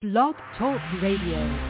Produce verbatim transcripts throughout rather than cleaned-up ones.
Blog Talk Radio.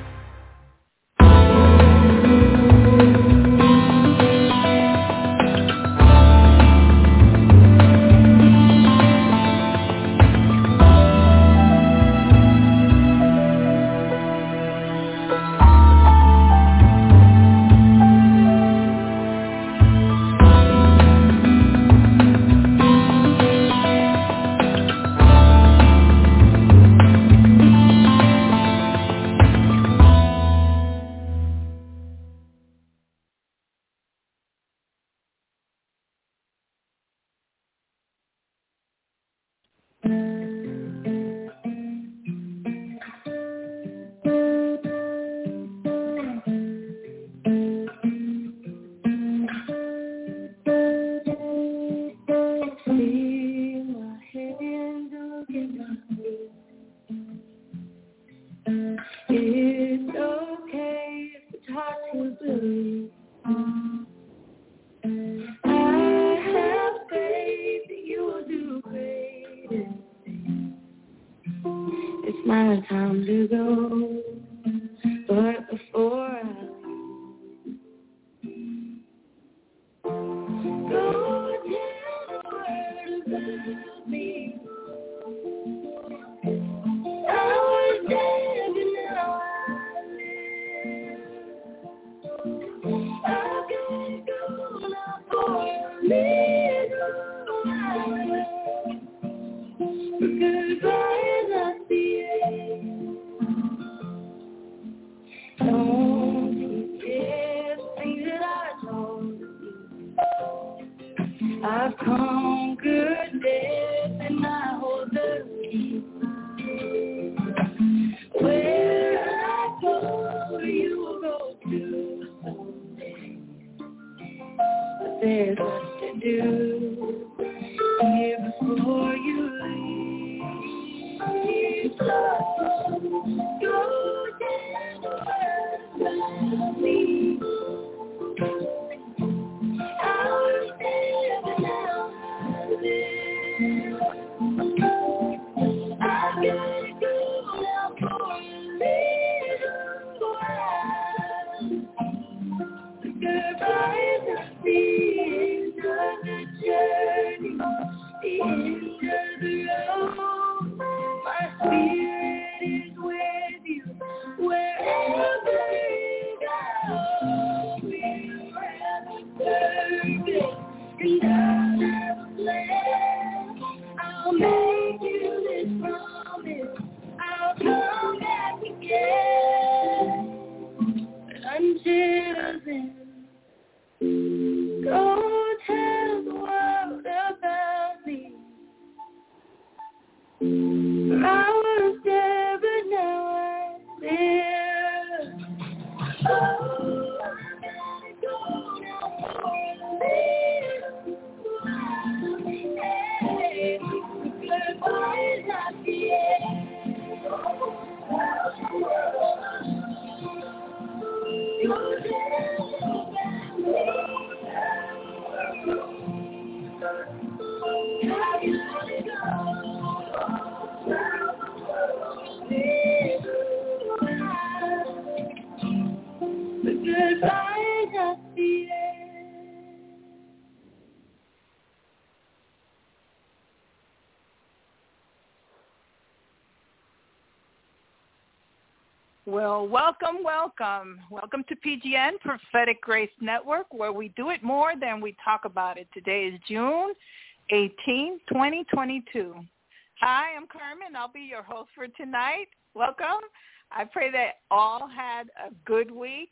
Well, welcome, welcome. Welcome to P G N, Prophetic Grace Network, where we do it more than we talk about it. Today is June eighteenth, twenty twenty-two. Hi, I'm Carmen. I'll be your host for tonight. Welcome. I pray that all had a good week,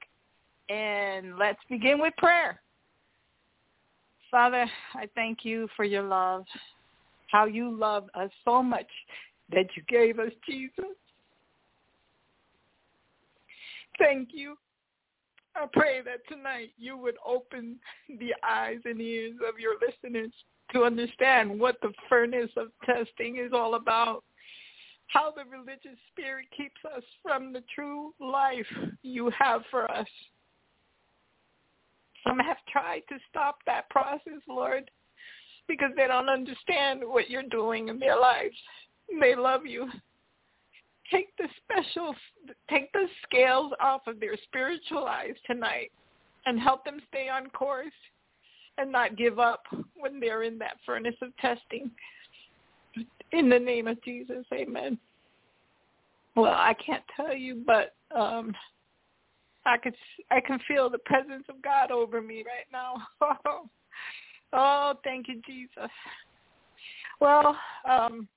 and let's begin with prayer. Father, I thank you for your love, how you love us so much that you gave us Jesus. Thank you. I pray that tonight you would open the eyes and ears of your listeners to understand what the furnace of testing is all about, how the religious spirit keeps us from the true life you have for us. Some have tried to stop that process, Lord, because they don't understand what you're doing in their lives. They love you. take the special, take the scales off of their spiritual eyes tonight and help them stay on course and not give up when they're in that furnace of testing. In the name of Jesus, amen. Well, I can't tell you, but um, I could, I can feel the presence of God over me right now. Oh, thank you, Jesus. Well, um,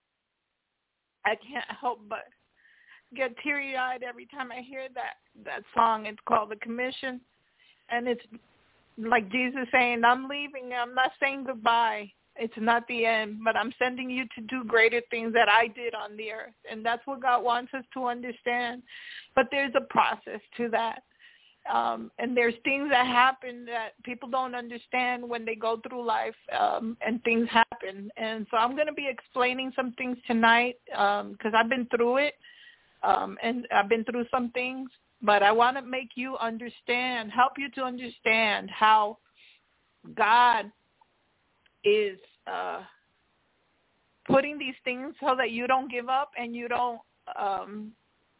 I can't help but get teary-eyed every time I hear that, that song. It's called The Commission, and it's like Jesus saying, I'm leaving. I'm not saying goodbye. It's not the end, but I'm sending you to do greater things that I did on the earth, and that's what God wants us to understand. But there's a process to that, um, and there's things that happen that people don't understand when they go through life, um, and things happen. And so I'm going to be explaining some things tonight because um, I've been through it, um, and I've been through some things, but I want to make you understand, help you to understand how God is uh, putting these things so that you don't give up and you don't um,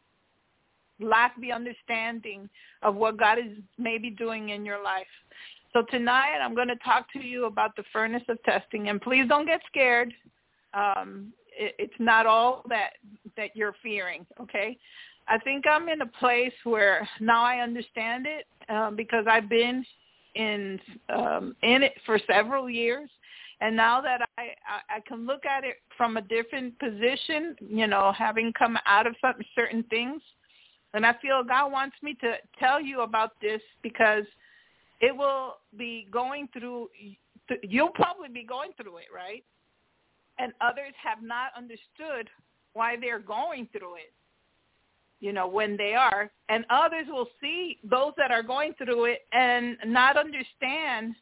lack the understanding of what God is maybe doing in your life. So tonight I'm going to talk to you about the furnace of testing, and please don't get scared. Um, it, it's not all that that you're fearing, okay? I think I'm in a place where now I understand it um, because I've been in um, in it for several years. And now that I, I, I can look at it from a different position, you know, having come out of some, certain things, and I feel God wants me to tell you about this because it will be going through, you'll probably be going through it, right? And others have not understood why they're going through it, you know, when they are. And others will see those that are going through it and not understand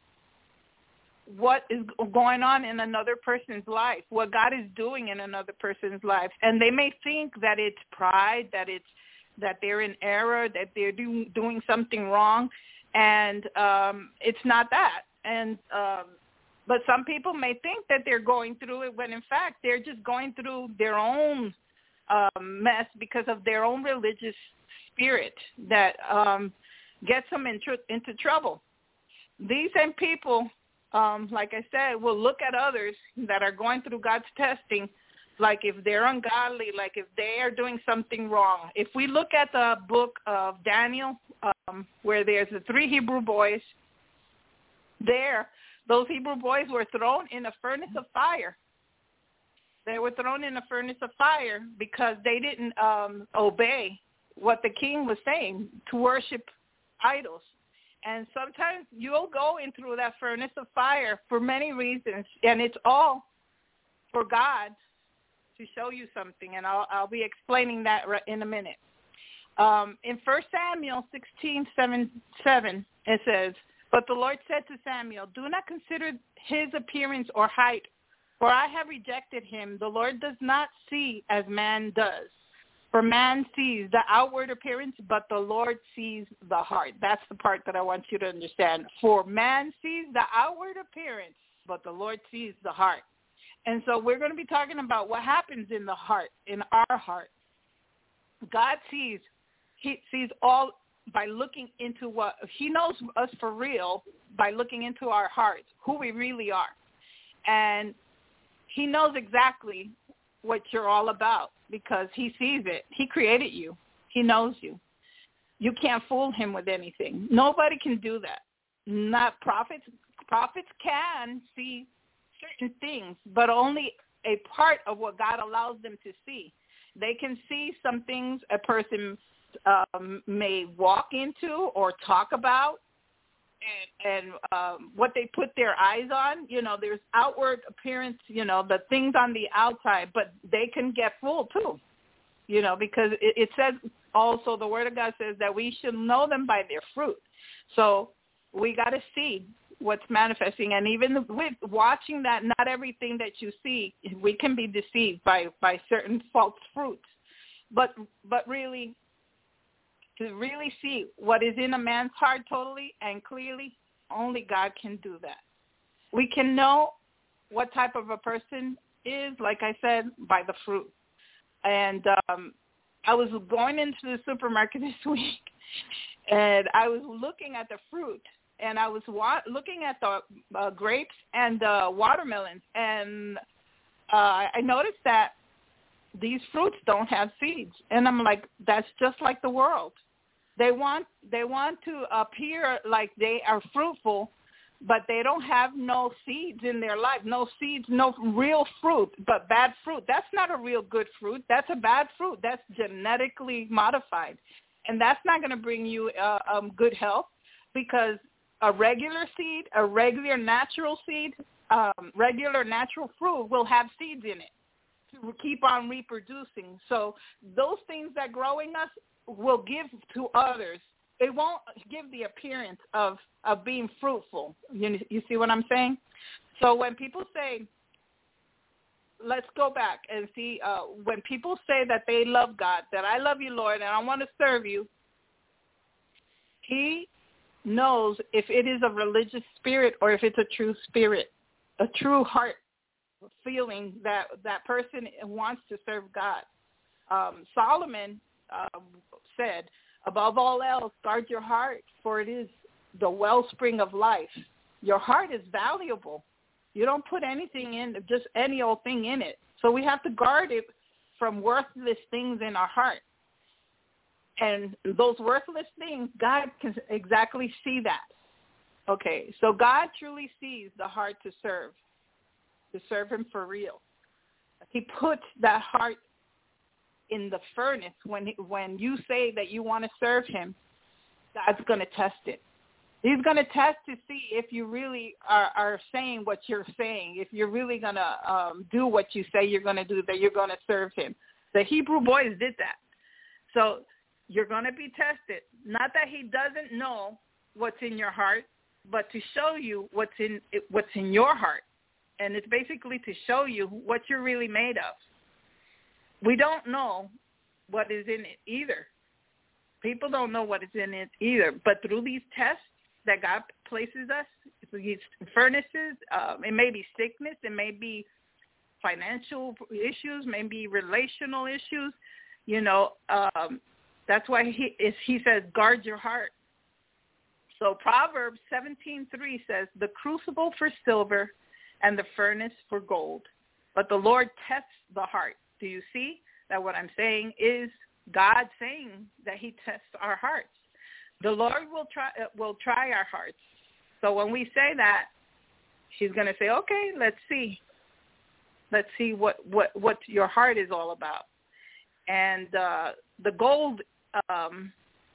what is going on in another person's life, what God is doing in another person's life. And they may think that it's pride, that it's that they're in error, that they're do, doing something wrong, and um, it's not that. And um, but some people may think that they're going through it when, in fact, they're just going through their own um, mess because of their own religious spirit that um, gets them into, into trouble. These same people, Um, like I said, we'll look at others that are going through God's testing, like if they're ungodly, like if they are doing something wrong. If we look at the book of Daniel, um, where there's the three Hebrew boys, there, those Hebrew boys were thrown in a furnace of fire. They were thrown in a furnace of fire because they didn't um, obey what the king was saying, to worship idols. And sometimes you'll go in through that furnace of fire for many reasons, and it's all for God to show you something, and I'll, I'll be explaining that in a minute. Um, in First Samuel sixteen, seven, seven, it says, "But the Lord said to Samuel, do not consider his appearance or height, for I have rejected him. The Lord does not see as man does. For man sees the outward appearance, but the Lord sees the heart." That's the part that I want you to understand. For man sees the outward appearance, but the Lord sees the heart. And so we're going to be talking about what happens in the heart, in our heart. God sees, he sees all by looking into what, he knows us for real by looking into our hearts, who we really are. And he knows exactly what you're all about because he sees it. He created you. He knows you. You can't fool him with anything. Nobody can do that. Not prophets. Prophets can see certain things, but only a part of what God allows them to see. They can see some things a person um, may walk into or talk about, and, and um, what they put their eyes on. You know, there's outward appearance, you know, the things on the outside, but they can get fooled too, you know, because it, it says also, the Word of God says that we should know them by their fruit. So we got to see what's manifesting. And even with watching that, not everything that you see, we can be deceived by, by certain false fruits. But but really, to really see what is in a man's heart totally and clearly, only God can do that. We can know what type of a person is, like I said, by the fruit. And um, I was going into the supermarket this week, and I was looking at the fruit, and I was wa- looking at the uh, grapes and the watermelons, and uh, I noticed that these fruits don't have seeds. And I'm like, that's just like the world. They want they want to appear like they are fruitful, but they don't have no seeds in their life, no seeds, no real fruit, but bad fruit. That's not a real good fruit. That's a bad fruit. That's genetically modified. And that's not going to bring you uh, um, good health, because a regular seed, a regular natural seed, um, regular natural fruit will have seeds in it to keep on reproducing. So those things that grow in us will give to others. It won't give the appearance of, of being fruitful. You, you see what I'm saying? So when people say, let's go back and see, uh, when people say that they love God, that I love you, Lord, and I want to serve you, he knows if it is a religious spirit or if it's a true spirit, a true heart feeling that that person wants to serve God. Um, Solomon uh, said, above all else, guard your heart, for it is the wellspring of life. Your heart is valuable. You don't put anything in, just any old thing in it. So we have to guard it from worthless things in our heart. And those worthless things, God can exactly see that. Okay, so God truly sees the heart to serve, to serve him for real. He puts that heart in the furnace. When he, when you say that you want to serve him, God's going to test it. He's going to test to see if you really are, are saying what you're saying, if you're really going to um, do what you say you're going to do, that you're going to serve him. The Hebrew boys did that. So you're going to be tested. Not that he doesn't know what's in your heart, but to show you what's in what's in your heart. And it's basically to show you what you're really made of. We don't know what is in it either. People don't know what is in it either. But through these tests that God places us, these furnaces, um, it may be sickness, it may be financial issues, maybe relational issues. You know, um, that's why he is, he says, guard your heart. So Proverbs seventeen three says, the crucible for silver and the furnace for gold, but the Lord tests the heart. Do you see that what I'm saying is God saying that he tests our hearts? The Lord will try uh, will try our hearts. So when we say that, he's going to say, okay, let's see. Let's see what, what, what your heart is all about. And uh, the gold, um,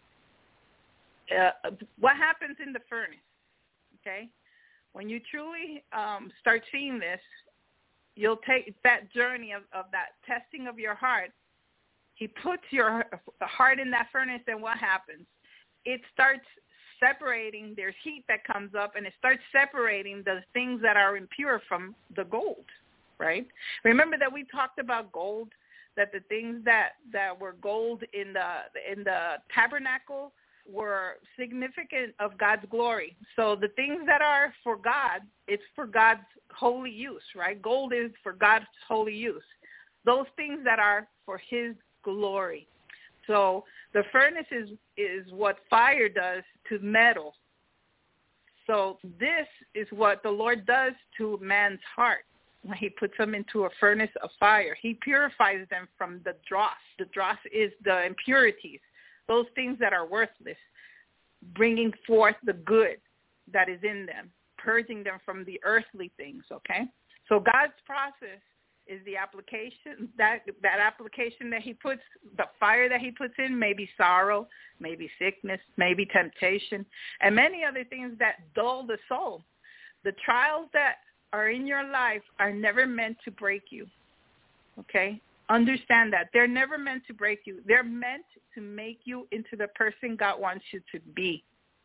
uh, what happens in the furnace, okay? When you truly um, start seeing this, you'll take that journey of, of that testing of your heart. He puts your heart in that furnace, and what happens? It starts separating. There's heat that comes up, and it starts separating the things that are impure from the gold, right? Remember that we talked about gold, that the things that, that were gold in the in the tabernacle were significant of God's glory. So the things that are for God, it's for God's holy use, right? Gold is for God's holy use. Those things that are for his glory. So the furnace is, is what fire does to metal. So this is what the Lord does to man's heart when he puts them into a furnace of fire. He purifies them from the dross. The dross is the impurities, those things that are worthless, bringing forth the good that is in them, purging them from the earthly things, okay? So God's process is the application, that that application that he puts, the fire that he puts in, maybe sorrow, maybe sickness, maybe temptation, and many other things that dull the soul. The trials that are in your life are never meant to break you, okay? Understand that. They're never meant to break you. They're meant to make you into the person God wants you to be.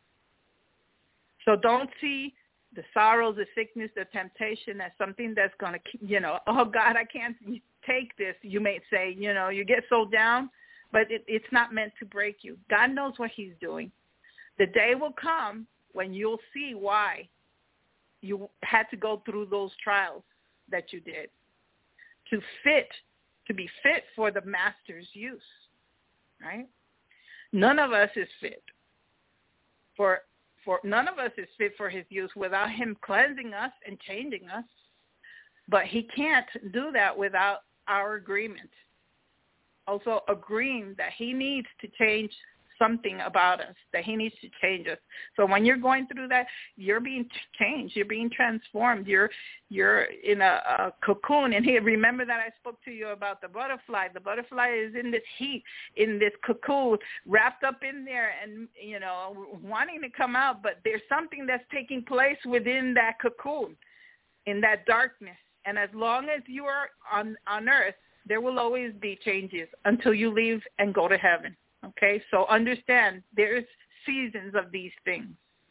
So don't see the sorrows, the sickness, the temptation as something that's going to, you know, oh, God, I can't take this. You may say, you know, you get so down, but it, it's not meant to break you. God knows what he's doing. The day will come when you'll see why you had to go through those trials that you did to fit, to be fit for the master's use. right? None of us is fit for for none of us is fit for his use without him cleansing us and changing us. But he can't do that without our agreement. Also agreeing that he needs to change something about us, that he needs to change us. So when you're going through that, you're being changed, you're being transformed, you're you're in a, a cocoon. And here, remember that I spoke to you about the butterfly. The butterfly is in this heat, in this cocoon, wrapped up in there and, you know, wanting to come out, but there's something that's taking place within that cocoon, in that darkness. And as long as you are on, on earth, there will always be changes until you leave and go to heaven. Okay, so understand there's seasons of these things.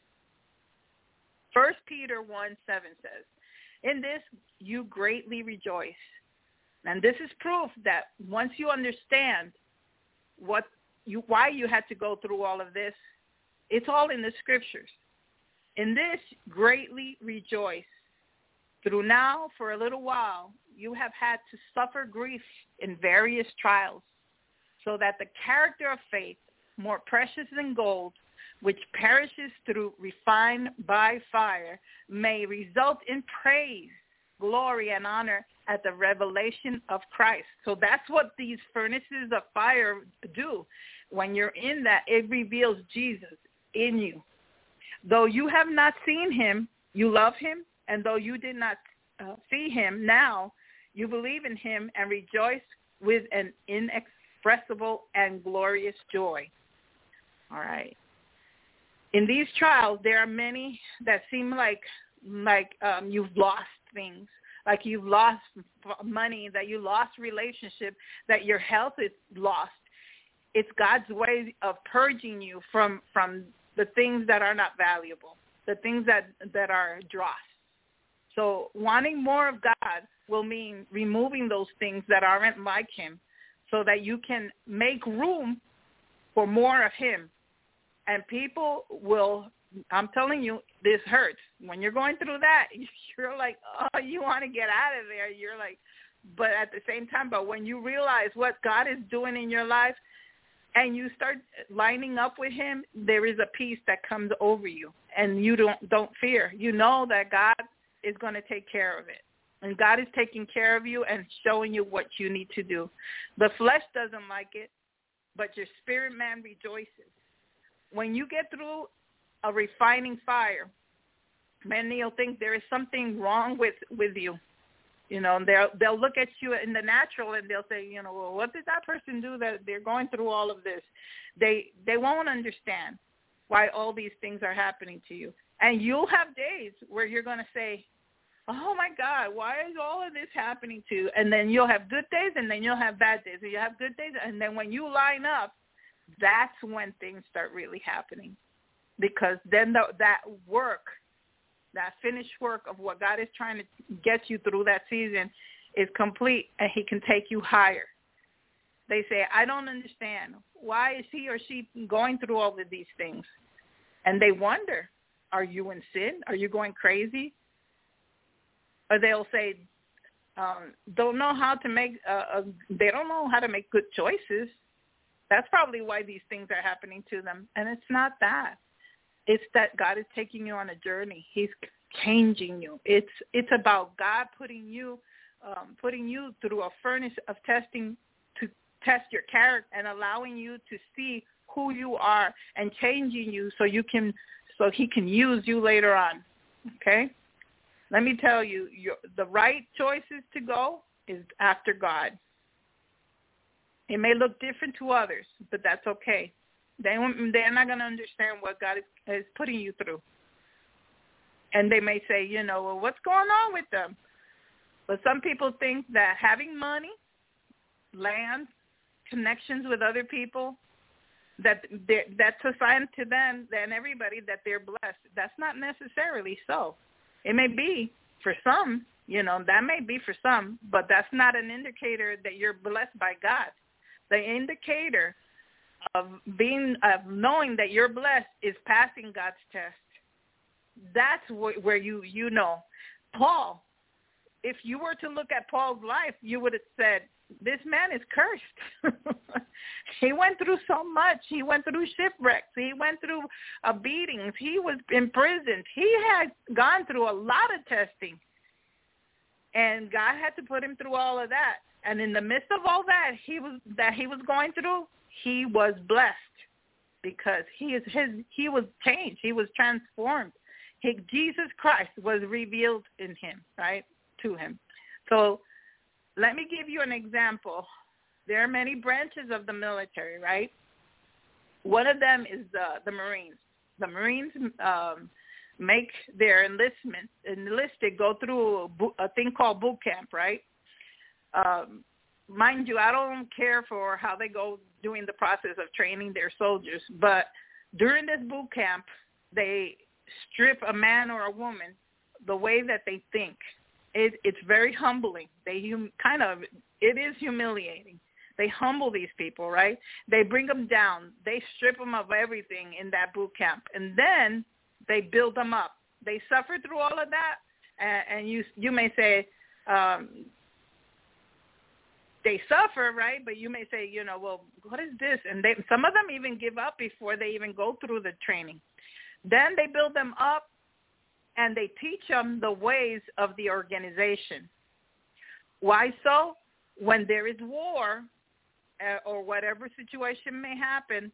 First Peter one seven says, in this you greatly rejoice. And this is proof that once you understand what you why you had to go through all of this, it's all in the scriptures. In this greatly rejoice. Through now, for a little while, you have had to suffer grief in various trials, so that the character of faith, more precious than gold, which perishes through refined by fire, may result in praise, glory, and honor at the revelation of Christ. So that's what these furnaces of fire do. When you're in that, it reveals Jesus in you. Though you have not seen him, you love him, and though you did not uh, see him now, you believe in him and rejoice with an inexpressible and glorious joy. All right. In these trials, there are many that seem like like um, you've lost things, like you've lost money, that you lost relationship, that your health is lost. It's God's way of purging you from, from the things that are not valuable, the things that, that are dross. So wanting more of God will mean removing those things that aren't like him so that you can make room for more of him. And people will, I'm telling you, this hurts. When you're going through that, you're like, oh, you want to get out of there. You're like, but at the same time, but when you realize what God is doing in your life and you start lining up with him, there is a peace that comes over you and you don't, don't fear. You know that God is going to take care of it. And God is taking care of you and showing you what you need to do. The flesh doesn't like it, but your spirit man rejoices. When you get through a refining fire, many will think there is something wrong with, with you. You know, they'll, they'll look at you in the natural and they'll say, you know, well, what did that person do that they're going through all of this? They, they won't understand why all these things are happening to you. And you'll have days where you're going to say, oh, my God, why is all of this happening to you? And then you'll have good days and then you'll have bad days. And you'll have good days. And then when you line up, that's when things start really happening. Because then the, that work, that finished work of what God is trying to get you through that season is complete and he can take you higher. They say, I don't understand. Why is he or she going through all of these things? And they wonder, are you in sin? Are you going crazy? Or they'll say, um, don't know how to make, uh, uh, they don't know how to make good choices. That's probably why these things are happening to them. And it's not that. It's that God is taking you on a journey. He's changing you. It's it's about God putting you, um, putting you through a furnace of testing to test your character and allowing you to see who you are and changing you so you can, so he can use you later on. Okay? Let me tell you, your, the right choices to go is after God. It may look different to others, but that's okay. They, they're not going to understand what God is, is putting you through. And they may say, you know, well, what's going on with them? But some people think that having money, land, connections with other people, that that's a sign to them and everybody that they're blessed. That's not necessarily so. It may be for some, you know, that may be for some, but that's not an indicator that you're blessed by God. The indicator of being, of knowing that you're blessed is passing God's test. That's wh- where you, you know. Paul, if you were to look at Paul's life, you would have said this man is cursed. He went through so much. He went through shipwrecks. He went through uh, beatings. He was imprisoned. He had gone through a lot of testing. And God had to put him through all of that. And in the midst of all that he was that he was going through, he was blessed because he is his he was changed. He was transformed. He, Jesus Christ was revealed in him, right, to him. So let me give you an example. There are many branches of the military, right? One of them is the, the Marines. The Marines um, make their enlistment, enlisted go through a, bo- a thing called boot camp, right? Um, mind you, I don't care for how they go doing the process of training their soldiers, but during this boot camp, they strip a man or a woman the way that they think. It, it's very humbling. They hum, kind of, it is humiliating. They humble these people, right? They bring them down. They strip them of everything in that boot camp, and then they build them up. They suffer through all of that, and, and you you may say um, they suffer, right? But you may say, you know, well, what is this? And they, some of them even give up before they even go through the training. Then they build them up, and they teach them the ways of the organization. Why so? When there is war uh, or whatever situation may happen,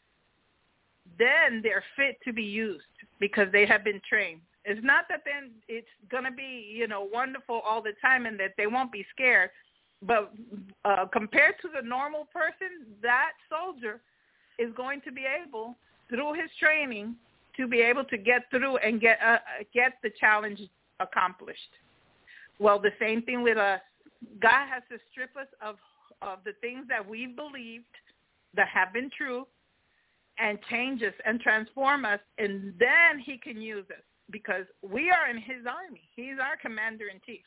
then they're fit to be used because they have been trained. It's not that then it's going to be, you know, wonderful all the time and that they won't be scared. But uh, compared to the normal person, that soldier is going to be able, through his training, to be able to get through and get uh, get the challenge accomplished. Well, the same thing with us. God has to strip us of, of the things that we've believed that have been true and change us and transform us, and then he can use us because we are in his army. He's our commander-in-chief.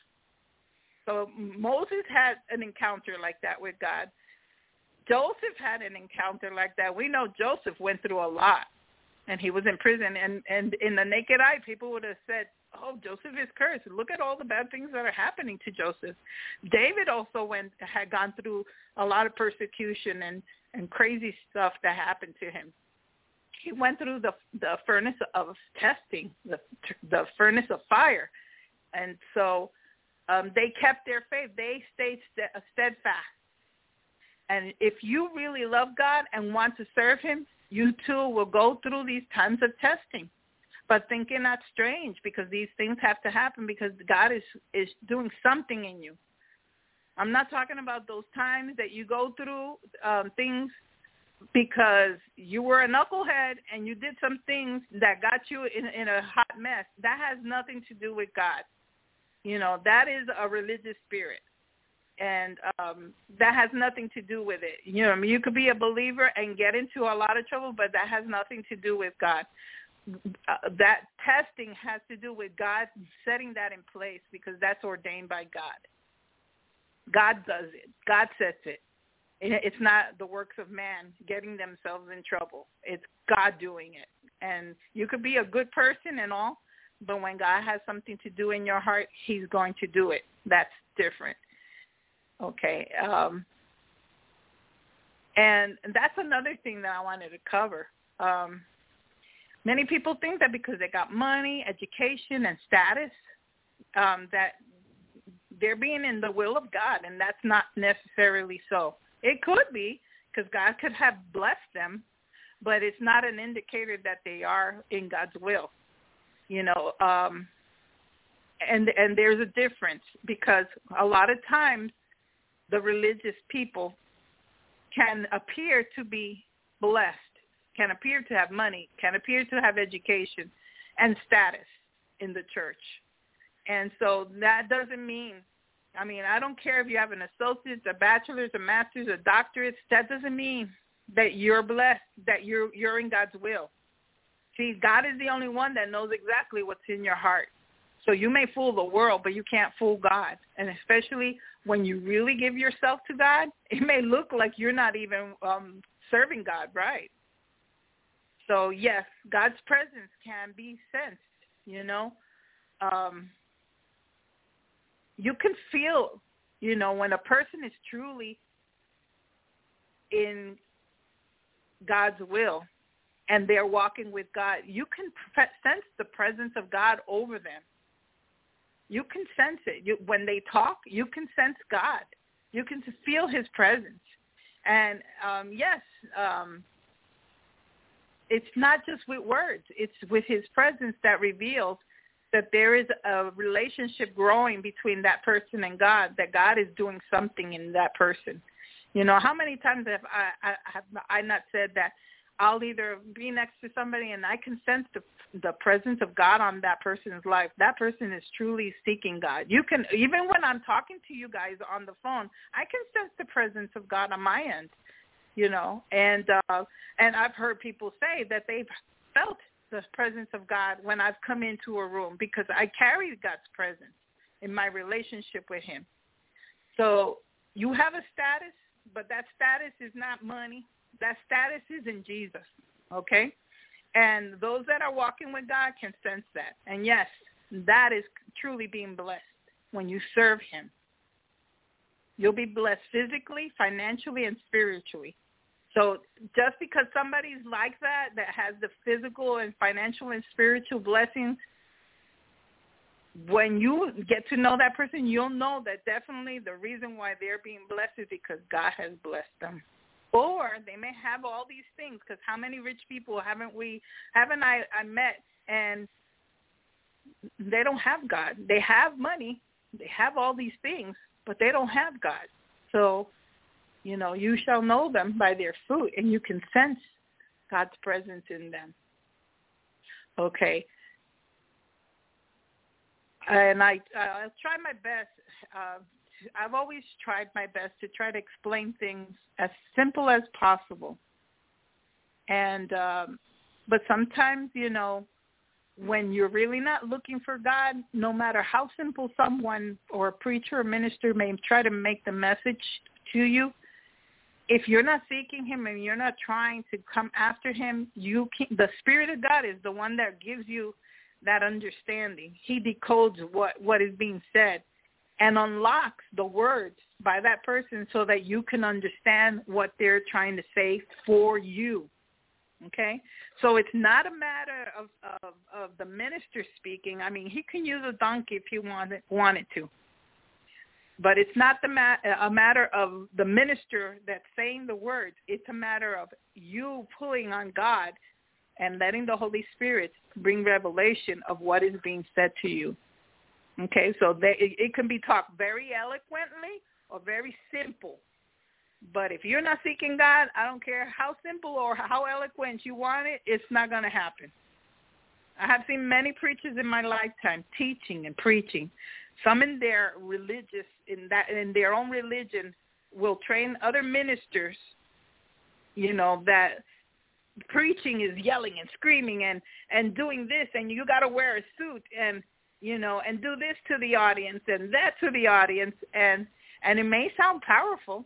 So Moses had an encounter like that with God. Joseph had an encounter like that. We know Joseph went through a lot, and he was in prison. And, and in the naked eye, people would have said, oh, Joseph is cursed. Look at all the bad things that are happening to Joseph. David also went had gone through a lot of persecution and, and crazy stuff that happened to him. He went through the the furnace of testing, the the furnace of fire. And so um, they kept their faith. They stayed st- steadfast. And if you really love God and want to serve him, you too will go through these times of testing. But think it not strange because these things have to happen because God is, is doing something in you. I'm not talking about those times that you go through um, things because you were a knucklehead and you did some things that got you in, in a hot mess. That has nothing to do with God. You know, that is a religious spirit. And um, that has nothing to do with it. You know, I mean, you could be a believer and get into a lot of trouble, but that has nothing to do with God. Uh, that testing has to do with God setting that in place because that's ordained by God. God does it. God sets it. It's not the works of man getting themselves in trouble. It's God doing it. And you could be a good person and all, but when God has something to do in your heart, he's going to do it. That's different. Okay. Um, and that's another thing that I wanted to cover. Um, many people think that because they got money, education, and status, um, that they're being in the will of God, and that's not necessarily so. It could be because God could have blessed them, but it's not an indicator that they are in God's will. You know, um, and and there's a difference because a lot of times the religious people can appear to be blessed, can appear to have money, can appear to have education and status in the church. And so that doesn't mean, I mean, I don't care if you have an associate's, a bachelor's, a master's, a doctorate. That doesn't mean that you're blessed, that you're you're in God's will. See, God is the only one that knows exactly what's in your heart. So you may fool the world, but you can't fool God. And especially when you really give yourself to God, it may look like you're not even um, serving God right. So, yes, God's presence can be sensed, you know. Um, you can feel You know, when a person is truly in God's will and they're walking with God, you can pre- sense the presence of God over them. You can sense it. You, when they talk, you can sense God. You can feel his presence. And, um, yes, um, it's not just with words. It's with his presence that reveals that there is a relationship growing between that person and God, that God is doing something in that person. You know, how many times have I, I have I not said that I'll either be next to somebody and I can sense the the presence of God on that person's life. That person is truly seeking God. You can, even when I'm talking to you guys on the phone, I can sense the presence of God on my end, you know, and uh, and I've heard people say that they've felt the presence of God when I've come into a room because I carry God's presence in my relationship with him. So you have a status, but that status is not money. That status is in Jesus, okay? And those that are walking with God can sense that. And, yes, that is truly being blessed when you serve him. You'll be blessed physically, financially, and spiritually. So just because somebody's like that, that has the physical and financial and spiritual blessings, when you get to know that person, you'll know that definitely the reason why they're being blessed is because God has blessed them. Or they may have all these things, because how many rich people haven't we, haven't I, I met, and they don't have God. They have money, they have all these things, but they don't have God. So, you know, you shall know them by their fruit, and you can sense God's presence in them. Okay. And I, I'll try my best. Uh, I've always tried my best to try to explain things as simple as possible. And, um, but sometimes, you know, when you're really not looking for God, no matter how simple someone or a preacher or minister may try to make the message to you, if you're not seeking him and you're not trying to come after him, you can, the Spirit of God is the one that gives you that understanding. He decodes what, what is being said and unlocks the words by that person so that you can understand what they're trying to say for you. Okay? So it's not a matter of, of, of the minister speaking. I mean, he can use a donkey if he wanted, wanted to. But it's not the ma- a matter of the minister that's saying the words. It's a matter of you pulling on God and letting the Holy Spirit bring revelation of what is being said to you. Okay, so they, it, it can be talked very eloquently or very simple. But if you're not seeking God, I don't care how simple or how eloquent you want it, it's not going to happen. I have seen many preachers in my lifetime teaching and preaching. Some in their religious, in that in their own religion, will train other ministers, you know, that preaching is yelling and screaming and, and doing this, and you got to wear a suit and, you know, and do this to the audience and that to the audience. And, and it may sound powerful,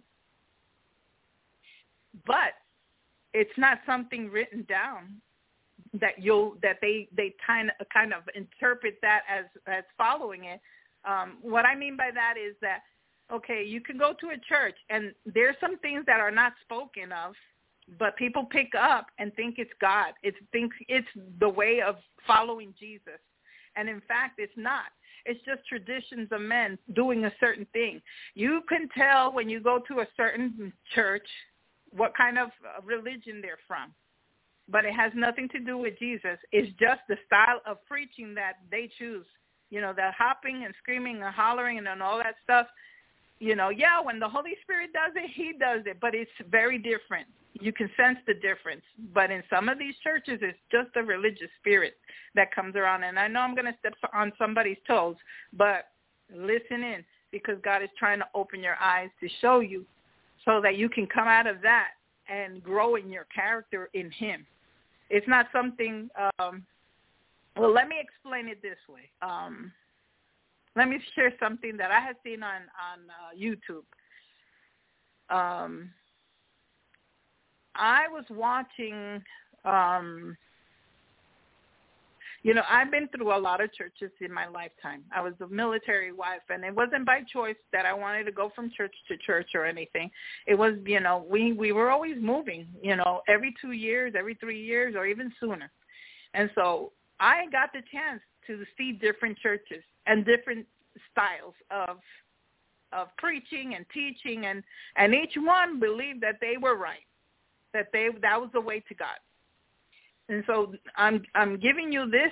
but it's not something written down that you'll, that they, they kind of, kind of interpret that as, as following it. Um, what I mean by that is that, okay, you can go to a church and there's some things that are not spoken of, but people pick up and think it's God. It thinks it's the way of following Jesus. And in fact, it's not. It's just traditions of men doing a certain thing. You can tell when you go to a certain church what kind of religion they're from. But it has nothing to do with Jesus. It's just the style of preaching that they choose. You know, the hopping and screaming and hollering and all that stuff. You know, yeah, when the Holy Spirit does it, he does it. But it's very different. You can sense the difference. But in some of these churches, it's just a religious spirit that comes around. And I know I'm going to step on somebody's toes, but listen in, because God is trying to open your eyes to show you so that you can come out of that and grow in your character in him. It's not something, um, well, let me explain it this way. Um, let me share something that I have seen on, on uh, YouTube. Um, I was watching, um, You know, I've been through a lot of churches in my lifetime. I was a military wife, and it wasn't by choice that I wanted to go from church to church or anything. It was, you know, we, we were always moving, you know, every two years, every three years, or even sooner. And so I got the chance to see different churches and different styles of of preaching and teaching, and, and each one believed that they were right, that they that was the way to God. And so I'm I'm giving you this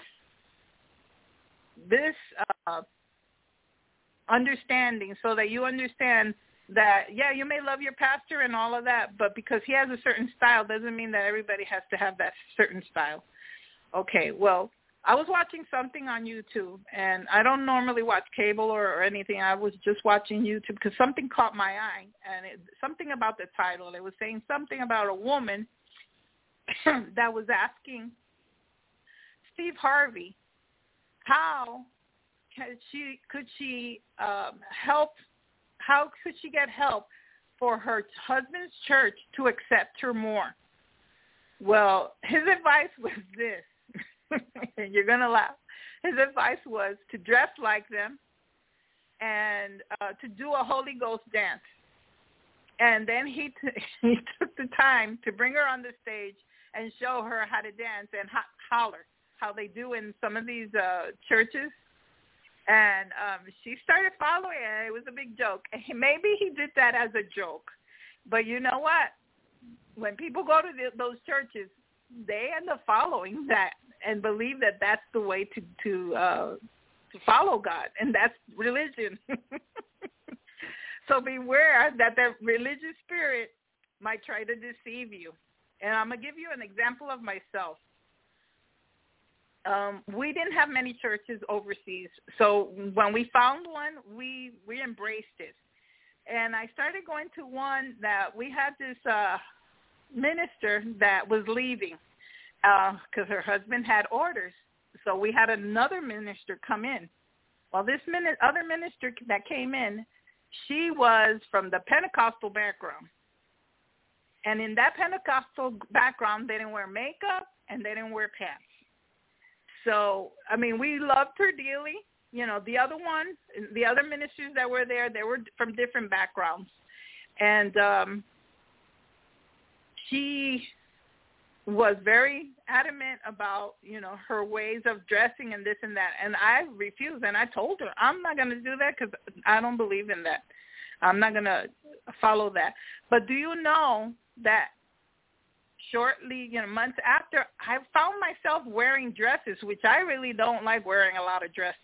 this uh, understanding so that you understand that, yeah, you may love your pastor and all of that, but because he has a certain style doesn't mean that everybody has to have that certain style. Okay, well, I was watching something on YouTube, and I don't normally watch cable or, or anything. I was just watching YouTube because something caught my eye, and it, something about the title. It was saying something about a woman that was asking Steve Harvey how can she could she um, help, how could she get help for her husband's church to accept her more. Well, his advice was this, and you're going to laugh. His advice was to dress like them and uh, to do a Holy Ghost dance. And then he t- he took the time to bring her on the stage and show her how to dance and ho- holler, how they do in some of these uh, churches. And um, she started following, and it was a big joke. And he, maybe he did that as a joke. But you know what? When people go to the, those churches, they end up following that and believe that that's the way to to, uh, to follow God, and that's religion. So beware that the religious spirit might try to deceive you. And I'm going to give you an example of myself. Um, we didn't have many churches overseas. So when we found one, we, we embraced it. And I started going to one that we had this uh, minister that was leaving because uh, her husband had orders. So we had another minister come in. Well, this min- other minister that came in, she was from the Pentecostal background. And in that Pentecostal background, they didn't wear makeup and they didn't wear pants. So, I mean, we loved her dearly. You know, the other one, the other ministers that were there, they were from different backgrounds. And um, she was very adamant about, you know, her ways of dressing and this and that. And I refused, and I told her, I'm not going to do that because I don't believe in that. I'm not going to follow that. But do you know that shortly, you know, months after, I found myself wearing dresses, which I really don't like wearing a lot of dresses.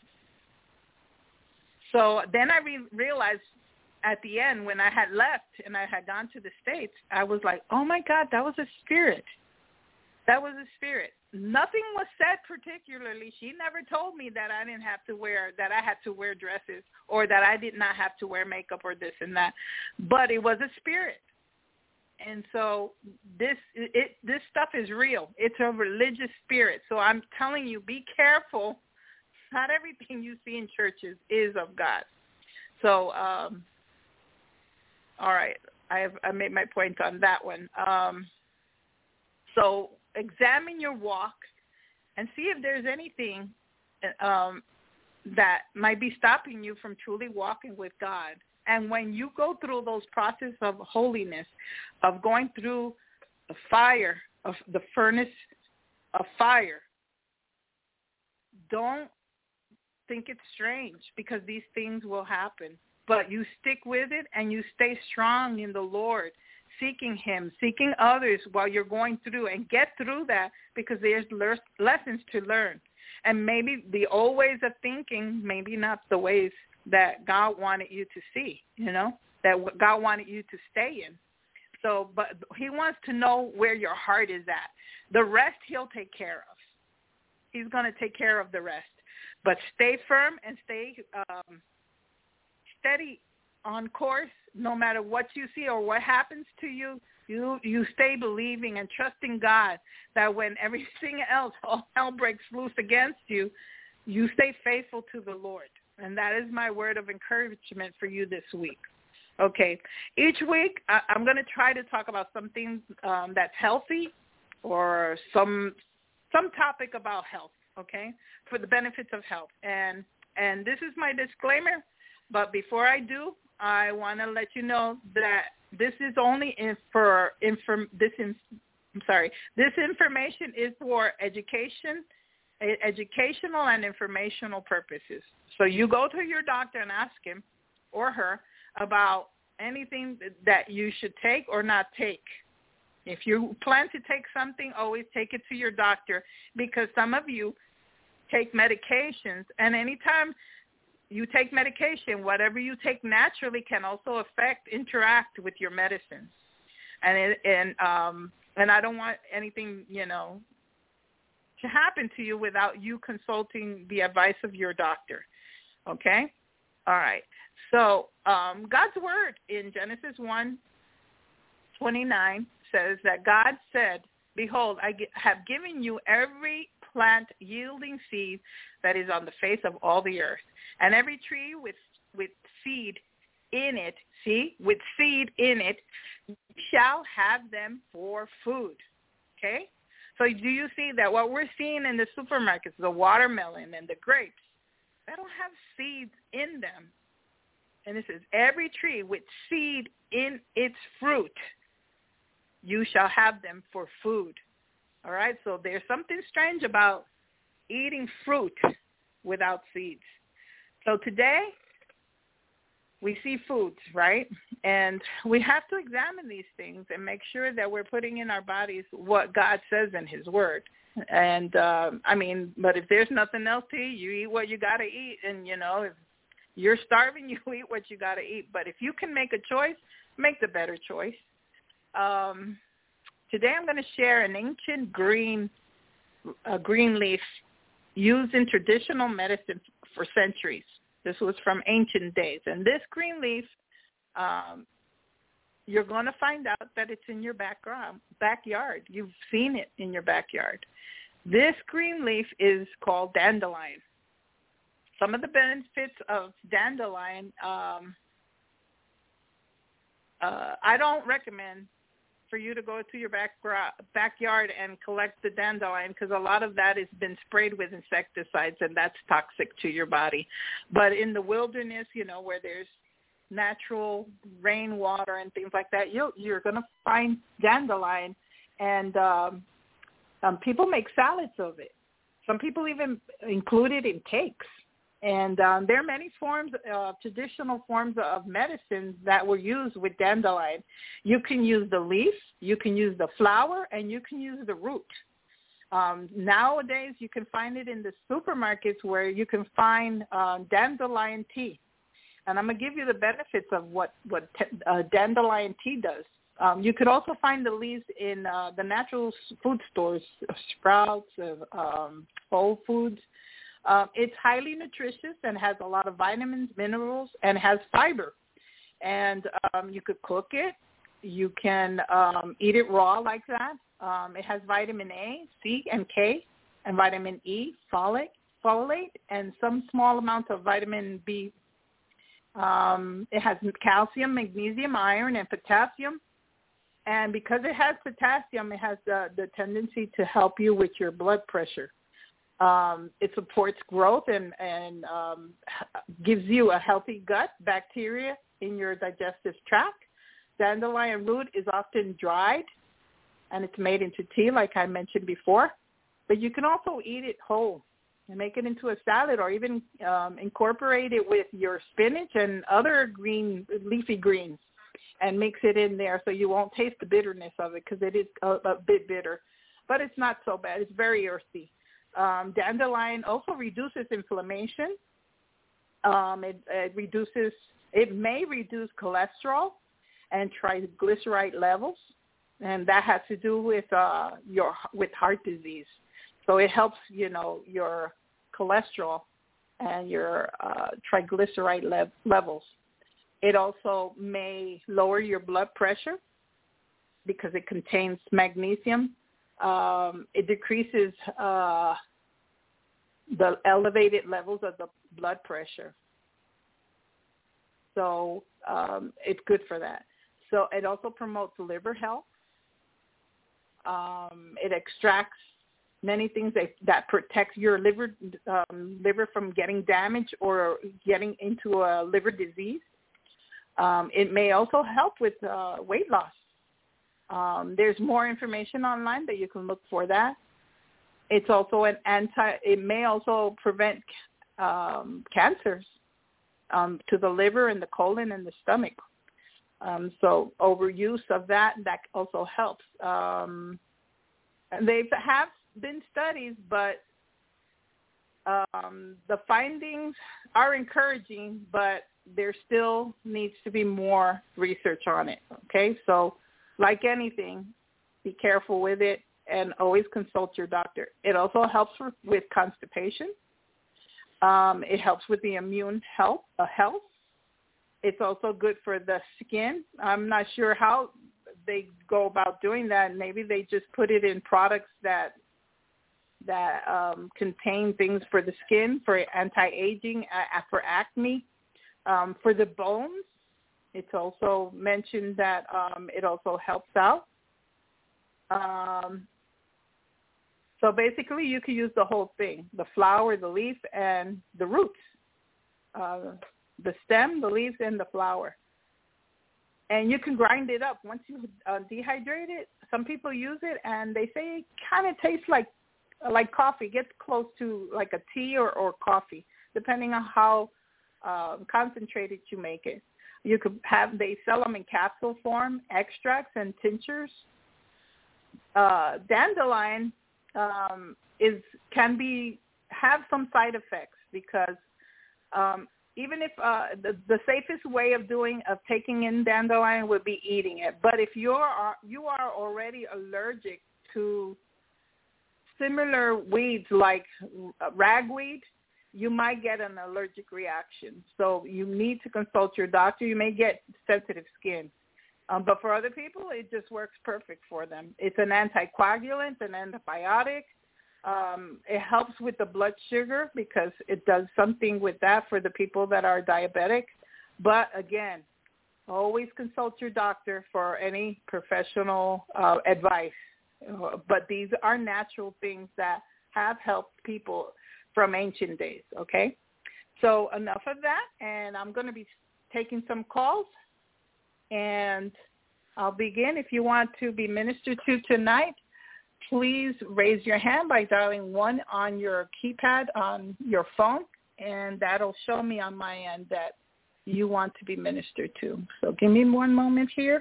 So then I re- realized at the end when I had left and I had gone to the States, I was like, oh, my God, that was a spirit. That was a spirit. Nothing was said particularly. She never told me that I didn't have to wear, that I had to wear dresses or that I did not have to wear makeup or this and that. But it was a spirit. And so this it this stuff is real. It's a religious spirit. So I'm telling you, be careful. Not everything you see in churches is of God. So, um, all right, I have I made my point on that one. Um, so examine your walk and see if there's anything um, that might be stopping you from truly walking with God. And when you go through those processes of holiness, of going through the fire, of the furnace of fire, don't think it's strange because these things will happen. But you stick with it and you stay strong in the Lord, seeking him, seeking others while you're going through, and get through that because there's le- lessons to learn. And maybe the old ways of thinking, maybe not the ways that God wanted you to see, you know, that God wanted you to stay in. So, but he wants to know where your heart is at. The rest he'll take care of. He's going to take care of the rest. But stay firm and stay um, steady on course no matter what you see or what happens to you. You you stay believing and trusting God that when everything else, all hell breaks loose against you, you stay faithful to the Lord. And that is my word of encouragement for you this week. Okay. Each week, I, I'm going to try to talk about something um, that's healthy or some some topic about health. okay, for the benefits of health. And and this is my disclaimer, but before I do, I want to let you know that this is only in for inform this in, I'm sorry, this information is for education, educational and informational purposes. So you go to your doctor and ask him or her about anything that you should take or not take. If you plan to take something, always take it to your doctor, because some of you take medications, and anytime you take medication, whatever you take naturally can also affect, interact with your medicines. And it, and um and I don't want anything, you know, to happen to you without you consulting the advice of your doctor. Okay? All right. So um, God's word in Genesis one twenty-nine says that God said, "Behold, I have given you every plant yielding seed that is on the face of all the earth, and every tree with with seed in it, see, with seed in it, you shall have them for food." Okay? So do you see that what we're seeing in the supermarkets, the watermelon and the grapes, they don't have seeds in them. And it says, every tree with seed in its fruit, you shall have them for food. All right? So there's something strange about eating fruit without seeds. So today, we see foods, right? And we have to examine these things and make sure that we're putting in our bodies what God says in his word. And, uh, I mean, but if there's nothing else to eat, you eat what you got to eat. And, you know, if you're starving, you eat what you got to eat. But if you can make a choice, make the better choice. Um, today I'm going to share an ancient green, uh, green leaf used in traditional medicine for centuries. This was from ancient days. And this green leaf, um, you're going to find out that it's in your background, backyard. You've seen it in your backyard. This green leaf is called dandelion. Some of the benefits of dandelion, um, uh, I don't recommend for you to go to your back, backyard and collect the dandelion, because a lot of that has been sprayed with insecticides, and that's toxic to your body. But in the wilderness, you know, where there's natural rainwater and things like that, you'll, you're going to find dandelion, and um, um, people make salads of it. Some people even include it in cakes. And um, there are many forms, uh, traditional forms of medicines that were used with dandelion. You can use the leaf, you can use the flower, and you can use the root. Um, nowadays, you can find it in the supermarkets where you can find uh, dandelion tea. And I'm going to give you the benefits of what, what t- uh, dandelion tea does. Um, you could also find the leaves in uh, the natural food stores, Sprouts, uh, um, Whole Foods. Uh, it's highly nutritious and has a lot of vitamins, minerals, and has fiber. And um, you could cook it. You can um, eat it raw like that. Um, it has vitamin A, C, and K, and vitamin E, folate, folate, and some small amount of vitamin B. Um, it has calcium, magnesium, iron, and potassium. And because it has potassium, it has the, the tendency to help you with your blood pressure. Um, it supports growth and, and um, gives you a healthy gut, bacteria in your digestive tract. Dandelion root is often dried, and it's made into tea, like I mentioned before. But you can also eat it whole and make it into a salad, or even um, incorporate it with your spinach and other green, leafy greens, and mix it in there so you won't taste the bitterness of it, because it is a, a bit bitter. But it's not so bad. It's very earthy. Um, dandelion also reduces inflammation. Um, it, it reduces, it may reduce cholesterol and triglyceride levels, and that has to do with uh, your with heart disease. So it helps, you know, your cholesterol and your uh, triglyceride le- levels. It also may lower your blood pressure because it contains magnesium. Um, it decreases uh, the elevated levels of the blood pressure. So um, it's good for that. So it also promotes liver health. Um, it extracts many things that, that protect your liver um, liver from getting damaged or getting into a liver disease. Um, it may also help with uh, weight loss. Um, there's more information online that you can look for that. It's also an anti. It may also prevent um, cancers um, to the liver and the colon and the stomach. Um, so overuse of that that also helps. Um, they have been studies, but um, the findings are encouraging, but there still needs to be more research on it. Okay, so like anything, be careful with it and always consult your doctor. It also helps with, with constipation. Um, it helps with the immune health. Uh, health. It's also good for the skin. I'm not sure how they go about doing that. Maybe they just put it in products that that um, contain things for the skin, for anti-aging, uh, for acne, um, for the bones. It's also mentioned that um, it also helps out. Um, so basically, you can use the whole thing: the flower, the leaf, and the roots. Uh, the stem, the leaves, and the flower. And you can grind it up. Once you uh, dehydrate it, some people use it, and they say it kind of tastes like like coffee. It gets close to like a tea or, or coffee, depending on how uh, concentrated you make it. You could have, they sell them in capsule form, extracts and tinctures. Uh, dandelion um, is can be have some side effects because um, even if uh, the, the safest way of doing of taking in dandelion would be eating it, but if you are you are already allergic to similar weeds like ragweed, you might get an allergic reaction. So you need to consult your doctor. You may get sensitive skin, um, but for other people, it just works perfect for them. It's an anticoagulant, an antibiotic. Um, it helps with the blood sugar because it does something with that for the people that are diabetic. But again, always consult your doctor for any professional uh, advice. Uh, but these are natural things that have helped people from ancient days, okay? So enough of that, and I'm going to be taking some calls, and I'll begin. If you want to be ministered to tonight, please raise your hand by dialing one on your keypad on your phone, and that'll show me on my end that you want to be ministered to. So give me one moment here,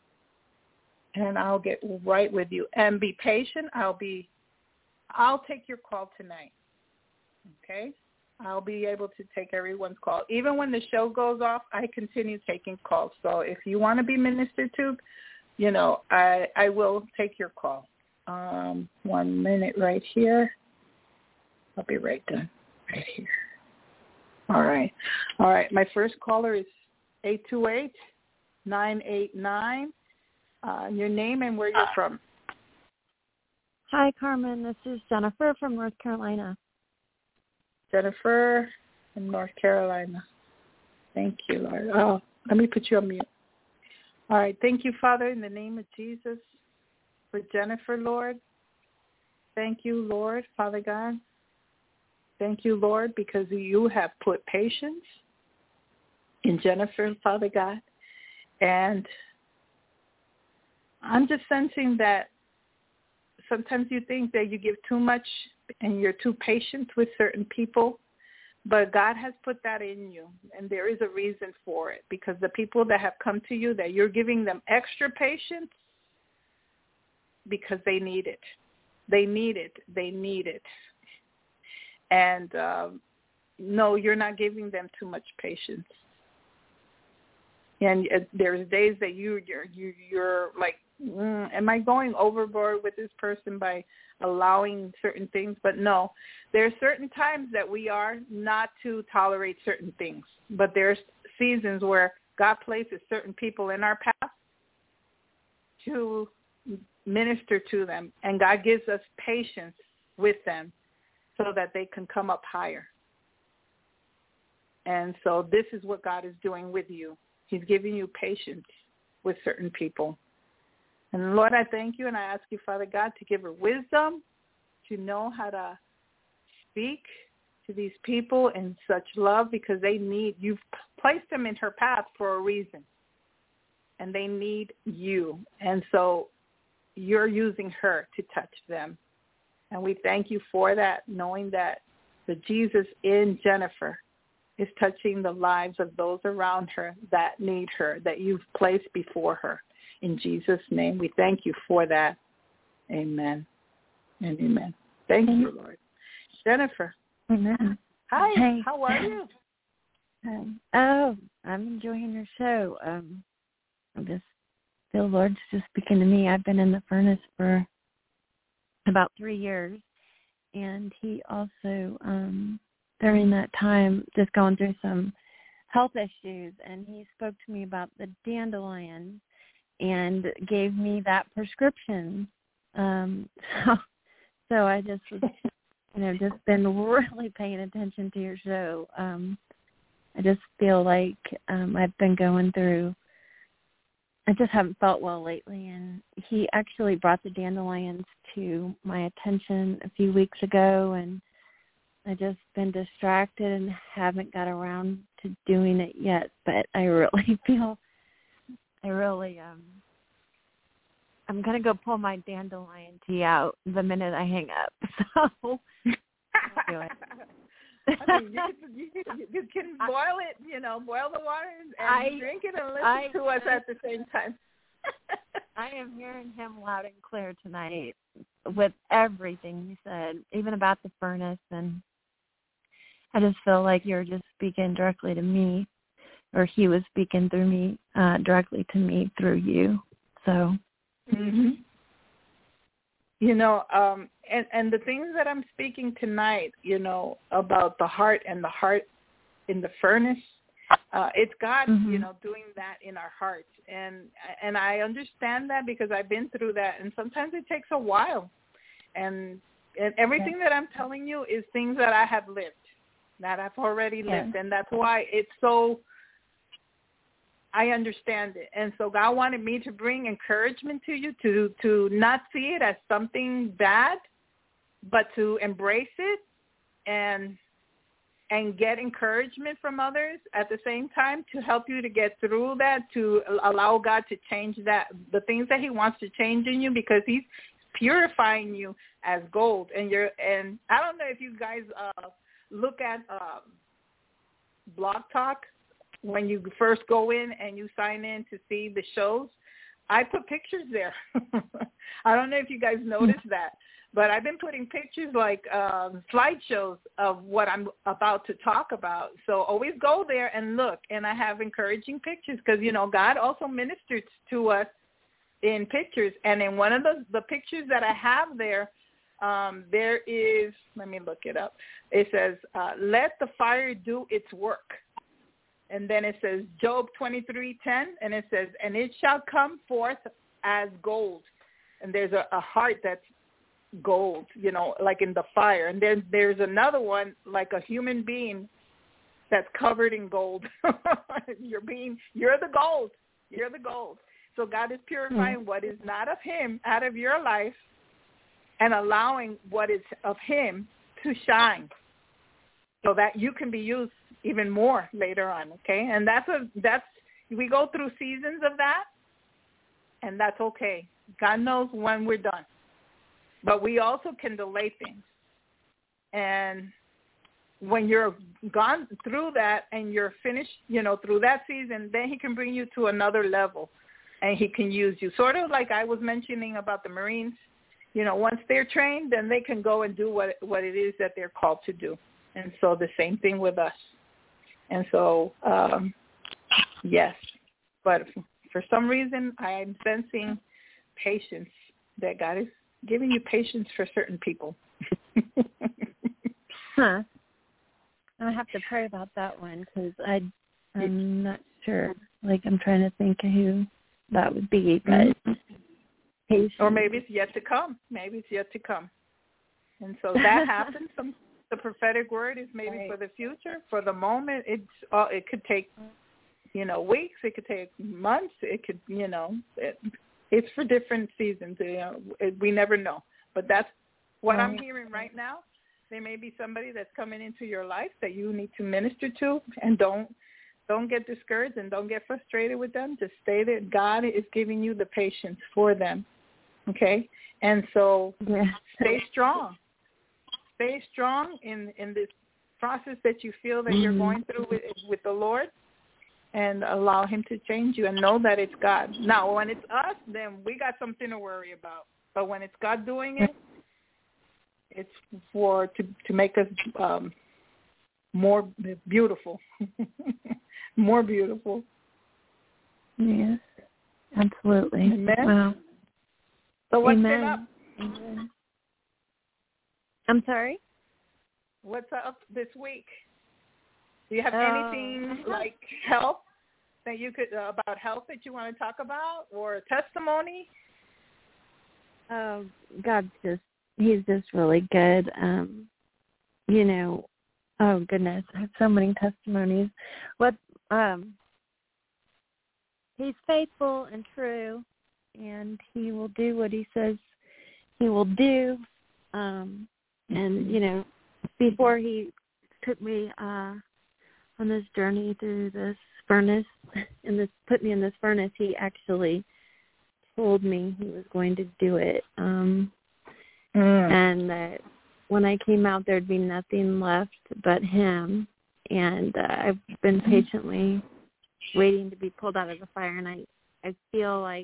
and I'll get right with you. And be patient. I'll be, I'll take your call tonight, okay? I'll be able to take everyone's call. Even when the show goes off, I continue taking calls. So if you want to be ministered to, you know, I, I will take your call. Um, one minute right here. I'll be right done right here. All right. All right. My first caller is eight two eight, nine eight nine. Uh, your name and where you're from. Hi, Carmen. This is Jennifer from North Carolina. Jennifer from North Carolina. Thank you, Lord. Oh, let me put you on mute. All right. Thank you, Father, in the name of Jesus, for Jennifer, Lord. Thank you, Lord, Father God. Thank you, Lord, because you have put patience in Jennifer, Father God. And I'm just sensing that sometimes you think that you give too much and you're too patient with certain people, but God has put that in you, and there is a reason for it, because the people that have come to you, that you're giving them extra patience because they need it. They need it. They need it. And um, no, you're not giving them too much patience. And uh, there's days that you you're you, you're like, mm, am I going overboard with this person by allowing certain things? But no, there are certain times that we are not to tolerate certain things. But there's seasons where God places certain people in our path to minister to them, and God gives us patience with them so that they can come up higher. And so this is what God is doing with you. He's giving you patience with certain people. And Lord, I thank you, and I ask you, Father God, to give her wisdom, to know how to speak to these people in such love, because they need, you've placed them in her path for a reason, and they need you. And so you're using her to touch them. And we thank you for that, knowing that the Jesus in Jennifer is touching the lives of those around her that need her, that you've placed before her. In Jesus' name, we thank you for that. Amen and amen. Thank amen. you, Lord. Jennifer. Amen. Hi. Hey. How are you? Um, oh, I'm enjoying your show. Um, I just feel the Lord's just speaking to me. I've been in the furnace for about three years, and he also, um, during that time, just going through some health issues, and he spoke to me about the dandelion and gave me that prescription. Um, so, so I just was, you know, just been really paying attention to your show. Um, I just feel like um, I've been going through, I just haven't felt well lately, and he actually brought the dandelions to my attention a few weeks ago, and I just been distracted and haven't got around to doing it yet, but I really feel, I really, um, I'm going to go pull my dandelion tea out the minute I hang up, so I'll do it. I mean, you, can, you, can, you can boil it, you know, boil the water and I, drink it and listen I, to us at the same time. I am hearing him loud and clear tonight with everything you said, even about the furnace, and I just feel like you're just speaking directly to me, or he was speaking through me, uh, directly to me through you. So, mm-hmm. you know, um, and, and the things that I'm speaking tonight, you know, about the heart and the heart in the furnace, uh, it's God, mm-hmm. you know, doing that in our hearts. And and I understand that because I've been through that, and sometimes it takes a while. And, and everything yeah. that I'm telling you is things that I have lived, that I've already yeah. lived, and that's why it's so, I understand it. And so God wanted me to bring encouragement to you, to, to not see it as something bad, but to embrace it and and get encouragement from others at the same time to help you to get through that, to allow God to change that, the things that he wants to change in you, because he's purifying you as gold. And you're, and I don't know if you guys uh, look at uh, Blog Talk when you first go in and you sign in to see the shows. I put pictures there. I don't know if you guys noticed that, but I've been putting pictures like um, slideshows of what I'm about to talk about. So always go there and look, and I have encouraging pictures because, you know, God also ministers to us in pictures. And in one of the, the pictures that I have there, um, there is, let me look it up. It says, uh, let the fire do its work. And then it says Job twenty-three ten, and it says, and it shall come forth as gold. And there's a, a heart that's gold, you know, like in the fire. And then there's another one, like a human being that's covered in gold. You're being, you're the gold. You're the gold. So God is purifying mm-hmm. what is not of him out of your life and allowing what is of him to shine so that you can be used even more later on, okay? And that's a, that's, we go through seasons of that, and that's okay. God knows when we're done. But we also can delay things. And when you're gone through that and you're finished, you know, through that season, then he can bring you to another level and he can use you. Sort of like I was mentioning about the Marines. You know, once they're trained, then they can go and do what what it is that they're called to do. And so the same thing with us. And so, um, yes, but for some reason I'm sensing patience, that God is giving you patience for certain people. Huh. I have to pray about that one because I, I'm not sure. Like, I'm trying to think of who that would be, but patience. Or maybe it's yet to come. Maybe it's yet to come. And so that happens. Some, the prophetic word is maybe right. for the future. For the moment, it's uh, it could take, you know, weeks. It could take months. It could, you know, it, it's for different seasons. You know, it, we never know. But that's what right. I'm hearing right now, there may be somebody that's coming into your life that you need to minister to, and don't don't get discouraged and don't get frustrated with them. Just stay there. God is giving you the patience for them, okay? And so yeah. stay strong. Stay strong in, in this process that you feel that mm-hmm. you're going through with, with the Lord, and allow him to change you, and know that it's God. Now, when it's us, then we got something to worry about. But when it's God doing it, it's for to, to make us um, more beautiful, more beautiful. Yes, absolutely. Amen. Wow. So what's Amen. been up? Amen. I'm sorry? What's up this week? Do you have uh, anything like health that you could uh, about health that you want to talk about, or a testimony? Oh, God's just, he's just really good. Um, you know, oh goodness, I have so many testimonies. What, um, he's faithful and true, and he will do what he says he will do. Um, and, you know, before he took me uh, on this journey through this furnace, and this put me in this furnace, he actually told me he was going to do it. Um, mm. And that when I came out, there'd be nothing left but him. And uh, I've been patiently waiting to be pulled out of the fire. And I, I feel like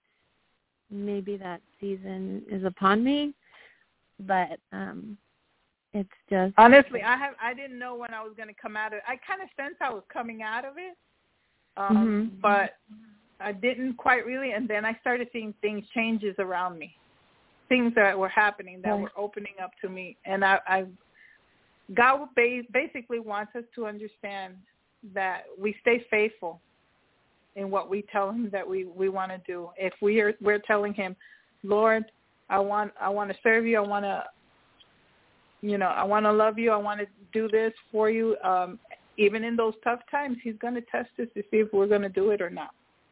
maybe that season is upon me. But um, it's just... Honestly, I have I didn't know when I was going to come out of it. I kind of sensed I was coming out of it. Um, mm-hmm. But I didn't quite really. And then I started seeing things, changes around me. Things that were happening that right. were opening up to me. And I, I God basically wants us to understand that we stay faithful in what we tell him that we, we want to do. If we are we're telling him, Lord, I want I want to serve you, I want to you know, I want to love you, I want to do this for you. Um, even in those tough times, he's going to test us to see if we're going to do it or not.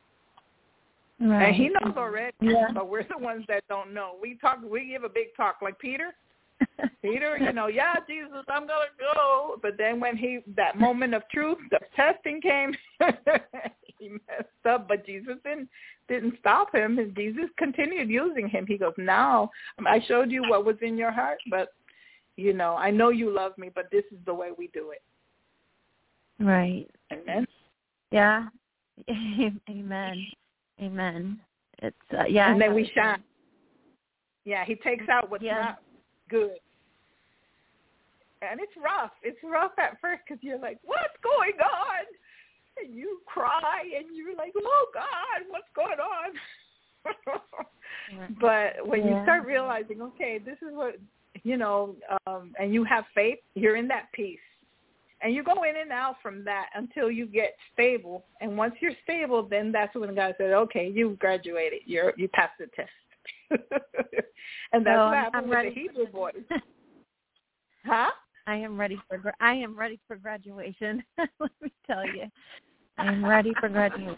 Right. And he knows already, yeah. but we're the ones that don't know. We talk, we give a big talk, like Peter. Peter, you know, yeah, Jesus, I'm gonna go. But then when he that moment of truth, the testing came, he messed up. But Jesus didn't didn't stop him, and Jesus continued using him. He goes, now I showed you what was in your heart, but you know, I know you love me, but this is the way we do it. Right. Amen. Yeah. Amen. Amen. It's uh, yeah. And then we shine. Yeah, he takes out what's yeah. not good. And it's rough. It's rough at first because you're like, what's going on? And you cry and you're like, oh, God, what's going on? But when yeah. you start realizing, okay, this is what, you know, um, and you have faith, you're in that peace. And you go in and out from that until you get stable. And once you're stable, then that's when God said, okay, you graduated. You're, you passed the test. And that's so what happened I'm with ready. the Hebrew boys. Huh? I am ready for I am ready for graduation. Let me tell you, I am ready for graduation.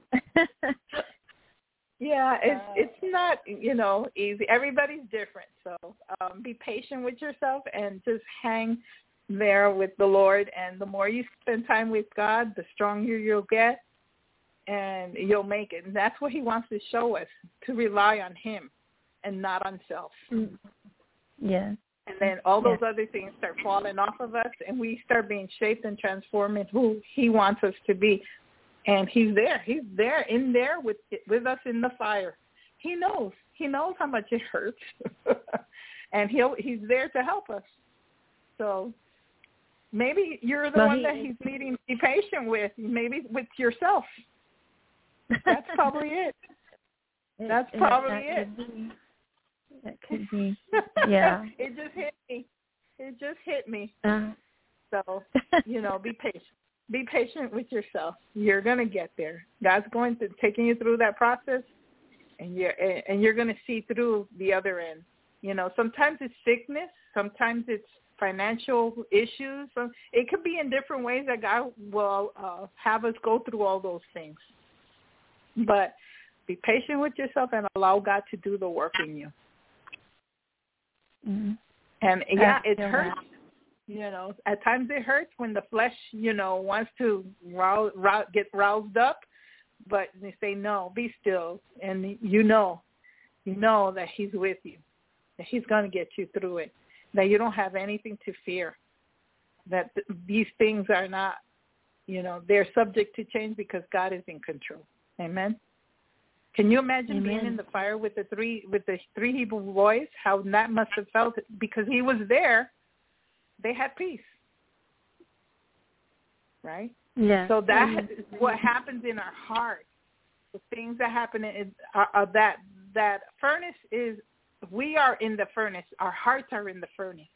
Yeah, it's it's not, you know, easy. Everybody's different, so um, be patient with yourself and just hang there with the Lord. And the more you spend time with God, the stronger you'll get, and you'll make it. And that's what He wants to show us, to rely on Him and not on self. Mm. Yes. And then all those yes. other things start falling off of us, and we start being shaped and transformed into who He wants us to be. And He's there. He's there, in there with with us in the fire. He knows. He knows how much it hurts. And he'll He's there to help us. So maybe you're the well, one he, that He's needing to be patient with, maybe with yourself. That's probably it. That's probably it. That could be. Yeah. It just hit me. It just hit me. Uh, so, you know, be patient. Be patient with yourself. You're going to get there. God's going to taking you through that process, and you're and you're going to see through the other end. You know, sometimes it's sickness. Sometimes it's financial issues. So it could be in different ways that God will uh, have us go through all those things. But be patient with yourself and allow God to do the work in you. Mm-hmm. And yeah, it feel hurts. that. You know, at times it hurts when the flesh, you know, wants to rouse, rouse, get roused up, but they say, no, be still. And you know, you know that he's with you, that he's going to get you through it, that you don't have anything to fear, that th- these things are not, you know, they're subject to change because God is in control. Amen. Can you imagine Amen. being in the fire with the three with the three Hebrew boys? How that must have felt, because he was there. They had peace, right? Yeah. So that is what happens in our heart. The things that happen in are, are that that furnace is. We are in the furnace. Our hearts are in the furnace,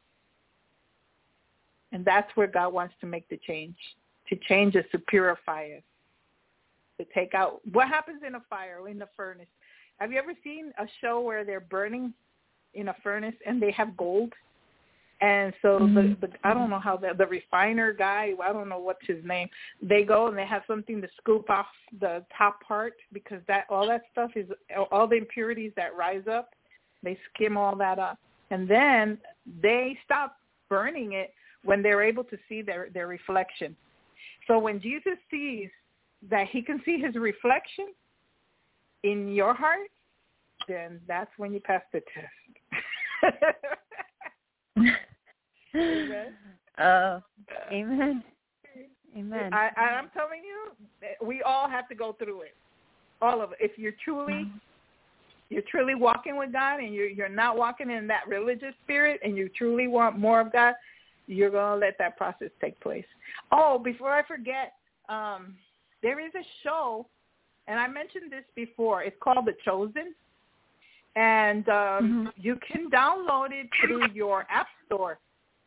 and that's where God wants to make the change. To change us, to purify us, to take out what happens in a fire, in the furnace. Have you ever seen a show where they're burning in a furnace and they have gold? And so mm-hmm. the, the I don't know how the, the refiner guy, I don't know what's his name, they go and they have something to scoop off the top part, because that all that stuff is all the impurities that rise up. They skim all that up. And then they stop burning it when they're able to see their, their reflection. So when Jesus sees that he can see his reflection in your heart, then that's when you pass the test. Amen. Oh, amen. Amen. I, I, I'm telling you, we all have to go through it. All of it. If you're truly, you're truly walking with God, and you're you're not walking in that religious spirit, and you truly want more of God, you're gonna let that process take place. Oh, before I forget, um, there is a show, and I mentioned this before. It's called The Chosen, and um, mm-hmm. you can download it through your app store.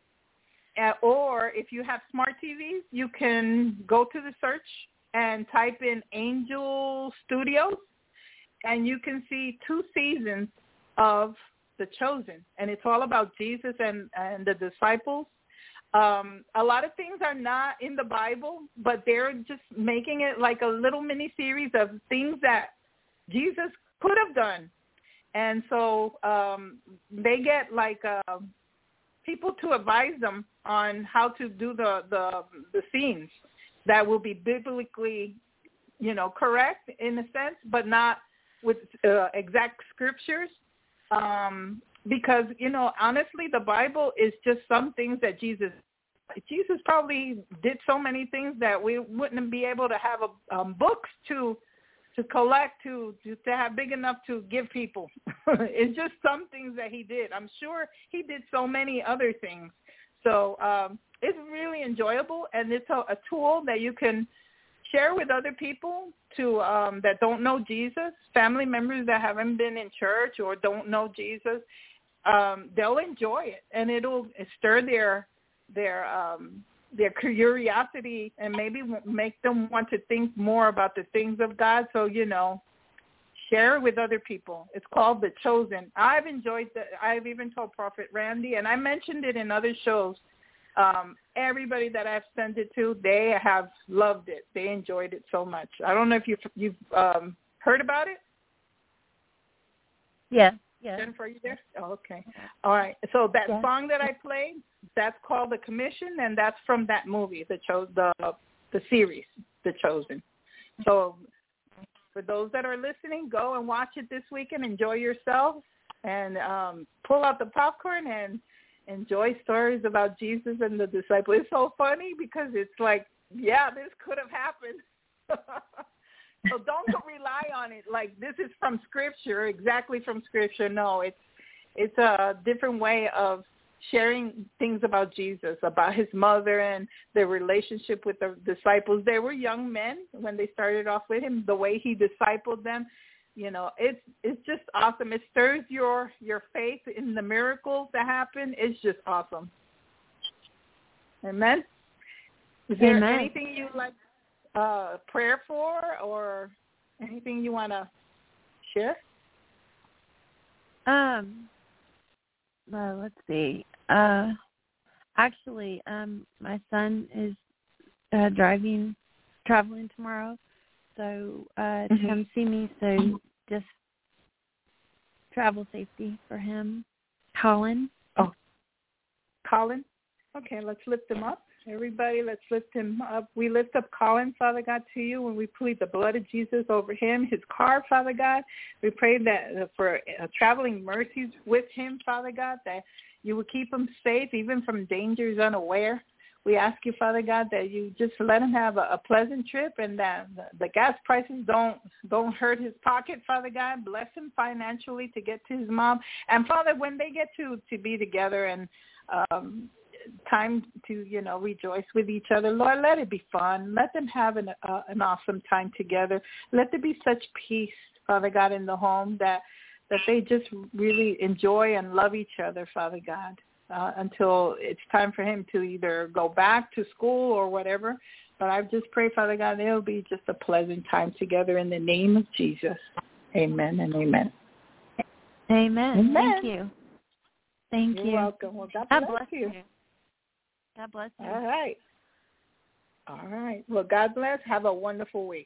Uh, or if you have smart T Vs, you can go to the search and type in Angel Studios, and you can see two seasons of The Chosen. And it's all about Jesus and, and the disciples. Um, a lot of things are not in the Bible, but they're just making it like a little mini series of things that Jesus could have done. And so um, they get like uh, people to advise them on how to do the, the the scenes that will be biblically, you know, correct in a sense, but not with uh, exact scriptures. Um, because, you know, honestly, the Bible is just some things that Jesus, Jesus probably did so many things that we wouldn't be able to have a, um, books to to collect, to, to to have big enough to give people. It's just some things that he did. I'm sure he did so many other things. So um, it's really enjoyable, and it's a, a tool that you can share with other people to um, that don't know Jesus, family members that haven't been in church or don't know Jesus. Um, they'll enjoy it, and it'll stir their their um, their curiosity, and maybe make them want to think more about the things of God. So, you know, share it with other people. It's called The Chosen. I've enjoyed that. I've even told Prophet Randy, and I mentioned it in other shows. Um, everybody that I've sent it to, they have loved it. They enjoyed it so much. I don't know if you've, you've um, heard about it. Yeah. Yeah. Jennifer, are you there? Oh, okay. All right. So that yeah. song that I played, that's called The Commission, and that's from that movie, the cho- the the series, The Chosen. So for those that are listening, go and watch it this weekend. Enjoy yourself, and um, pull out the popcorn and enjoy stories about Jesus and the disciples. It's so funny because it's like, yeah, this could have happened. So don't rely on it like this is from Scripture, exactly from Scripture. No, it's it's a different way of sharing things about Jesus, about his mother and their relationship with the disciples. They were young men when they started off with him, the way he discipled them. You know, it's it's just awesome. It stirs your, your faith in the miracles that happen. It's just awesome. Amen? Is there Amen. anything you like uh, prayer for, or anything you want to share? Um, well, let's see. Uh, actually, um, my son is uh, driving, traveling tomorrow, so uh, to mm-hmm. come see me. So just travel safety for him, Colin. Oh, Colin? Okay, let's lift him up. Everybody, let's lift him up. We lift up Colin, Father God, to you, and we plead the blood of Jesus over him, his car, Father God. We pray that uh, for uh, traveling mercies with him, Father God, that you would keep him safe, even from dangers unaware. We ask you, Father God, that you just let him have a, a pleasant trip, and that the, the gas prices don't don't hurt his pocket, Father God. Bless him financially to get to his mom. And, Father, when they get to, to be together and um time to, you know, rejoice with each other, Lord, let it be fun. Let them have an uh, an awesome time together. Let there be such peace, Father God, in the home that that they just really enjoy and love each other, Father God, uh, until it's time for him to either go back to school or whatever. But I just pray, Father God, it'll be just a pleasant time together in the name of Jesus. Amen and amen. Amen. Amen. Thank you. Thank You're you. welcome. Well, God bless, God bless you. you. God bless you. All right. All right. Well, God bless. Have a wonderful week.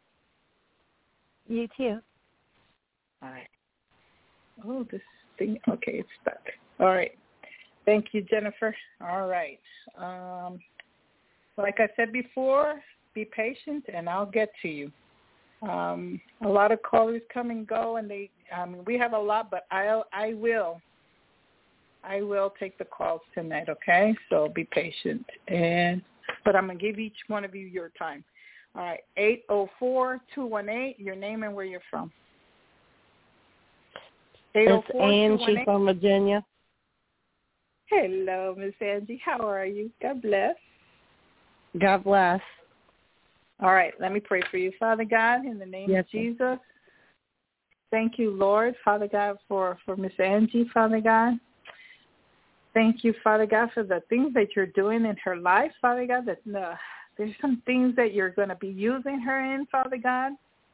You too. All right. Oh, this thing. Okay, it's stuck. All right. Thank you, Jennifer. All right. Um, like I said before, be patient, and I'll get to you. Um, a lot of callers come and go, and they. Um, we have a lot, but I'll. I will. I will take the calls tonight, okay? So be patient. And but I'm going to give each one of you your time. All right, eight oh four, two one eight, your name and where you're from. It's Angie from Virginia. Hello, Miss Angie. How are you? God bless. God bless. All right, let me pray for you. Father God, in the name yes, of Jesus, thank you, Lord, Father God, for, for Miss Angie, Father God. Thank you, Father God, for the things that you're doing in her life, Father God. That uh, there's some things that you're going to be using her in, Father God.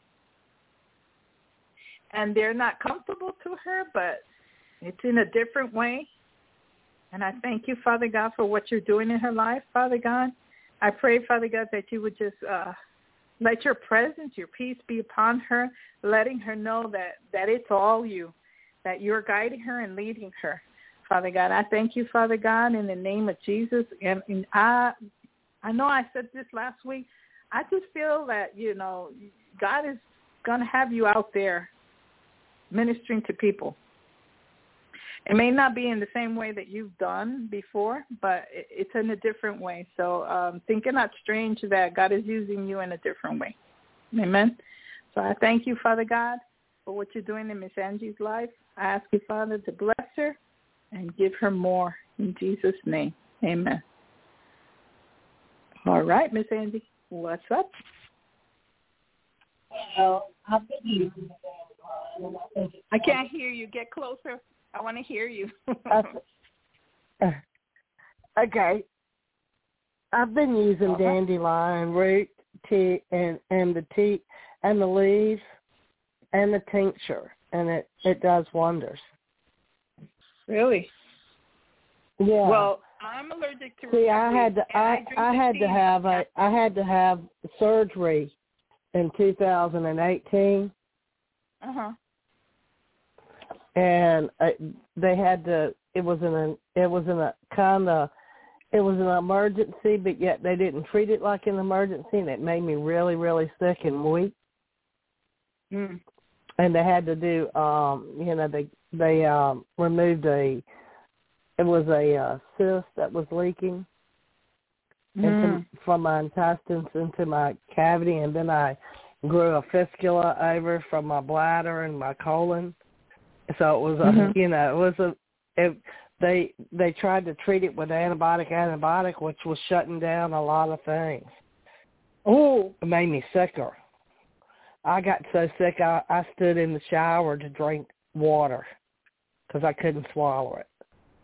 And they're not comfortable to her, but it's in a different way. And I thank you, Father God, for what you're doing in her life, Father God. I pray, Father God, that you would just uh, let your presence, your peace be upon her, letting her know that, that it's all you, that you're guiding her and leading her. Father God, I thank you, Father God, in the name of Jesus. And, and I I know I said this last week. I just feel that, you know, God is going to have you out there ministering to people. It may not be in the same way that you've done before, but it's in a different way. So um, think it not strange that God is using you in a different way. Amen. So I thank you, Father God, for what you're doing in Miss Angie's life. I ask you, Father, to bless her and give her more in Jesus' name. Amen. All right, Miss Angie, what's up? Well, I can't hear you. Get closer. I want to hear you. Okay. I've been using uh-huh. dandelion root tea and, and the tea and the leaves and the tincture, and it, it does wonders. Really? Yeah. Well, I'm allergic to. See, I had to. I I, I had to have a. I had to have surgery in two thousand eighteen. Uh huh. And uh, they had to. It was in a. It was in a kind of. It was an emergency, but yet they didn't treat it like an emergency, and it made me really, really sick and weak. Mm. And they had to do. Um, you know, they they um, removed a. It was a uh, cyst that was leaking mm. into, from my intestines into my cavity, and then I grew a fistula over from my bladder and my colon. So it was, a, mm-hmm. you know, it was a. It, they they tried to treat it with antibiotic, antibiotic, which was shutting down a lot of things. Oh, it made me sicker. I got so sick, I, I stood in the shower to drink water because I couldn't swallow it.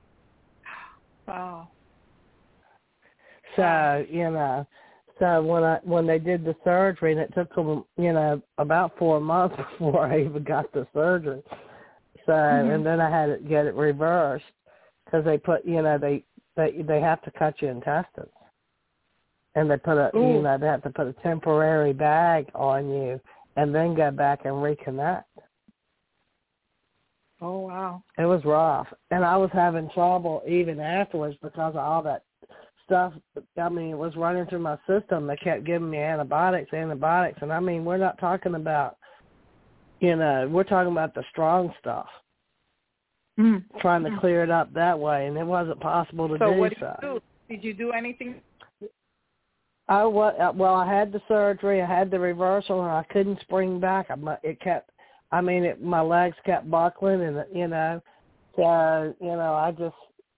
Wow. So, wow. you know, so when I when they did the surgery, and it took them, you know, about four months before I even got the surgery. So, mm-hmm. and then I had to get it reversed because they put, you know, they, they they have to cut your intestines. And they put a, Ooh. you know, they have to put a temporary bag on you and then go back and reconnect. Oh, wow. It was rough. And I was having trouble even afterwards because of all that stuff. I mean, it was running through my system. They kept giving me antibiotics, antibiotics. And, I mean, we're not talking about, you know, we're talking about the strong stuff. Mm. Trying to clear it up that way, and it wasn't possible to so do what did so. You do? Did you do anything? I well, well, I had the surgery, I had the reversal, and I couldn't spring back. I, it kept, I mean, it, my legs kept buckling, and you know, so you know, I just,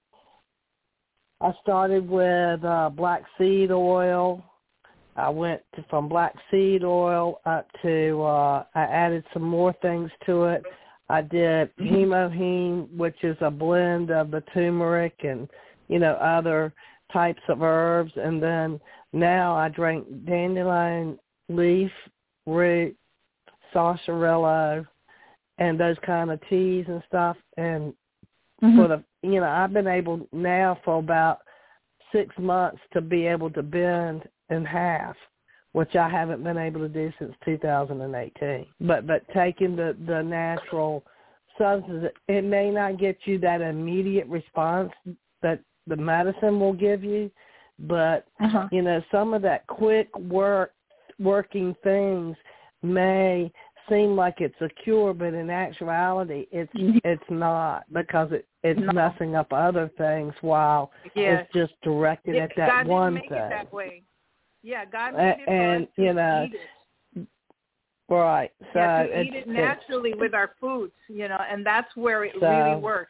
I started with uh, black seed oil. I went to, from black seed oil up to, uh, I added some more things to it. I did Hemoheme, which is a blend of the turmeric and, you know, other types of herbs. And then now I drink dandelion leaf, root, sarsaparilla, and those kind of teas and stuff. And mm-hmm. for the, you know, I've been able now for about six months to be able to bend in half, which I haven't been able to do since two thousand eighteen. But but taking the, the natural substances, it may not get you that immediate response that the medicine will give you, but, uh-huh. you know, some of that quick work, working things may seem like it's a cure, but in actuality, it's it's not, because it, it's no. messing up other things while yes. it's just directed yeah, at that God one didn't make thing. It that way. Yeah, God made it for and us to you know, eat it. Right. So yeah, to it's, eat it naturally with our foods, you know, and that's where it so, really works.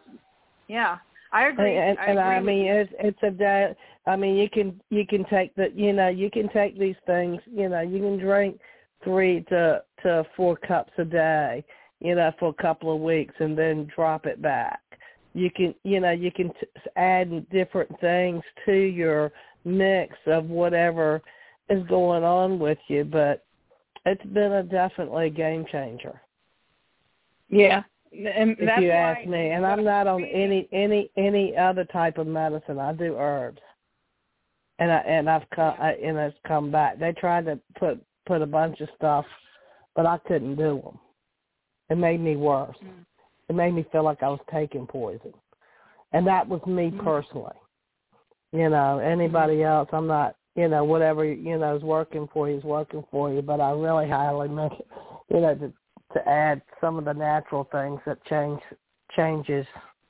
Yeah, I agree. And, I, and agree I mean, it's it's a day. I mean, you can you can take the you know you can take these things. You know, you can drink three to to four cups a day. You know, for a couple of weeks, and then drop it back. You can you know you can t- add different things to your mix of whatever is going on with you, but it's been a definitely game changer. Yeah, and if that's you why, ask me, and I'm not on any any any other type of medicine. I do herbs, and I and I've come I, and it's come back. They tried to put put a bunch of stuff, but I couldn't do them. It made me worse. Mm. It made me feel like I was taking poison, and that was me mm. personally. You know, anybody mm. else, I'm not. You know, whatever, you know, is working for you is working for you. But I really highly mention, you know, to, to add some of the natural things that change changes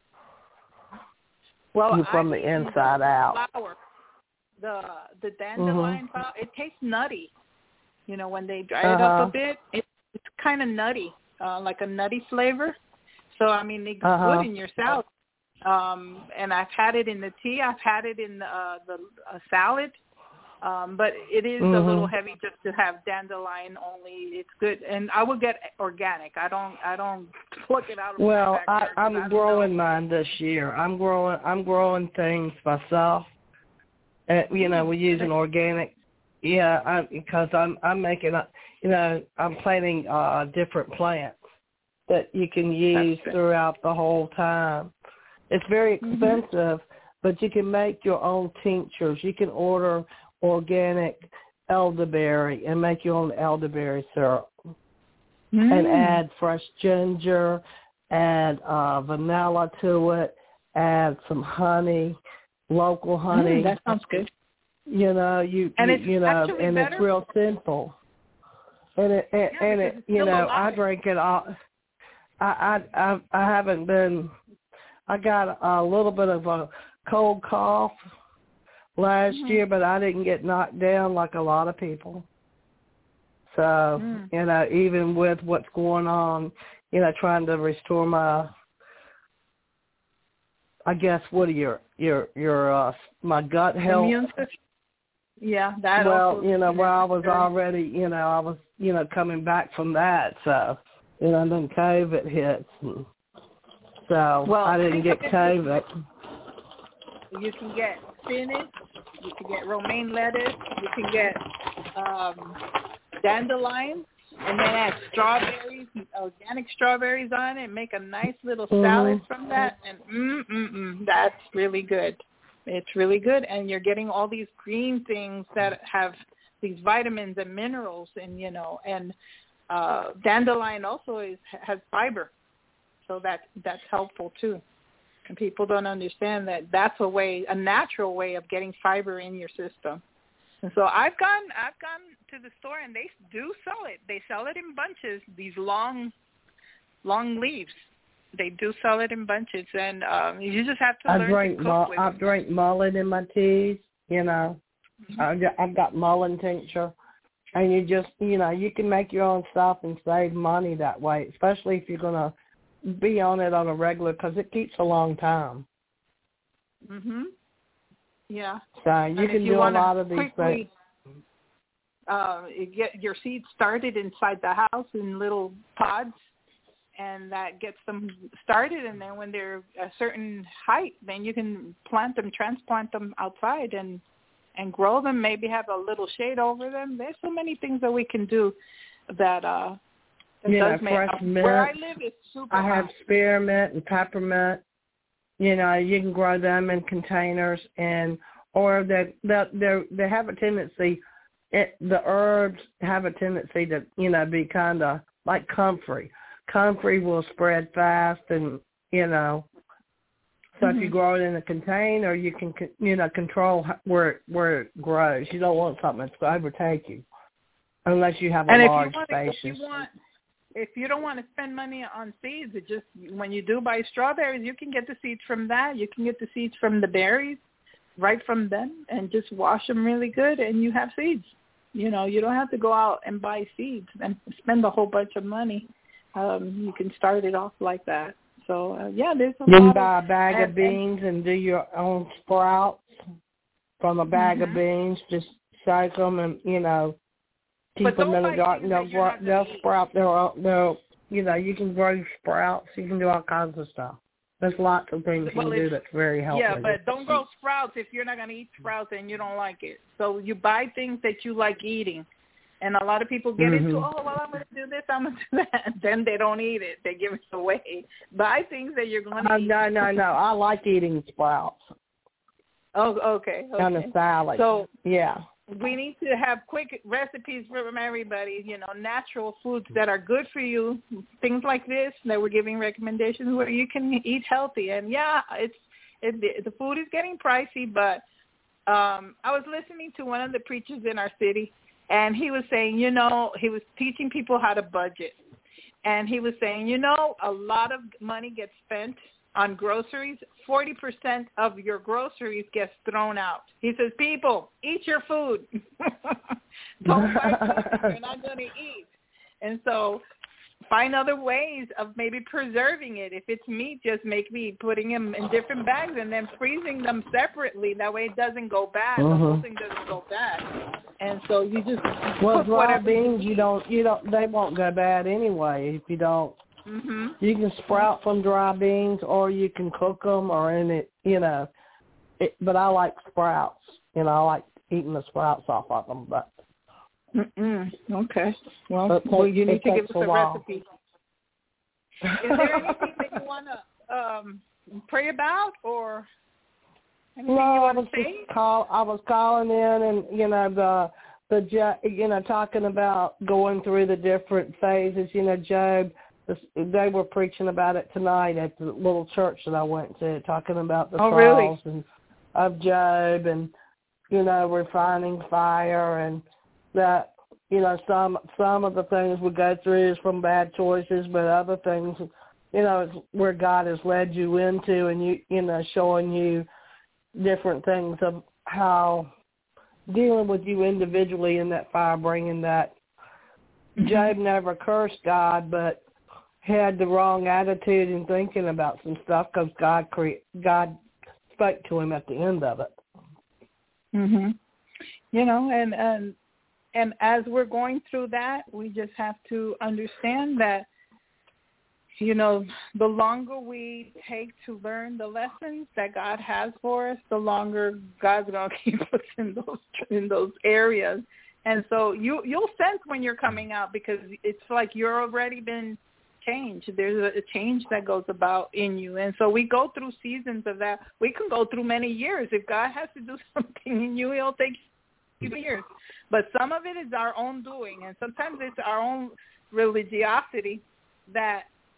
well, you from I the inside the out. Flower, the the dandelion mm-hmm. flower, it tastes nutty. You know, when they dry uh-huh. it up a bit, it, it's kind of nutty, uh, like a nutty flavor. So, I mean, it's uh-huh. good in your salad. Um, and I've had it in the tea. I've had it in uh, the uh, salad. Um, but it is mm-hmm. a little heavy just to have dandelion only. It's good, and I will get organic. I don't, I don't pluck it out of well, my backyard. Well, I'm growing know. mine this year. I'm growing, I'm growing things myself. And, you know, we're using organic. Yeah, I, because I'm, I'm making, a, you know, I'm planting uh, different plants that you can use throughout the whole time. It's very expensive, mm-hmm. but you can make your own tinctures. You can order organic elderberry and make your own elderberry syrup mm. and add fresh ginger, add uh, vanilla to it, add some honey, local honey. Mm, that sounds good. You know, you and you, it's you know, and better. it's real simple. And it and, yeah, and it you know, I drink it all. I I I, I haven't been. I got a little bit of a cold cough last mm-hmm. year, but I didn't get knocked down like a lot of people. So, mm. you know, even with what's going on, you know, trying to restore my, I guess, what are your, your, your, uh, my gut health. Immune system. Yeah, that Well, also, you know, where I was already, you know, I was, you know, coming back from that. So, you know, and then COVID hits. And so well, I didn't get COVID. You can get spinach, you can get romaine lettuce, you can get um, dandelion, and then add strawberries, organic strawberries on it, and make a nice little mm-hmm. salad from that, and mm mm mm, that's really good. It's really good, and you're getting all these green things that have these vitamins and minerals, and you know, and uh, dandelion also is has fiber. So that that's helpful too. And people don't understand that that's a way, a natural way of getting fiber in your system. And so I've gone, I've gone to the store and they do sell it. They sell it in bunches. These long, long leaves. They do sell it in bunches, and um, you just have to I learn drink to cook mul- with I it. drink mullein in my teas. You know, Mm-hmm. I've got, I've got mullein tincture, and you just, you know, you can make your own stuff and save money that way, especially if you're gonna be on it on a regular, because it keeps a long time. Mhm. Yeah. So you and can if you do a wanna lot of these quickly, things. Uh, get your seeds started inside the house in little pods, and that gets them started. And then when they're a certain height, then you can plant them, transplant them outside, and and grow them. Maybe have a little shade over them. There's so many things that we can do that uh, that You does know, make. fresh mint. Where I live is super I have hot. spearmint and peppermint. You know, you can grow them in containers, and or they they they they have a tendency. It, the herbs have a tendency to, you know, be kind of like comfrey. Comfrey will spread fast, and, you know, so Mm-hmm. if you grow it in a container, you can, you know, control where it, where it grows. You don't want something that's going to overtake you unless you have a and if large you want, space. if you want, if you don't want to spend money on seeds, it just when you do buy strawberries, you can get the seeds from that. You can get the seeds from the berries, right from them, and just wash them really good, and you have seeds. You know, you don't have to go out and buy seeds and spend a whole bunch of money. Um, you can start it off like that. So, uh, yeah, there's a You can lot buy of, a bag and, of beans and, and do your own sprouts from a bag mm-hmm. of beans. Just soak them and, you know, keep But them don't in the buy garden. things They'll, that you're grow, not gonna they'll eat. sprout. They'll, they'll, you know, you can grow sprouts. You can do all kinds of stuff. There's lots of things you Well, can do that's very helpful. Yeah, but don't grow sprouts if you're not going to eat sprouts and you don't like it. So you buy things that you like eating. And a lot of people get mm-hmm. into, oh, well, I'm going to do this, I'm going to do that. Then they don't eat it. They give it away. Buy things that you're going to uh, eat. No, no, no. I like eating sprouts. Oh, okay. okay. On a salad. So yeah. we need to have quick recipes from everybody, you know, natural foods that are good for you, things like this that we're giving recommendations where you can eat healthy. And, yeah, it's it, the food is getting pricey, but um, I was listening to one of the preachers in our city, and he was saying, you know, he was teaching people how to budget. And he was saying, you know, a lot of money gets spent on groceries. forty percent of your groceries gets thrown out. He says, people, eat your food. Don't buy food that you're not going to eat. And so find other ways of maybe preserving it. If it's meat, just make meat, putting them in different bags and then freezing them separately. That way it doesn't go bad. Mm-hmm. The whole thing doesn't go bad. And so you just well, cook dry whatever beans, you, you don't, you don't, they won't go bad anyway if you don't. Mm-hmm. You can sprout from dry beans, or you can cook them, or in it, you know. It, but I like sprouts. You know, I like eating the sprouts off of them. But Mm-mm. okay, well, it takes, well, you need to give us a, a while. recipe. Is there anything that you want to um, pray about, or anything No, you I want was to say? just call. I was calling in, and you know the the ju- you know talking about going through the different phases. You know, Job. This, they were preaching about it tonight at the little church that I went to, talking about the Oh, trials really? and of Job, and you know refining fire, and that you know some some of the things we go through is from bad choices, but other things, you know, it's where God has led you into, and you you know showing you different things of how dealing with you individually in that fire, bringing that. Mm-hmm. Job never cursed God, but had the wrong attitude in thinking about some stuff because God cre- God spoke to him at the end of it. Mhm. You know, and and and as we're going through that, we just have to understand that, you know, the longer we take to learn the lessons that God has for us, the longer God's going to keep us in those in those areas. And so you you'll sense when you're coming out, because it's like you're already been changed. There's a change that goes about in you. And so we go through seasons of that. We can go through many years. If God has to do something in you, he'll take years. But some of it is our own doing, and sometimes it's our own religiosity that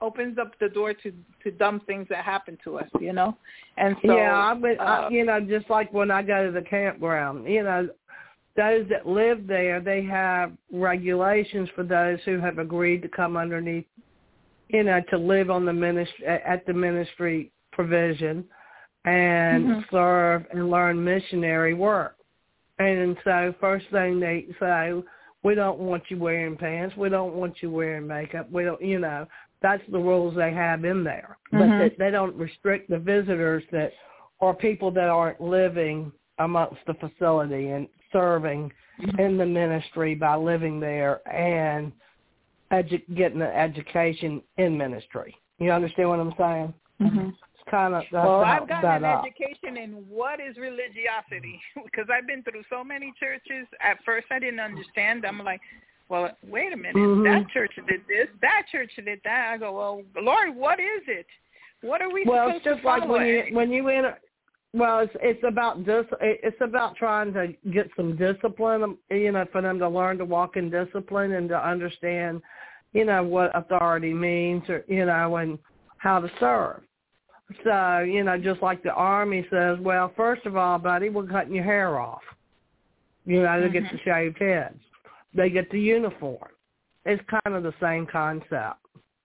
opens up the door to, to dumb things that happen to us, you know? And so, yeah, I, but, uh, I, you know, just like when I go to the campground, you know, those that live there, they have regulations for those who have agreed to come underneath, you know, to live on the ministry, at the ministry provision and mm-hmm. serve and learn missionary work. And so first thing they say, we don't want you wearing pants. We don't want you wearing makeup. We don't, you know, that's the rules they have in there. Mm-hmm. But they, they don't restrict the visitors that or people that aren't living amongst the facility and serving mm-hmm. in the ministry by living there and edu- getting an education in ministry. You understand what I'm saying? Mm-hmm. It's kind of well, I've gotten an up. education in what is religiosity because I've been through so many churches. At first, I didn't understand. I'm like, well, wait a minute. Mm-hmm. That church did this. That church did that. I go, well, Lord, what is it? What are we well, supposed it's just to follow? like when you when you enter. Well, it's it's about dis, it's about trying to get some discipline, you know, for them to learn to walk in discipline and to understand, you know, what authority means, or you know, and how to serve. So, you know, just like the Army says, well, first of all, buddy, we're cutting your hair off. You know, they mm-hmm. get to shave heads. They get the uniform. It's kind of the same concept.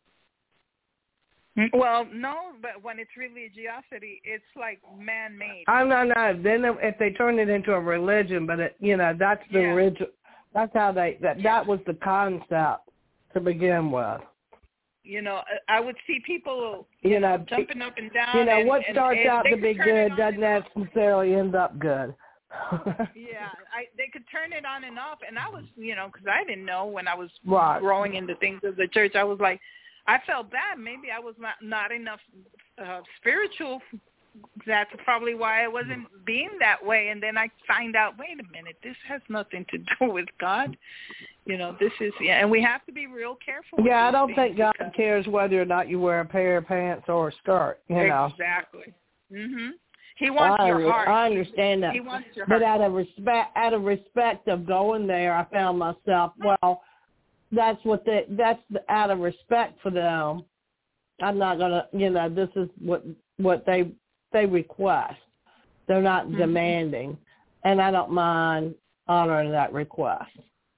Well, no, but when it's religiosity, it's like man-made. I no, no. Then if they turn it into a religion, but it, you know, that's the yeah. original. That's how they. That yeah. that was the concept to begin with. You know, I would see people, you, you know, know, jumping up and down. You know, and, what starts and, out and to be good doesn't necessarily end up good. yeah, I, they could turn it on and off, and I was, you know, because I didn't know when I was right. growing into things of the church. I was like, I felt bad. Maybe I was not, not enough uh, spiritual. That's probably why I wasn't being that way. And then I find out, wait a minute, this has nothing to do with God. You know, this is, yeah, and we have to be real careful. Yeah, I don't think God cares whether or not you wear a pair of pants or a skirt, you know. Exactly. Mhm. He wants I, your heart. I understand that. He wants your heart. But out of respect, out of respect of going there, I found myself, well, that's what they, that's the, out of respect for them. I'm not going to, you know, this is what what they they request. They're not mm-hmm. demanding, and I don't mind honoring that request.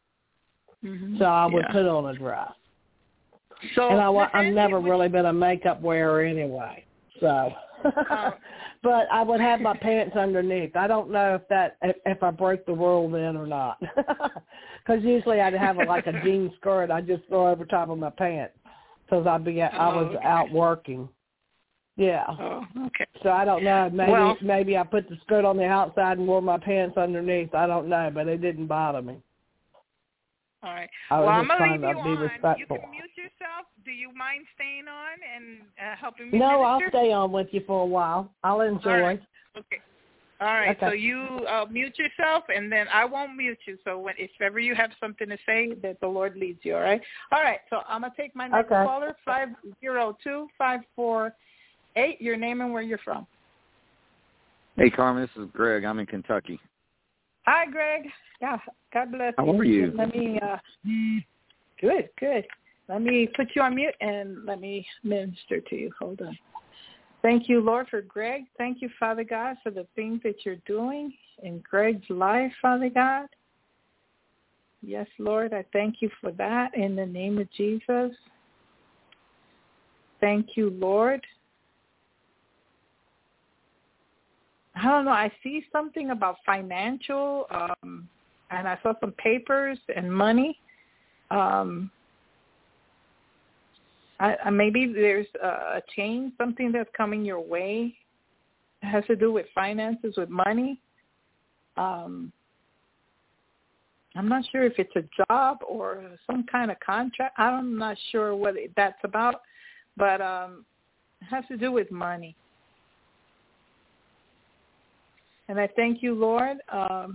Mm-hmm. So I would yeah. put on a dress. So and I, I've never really been a makeup wearer anyway. So, uh, but I would have my pants underneath. I don't know if that if, if I break the rule then or not. Because usually I'd have a, like a jean skirt I just throw over top of my pants because I'd be I was oh, okay. out working. Yeah. Oh, okay. So I don't know. Maybe well, maybe I put the skirt on the outside and wore my pants underneath. I don't know, but it didn't bother me. All right. I well, was I'm just going to trying leave to you be on. respectful. You can mute yourself. Do you mind staying on and uh, helping me No, minister? I'll stay on with you for a while. I'll enjoy. All right. Okay. All right. Okay. So you uh, mute yourself, and then I won't mute you. So when, if ever you have something to say, that the Lord leads you, all right? All right. So I'm going to take my next okay. caller, five zero two, five four eight. Your name and where you're from. Hey, Carmen, this is Greg. I'm in Kentucky. Hi, Greg. Yeah, God bless you. How are you? Let me, uh, good, good. Let me put you on mute and let me minister to you. Hold on. Thank you, Lord, for Greg. Thank you, Father God, for the things that you're doing in Greg's life, Father God. Yes, Lord, I thank you for that in the name of Jesus. Thank you, Lord. I don't know. I see something about financial, um, and I saw some papers and money. Um, I, I, maybe there's a change, something that's coming your way. It has to do with finances, with money. Um, I'm not sure if it's a job or some kind of contract. I'm not sure what that's about, but um, it has to do with money. And I thank you, Lord. Um,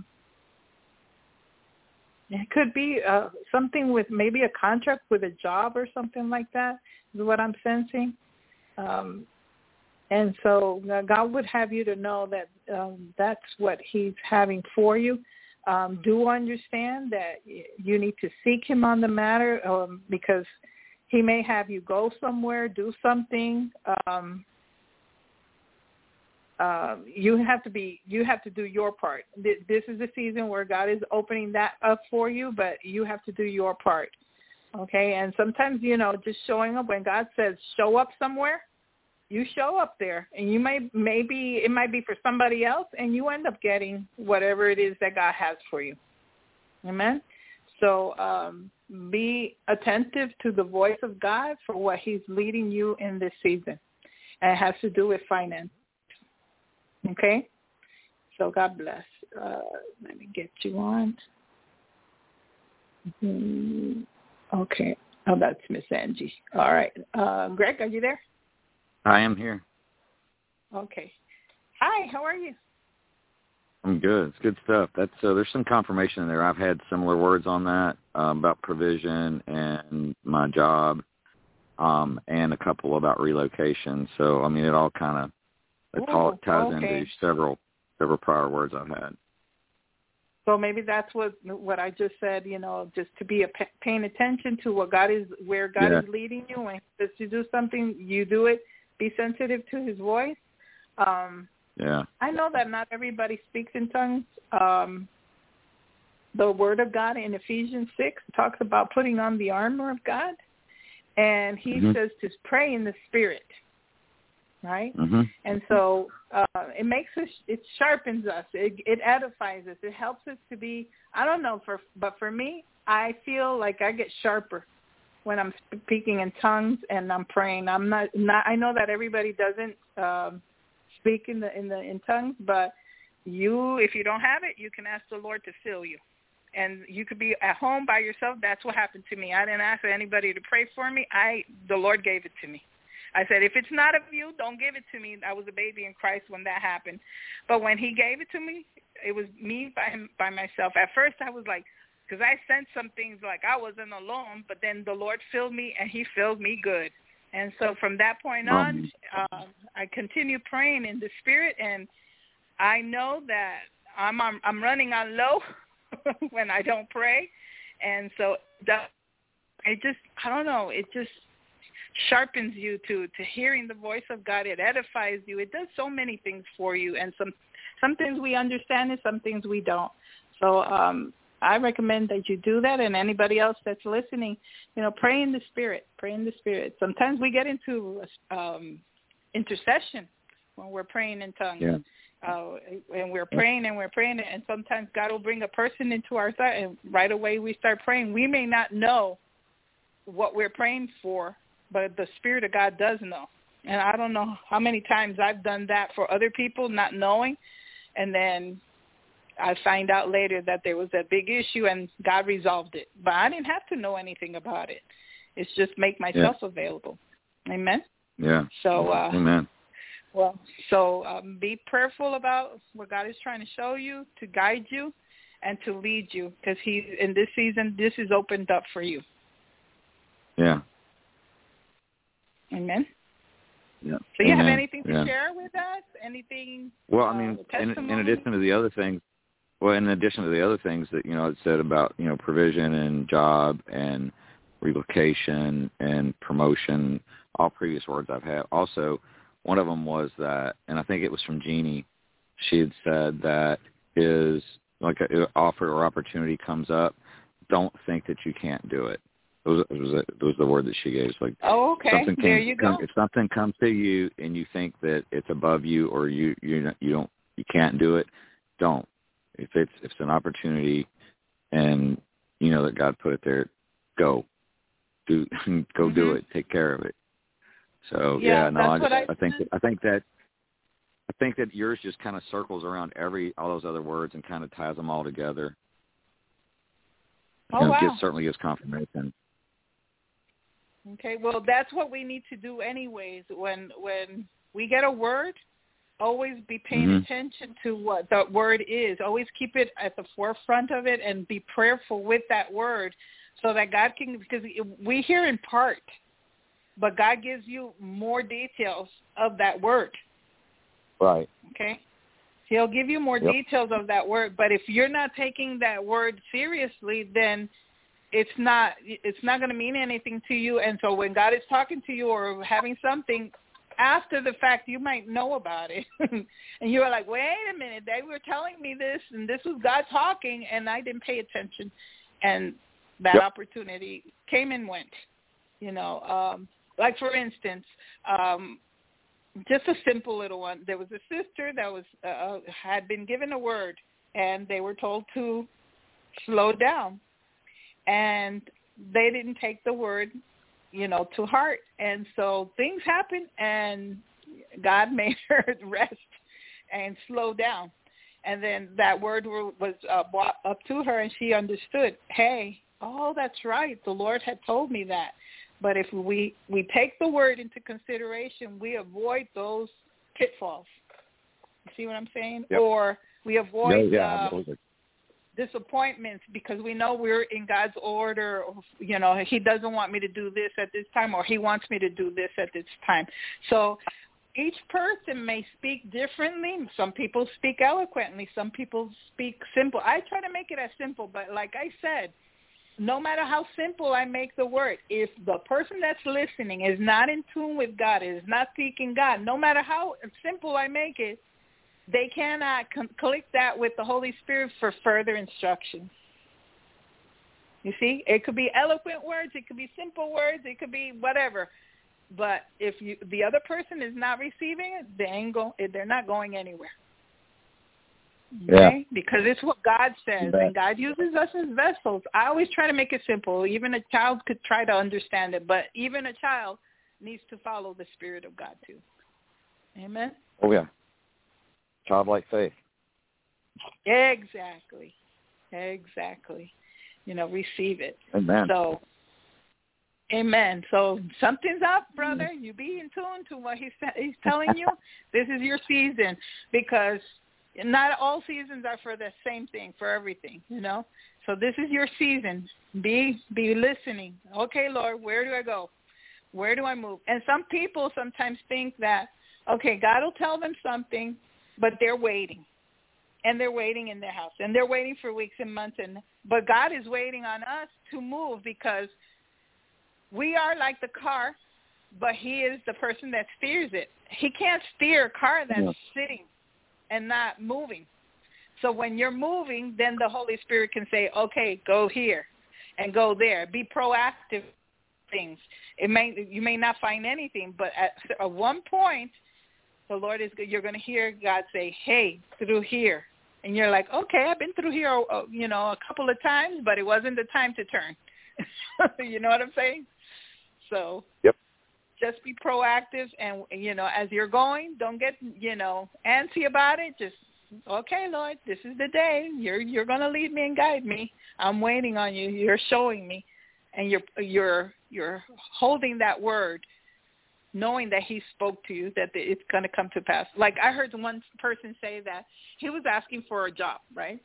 it could be uh, something with maybe a contract with a job or something like that is what I'm sensing. Um, and so uh, God would have you to know that um, that's what he's having for you. Um, do understand that you need to seek him on the matter um, because He may have you go somewhere, do something. Um, uh, you have to be, you have to do your part. This is a season where God is opening that up for you, but you have to do your part. Okay, and sometimes, you know, just showing up when God says show up somewhere, you show up there, and you may maybe it might be for somebody else, and you end up getting whatever it is that God has for you. Amen. So um, be attentive to the voice of God for what He's leading you in this season, and it has to do with finance. Okay, so God bless. Uh, let me get you on. Mm-hmm. Okay. Oh, that's Miss Angie. All right. Uh, Greg, are you there? I am here. Okay. Hi, how are you? I'm good. It's good stuff. That's uh, there's some confirmation in there. I've had similar words on that um, about provision and my job, um, and a couple about relocation. So I mean, it all kind of it Ooh, all ties okay. into several several prior words I've had. So maybe that's what what I just said. You know, just to be a, paying attention to what God is, where God yeah. is leading you. When He says to do something, you do it. Be sensitive to His voice. Um, yeah. I know that not everybody speaks in tongues. Um, the Word of God in Ephesians six talks about putting on the armor of God, and He mm-hmm. says to pray in the Spirit. Right? Mm-hmm. And so uh, it makes us, it sharpens us, it, it edifies us, it helps us to be, I don't know, for but for me, I feel like I get sharper when I'm speaking in tongues and I'm praying. I'm not, not I know that everybody doesn't um, speak in the in the in tongues, but you, if you don't have it, you can ask the Lord to fill you. And you could be at home by yourself. That's what happened to me. I didn't ask for anybody to pray for me. I the Lord gave it to me. I said, if it's not of you, don't give it to me. I was a baby in Christ when that happened. But when He gave it to me, it was me by him, by myself. At first, I was like, because I sensed some things like I wasn't alone, but then the Lord filled me, and He filled me good. And so from that point on, um, I continue praying in the Spirit, and I know that I'm I'm, I'm running on low when I don't pray. And so that, it just, I don't know, it just sharpens you to, to hearing the voice of God. It edifies you. It does so many things for you, and some some things we understand and some things we don't. So um, I recommend that you do that, and anybody else that's listening, you know, pray in the Spirit. Pray in the Spirit. Sometimes we get into um, intercession when we're praying in tongues. Yeah. Uh, and we're praying and we're praying, and sometimes God will bring a person into our side, and right away we start praying. We may not know what we're praying for, but the Spirit of God does know. And I don't know how many times I've done that for other people, not knowing, and then I find out later that there was a big issue and God resolved it. But I didn't have to know anything about it. It's just make myself yeah. available. Amen? Yeah. So, uh, Amen. Well, so um, be prayerful about what God is trying to show you, to guide you, and to lead you, because He in this season, this is opened up for you. Yeah. Amen. Yeah. So you Amen. have anything to yeah. share with us? Anything? Well, uh, I mean, in, testimony? in addition to the other things, well, in addition to the other things that, you know, it said about, you know, provision and job and relocation and promotion, all previous words I've had. Also, one of them was that, and I think it was from Jeannie, she had said that is like an offer or opportunity comes up, don't think that you can't do it. It was, it was, a, it was the word that she gave. It's like, oh, okay. Something there came, you go. If something comes to you and you think that it's above you or you you you don't you can't do it, don't. If it's if it's an opportunity, and you know that God put it there, go, do go mm-hmm. do it. Take care of it. So yeah, yeah no, I, just, I, I think that, I think that I think that yours just kind of circles around every all those other words and kind of ties them all together. Oh and wow! It gives, certainly gives confirmation. Okay, well, that's what we need to do anyways. When when we get a word, always be paying mm-hmm. attention to what that word is. Always keep it at the forefront of it and be prayerful with that word so that God can, because we hear in part, but God gives you more details of that word. Right. Okay? He'll give you more yep. details of that word, but if you're not taking that word seriously, then it's not it's not going to mean anything to you. And so when God is talking to you or having something after the fact, you might know about it. And you're like, wait a minute, they were telling me this, and this was God talking, and I didn't pay attention. And that yep. opportunity came and went. You know, um, like, for instance, um, just a simple little one. There was a sister that was uh, had been given a word, and they were told to slow down. And they didn't take the word, you know, to heart. And so things happened, and God made her rest and slow down. And then that word was uh, brought up to her, and she understood, hey, oh, that's right. The Lord had told me that. But if we, we take the word into consideration, we avoid those pitfalls. You see what I'm saying? Yep. Or we avoid yeah, yeah, uh, disappointments because we know we're in God's order. You know, he doesn't want me to do this at this time, or he wants me to do this at this time. So each person may speak differently. Some people speak eloquently. Some people speak simple. I try to make it as simple, but like I said, no matter how simple I make the word, if the person that's listening is not in tune with God, is not seeking God, no matter how simple I make it, they cannot com- click that with the Holy Spirit for further instruction. You see, it could be eloquent words, it could be simple words, it could be whatever. But if you, the other person is not receiving it, they ain't go, they're not going anywhere. Okay? Yeah. Because it's what God says, and God uses us as vessels. I always try to make it simple. Even a child could try to understand it, but even a child needs to follow the Spirit of God too. Amen? Oh, yeah. Childlike faith. Exactly. Exactly. You know, receive it. Amen. So, amen. So something's up, brother. You be in tune to what he's, he's telling you. This is your season, because not all seasons are for the same thing, for everything, you know. So this is your season. Be be listening. Okay, Lord, where do I go? Where do I move? And some people sometimes think that, okay, God will tell them something, but they're waiting, and they're waiting in their house, and they're waiting for weeks and months. And but God is waiting on us to move, because we are like the car, but he is the person that steers it. He can't steer a car that's yeah. sitting and not moving. So when you're moving, then the Holy Spirit can say, okay, go here and go there. Be proactive things. It may you may not find anything, but at, at one point, the Lord is good. You're going to hear God say, hey, through here. And you're like, okay, I've been through here, you know, a couple of times, but it wasn't the time to turn. You know what I'm saying? So yep. Just be proactive, and, you know, as you're going, don't get, you know, antsy about it. Just, okay, Lord, this is the day. You're you're going to lead me and guide me. I'm waiting on you. You're showing me, and you're you're you're holding that word, knowing that he spoke to you, that it's going to come to pass. Like I heard one person say that he was asking for a job, right?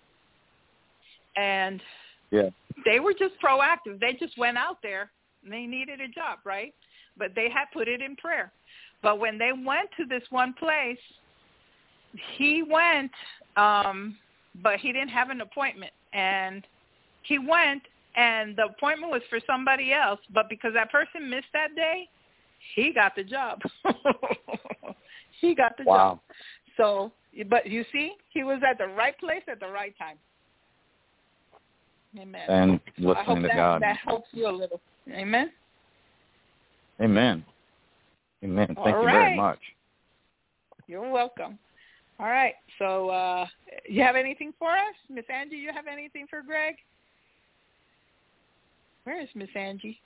And yeah. they were just proactive. They just went out there, and they needed a job, right? But they had put it in prayer. But when they went to this one place, he went, um, but he didn't have an appointment. And he went, and the appointment was for somebody else. But because that person missed that day, he got the job. He got the wow. job. So, but you see, he was at the right place at the right time. Amen. And so I hope listening to that, God. that helps you a little. Amen. Amen. Amen. Thank All you right. very much. You're welcome. All right. So uh, you have anything for us? Miss Angie, you have anything for Greg? Where is Miss Angie?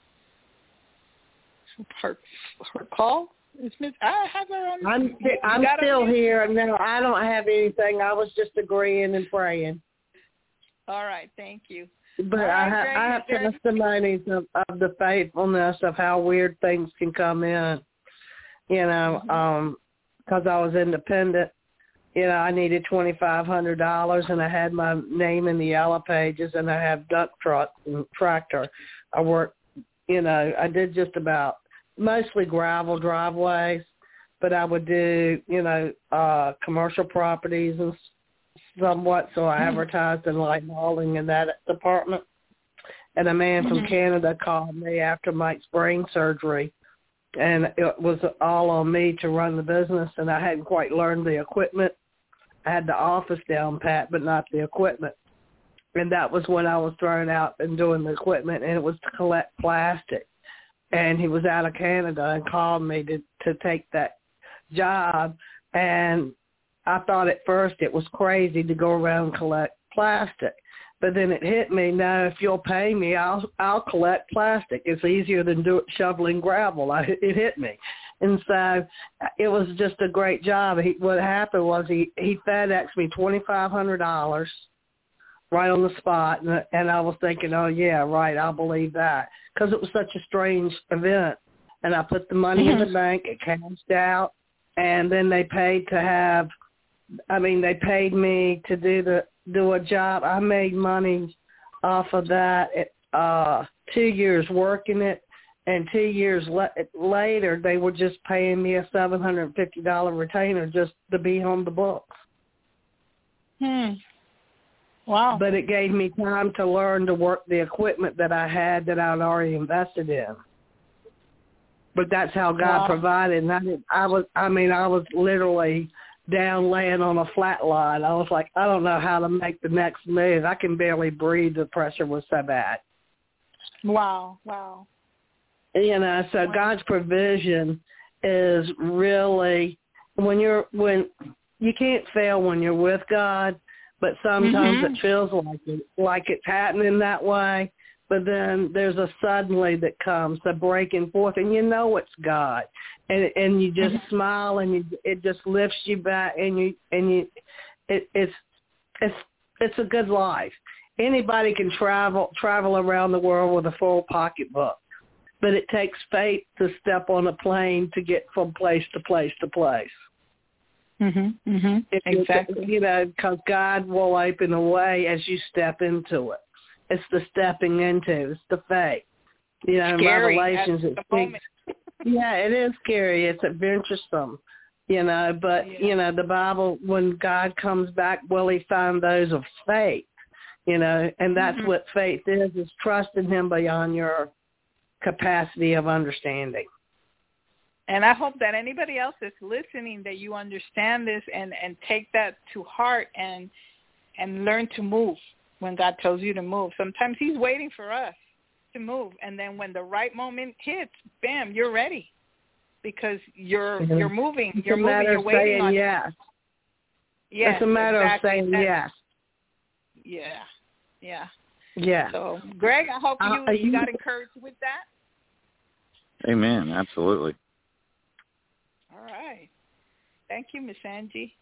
Her, her call? Is Miss, I have her on. I'm, I'm still here. No, I don't have anything. I was just agreeing and praying. All right. Thank you. But right, I, ha- Greg, I have testimonies of, of the faithfulness of how weird things can come in, you know, mm-hmm. um, because I was independent. You know, I needed twenty-five hundred dollars, and I had my name in the Yellow Pages, and I have dump truck and tractor. I worked, you know, I did just about mostly gravel driveways, but I would do, you know, uh, commercial properties and somewhat, so I advertised in light hauling in that department. and a man mm-hmm. from Canada called me after Mike's brain surgery, and it was all on me to run the business, and I hadn't quite learned the equipment. I had the office down pat, but not the equipment. And that was when I was thrown out and doing the equipment, and it was to collect plastic. And he was out of Canada and called me to, to take that job. And I thought at first it was crazy to go around and collect plastic. But then it hit me, no, if you'll pay me, I'll I'll collect plastic. It's easier than do it shoveling gravel. I, it hit me. And so it was just a great job. He, what happened was he, he FedExed me twenty-five hundred dollars right on the spot. And, and I was thinking, oh, yeah, right, I'll believe that. Because it was such a strange event. And I put the money in the bank, it cashed out, and then they paid to have, I mean, they paid me to do the do a job. I made money off of that uh, two years working it, and two years le- later they were just paying me a seven hundred fifty dollars retainer just to be on the books. Hmm. Wow. But it gave me time to learn to work the equipment that I had that I'd already invested in. But that's how God wow. provided. And I, did, I was, I mean, I was literally down laying on a flat line. I was like, I don't know how to make the next move. I can barely breathe. The pressure was so bad. Wow, wow. You know, so wow. God's provision is really, when you're, when you can't fail when you're with God, but sometimes mm-hmm. it feels like it, like it's happening that way. But then there's a suddenly that comes, a breaking forth, and you know it's God, and and you just mm-hmm. smile, and you, it just lifts you back, and you and you, it, it's it's it's a good life. Anybody can travel travel around the world with a full pocketbook, but it takes faith to step on a plane to get from place to place to place. Mhm. Mhm. Exactly. You know, because God will open a way as you step into it. It's the stepping into. It's the faith. You know, scary in Revelations, it speaks. Yeah, it is scary. It's adventuresome. You know, but yeah. you know, the Bible, when God comes back, will He find those of faith? You know, and that's mm-hmm. what faith is: is trusting Him beyond your capacity of understanding. And I hope that anybody else that's listening, that you understand this and, and take that to heart and and learn to move when God tells you to move. Sometimes He's waiting for us to move, and then when the right moment hits, bam, you're ready because you're mm-hmm. you're moving. It's you're a moving. matter you're of waiting saying on yes. Yes, it's a matter exactly. of saying That's, yes. Yeah, yeah. Yeah. So, Greg, I hope you, uh, you you got encouraged with that. Amen. Absolutely. All right. Thank you, Miss Angie.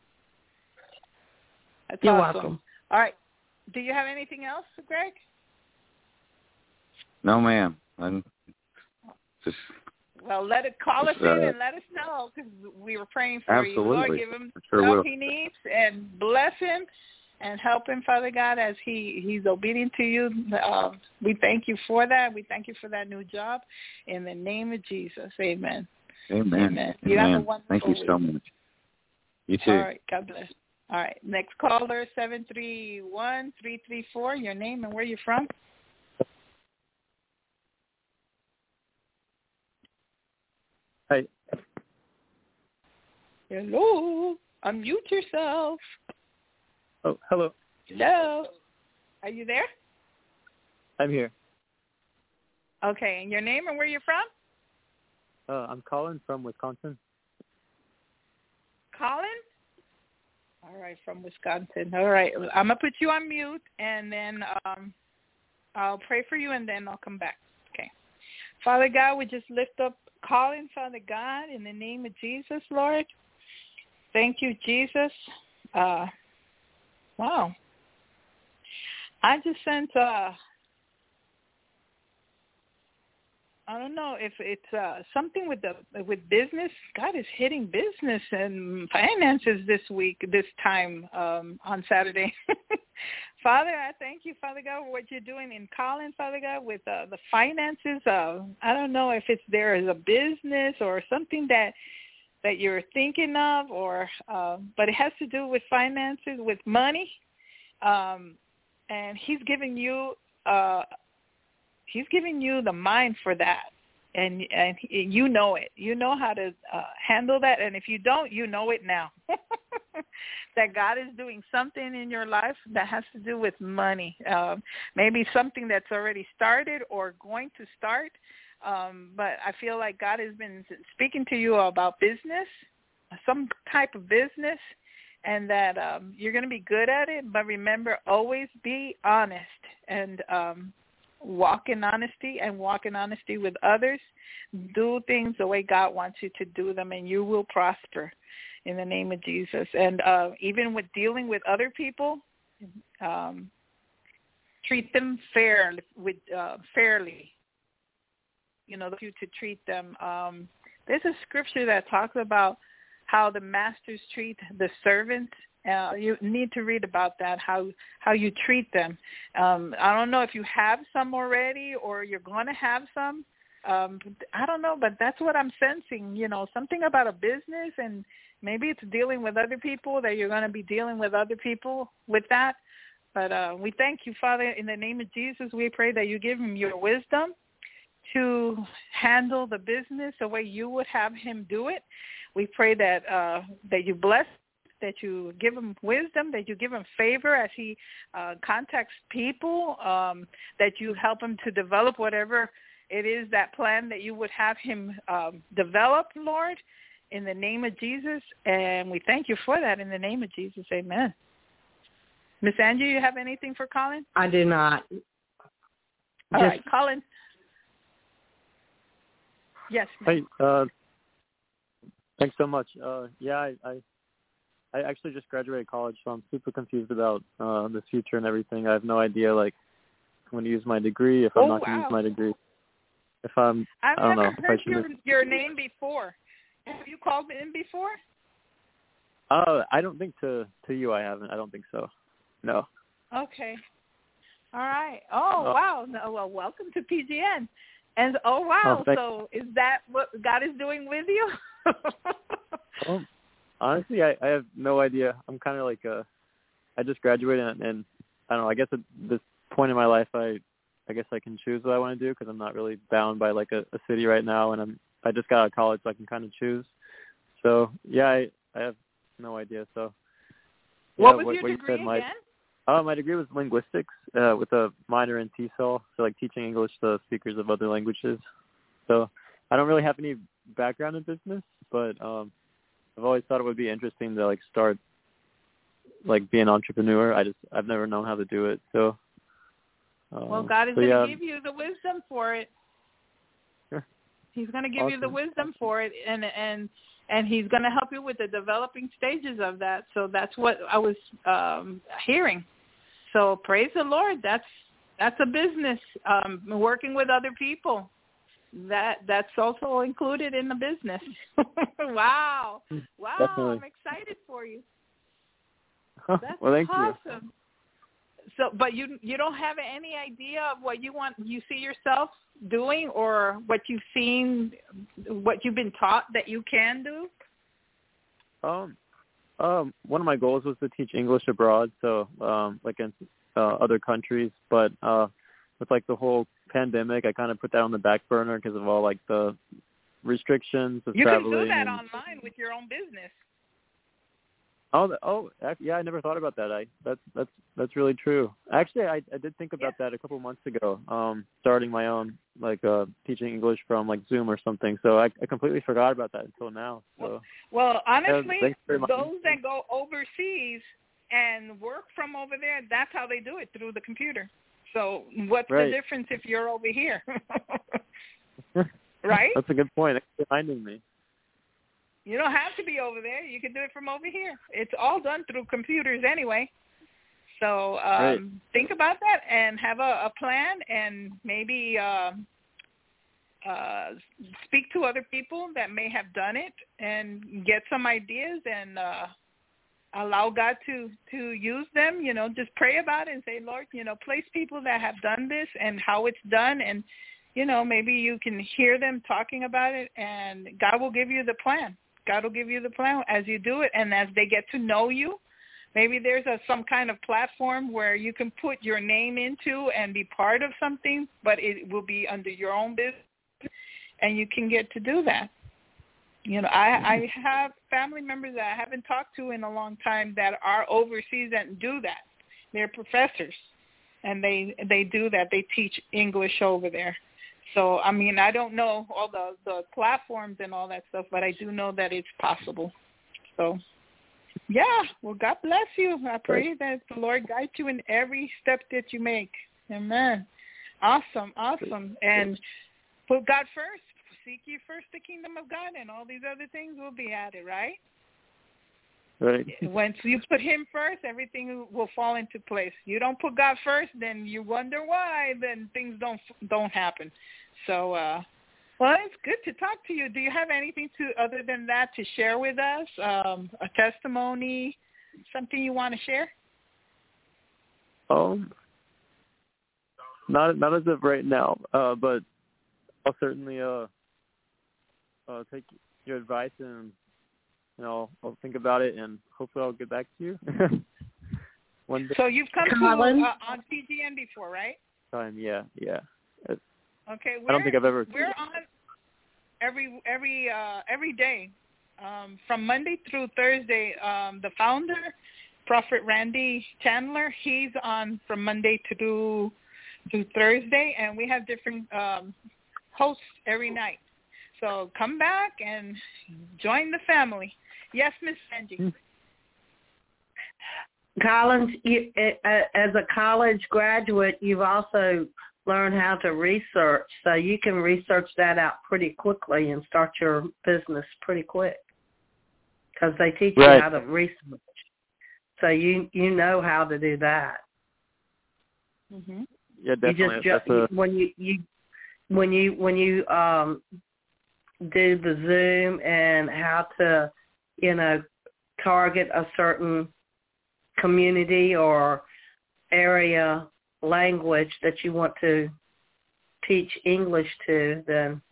That's You're awesome. welcome. All right. Do you have anything else, Greg? No, ma'am. I'm just. Well, let it call us uh, in and let us know because we were praying for absolutely. you. Lord, give him the sure help will. he needs and bless him and help him, Father God, as he, he's obedient to you. Uh, we thank you for that. We thank you for that new job. In the name of Jesus, amen. Amen. Amen. You amen. have a wonderful Thank you week. so much. You too. All right. God bless. All right. Next caller, seven three one, three three four. Your name and where you're from. Hi. Hello. Unmute yourself. Oh, hello. Hello. Are you there? I'm here. Okay. And your name and where you're from? Uh, I'm Colin from Wisconsin. Colin? All right, from Wisconsin. All right. I'm going to put you on mute, and then um, I'll pray for you, and then I'll come back. Okay. Father God, we just lift up Colin, Father God, in the name of Jesus, Lord. Thank you, Jesus. Uh, wow. I just sent, uh, I don't know if it's uh, something with the with business. God is hitting business and finances this week, this time um, on Saturday. Father, I thank you, Father God, for what you're doing in Colin, Father God, with uh, the finances. Uh, I don't know if it's there as a business or something that that you're thinking of, or uh, but it has to do with finances, with money. Um, and he's giving you uh, he's giving you the mind for that. And and you know it. You know how to uh, handle that. And if you don't, you know it now. That God is doing something in your life that has to do with money. Um, maybe something that's already started or going to start. Um, but I feel like God has been speaking to you about business, some type of business, and that um, you're going to be good at it. But remember, always be honest and um walk in honesty and walk in honesty with others. Do things the way God wants you to do them, and you will prosper in the name of Jesus. And uh, even with dealing with other people, um, treat them fair, with uh, fairly. You know, you to treat them. Um, there's a scripture that talks about how the masters treat the servants. Uh, you need to read about that, how how you treat them. Um, I don't know if you have some already or you're going to have some. Um, I don't know, but that's what I'm sensing, you know, something about a business, and maybe it's dealing with other people, that you're going to be dealing with other people with that. But uh, we thank you, Father, in the name of Jesus. We pray that you give him your wisdom to handle the business the way you would have him do it. We pray that uh, that you bless, that you give him wisdom, that you give him favor as he uh, contacts people, um, that you help him to develop whatever it is, that plan that you would have him um, develop, Lord, in the name of Jesus. And we thank you for that in the name of Jesus. Amen. Miss Angie, you have anything for Colin? I do not. All Just, right, Colin. Yes. Ma'am. Hey, uh, thanks so much. Uh, yeah, I, I I actually just graduated college, so I'm super confused about uh, the future and everything. I have no idea, like, if I'm going to use my degree, if I'm Oh, not going to wow. use my degree. If I'm, I've I don't never know. If I heard should your, just, your name before. Have you called in before? uh, I don't think to, to you I haven't. I don't think so. No. Okay. All right. Oh, Oh. wow. No, well, welcome to P G N. And, oh, wow. Oh, thank- so is that what God is doing with you? Well, honestly, I, I have no idea. I'm kind of like a, I just graduated, and, and I don't know. I guess at this point in my life, I, I guess I can choose what I want to do because I'm not really bound by like a, a city right now, and I'm, I just got out of college, so I can kind of choose. So yeah, I, I have no idea. So yeah, what was what, your what you degree said, my, again? Oh, my degree was linguistics uh, with a minor in T E S O L, so like teaching English to speakers of other languages. So I don't really have any background in business, but um, I've always thought it would be interesting to like start like be an entrepreneur. I just I've never known how to do it. So uh, Well, God is so, going to yeah. give you the wisdom for it. Sure. He's going to give Awesome. you the wisdom for it, and and and he's going to help you with the developing stages of that. So that's what I was um, hearing. So praise the Lord. That's that's a business. Um, working with other people. That that's also included in the business. Wow. Wow. Definitely. I'm excited for you. That's Well, thank awesome. you. So, but you you don't have any idea of what you want, you see yourself doing, or what you've seen, what you've been taught that you can do? Um, um, one of my goals was to teach English abroad, so um, like in uh, other countries. But uh, with like the whole pandemic, I kind of put that on the back burner because of all like the restrictions of you traveling. You can do that and, online with your own business. Oh, the, oh, yeah! I never thought about that. I that's that's that's really true. Actually, I I did think about Yeah. that a couple months ago. Um, starting my own like uh teaching English from like Zoom or something. So I I completely forgot about that until now. So Well, honestly, yeah, thanks very much. those that go overseas and work from over there, that's how they do it, through the computer. So what's Right. the difference if you're over here? Right? That's a good point. It's reminding me. You don't have to be over there. You can do it from over here. It's all done through computers anyway. So um, Right. think about that and have a, a plan, and maybe uh, uh, speak to other people that may have done it and get some ideas, and uh, allow God to, to use them. You know, just pray about it and say, Lord, you know, place people that have done this and how it's done, and, you know, maybe you can hear them talking about it, and God will give you the plan. God will give you the plan as you do it, and as they get to know you, maybe there's a, some kind of platform where you can put your name into and be part of something, but it will be under your own business, and you can get to do that. You know, I, I have family members that I haven't talked to in a long time that are overseas and do that. They're professors, and they they do that. They teach English over there. So, I mean, I don't know all the, the platforms and all that stuff, but I do know that it's possible. So, yeah, well, God bless you. I pray that the Lord guides you in every step that you make. Amen. Awesome, awesome. And put God first. Seek ye first the kingdom of God, and all these other things will be added, right? Right. Once you put him first, everything will fall into place. You don't put God first, then you wonder why, then things don't don't happen. So, uh, well, it's good to talk to you. Do you have anything to other than that to share with us? Um, a testimony, something you want to share? Um, not not as of right now, uh, but I'll certainly uh, uh take your advice and you know I'll think about it and hopefully I'll get back to you. One day. So you've come Colin? to uh, on P G N before, right? Time, yeah, yeah. It's, Okay, I don't think I've ever. We're on every every uh, every day, um, from Monday through Thursday. Um, the founder, Prophet Randy Chandler, he's on from Monday through to Thursday, and we have different um, hosts every night. So come back and join the family. Yes, Miss Angie. Collins, you, as a college graduate, you've also learned how to research, so you can research that out pretty quickly and start your business pretty quick because they teach right. you how to research. So you you know how to do that. Mm-hmm. Yeah, definitely. You just, That's a... when you, you when you when you um do the Zoom and how to you know target a certain community or area language that you want to teach English to, then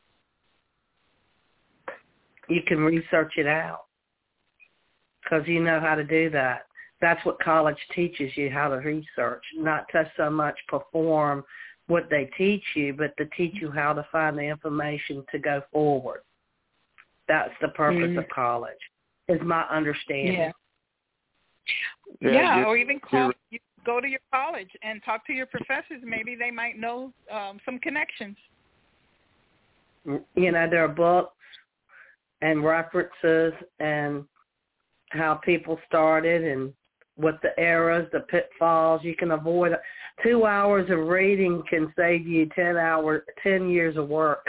you can research it out because you know how to do that. That's what college teaches you, how to research, not to so much perform what they teach you, but to teach you how to find the information to go forward. That's the purpose mm-hmm. of college, is my understanding. Yeah. Yeah, yeah or even call, you go to your college and talk to your professors. Maybe they might know um, some connections. You know, there are books and references and how people started and what the errors, the pitfalls you can avoid. Two hours of reading can save you ten hours, ten years of work.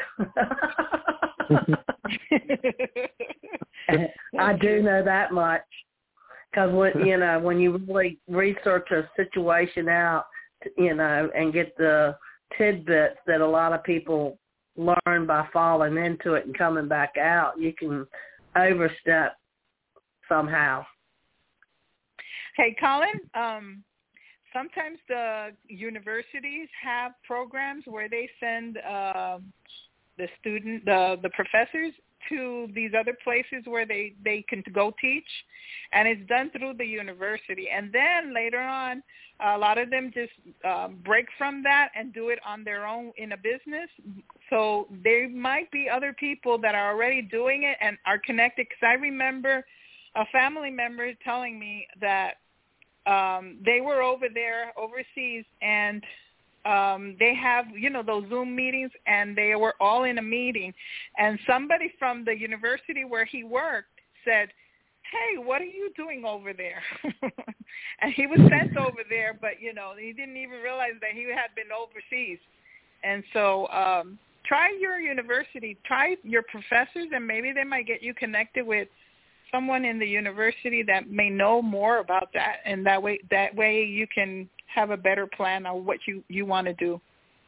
I do know that much. Because when you know when you really research a situation out, you know, and get the tidbits that a lot of people learn by falling into it and coming back out, you can overstep somehow. Hey, Colin. Um, sometimes the universities have programs where they send uh, the student, the the professors, to these other places where they, they can go teach, and it's done through the university. And then later on, a lot of them just um, break from that and do it on their own in a business. So there might be other people that are already doing it and are connected, because I remember a family member telling me that um, they were over there overseas, and Um, they have, you know, those Zoom meetings, and they were all in a meeting. And somebody from the university where he worked said, hey, what are you doing over there? And he was sent over there, but, you know, he didn't even realize that he had been overseas. And so um, try your university, try your professors, and maybe they might get you connected with someone in the university that may know more about that, and that way that way you can have a better plan on what you, you want to do.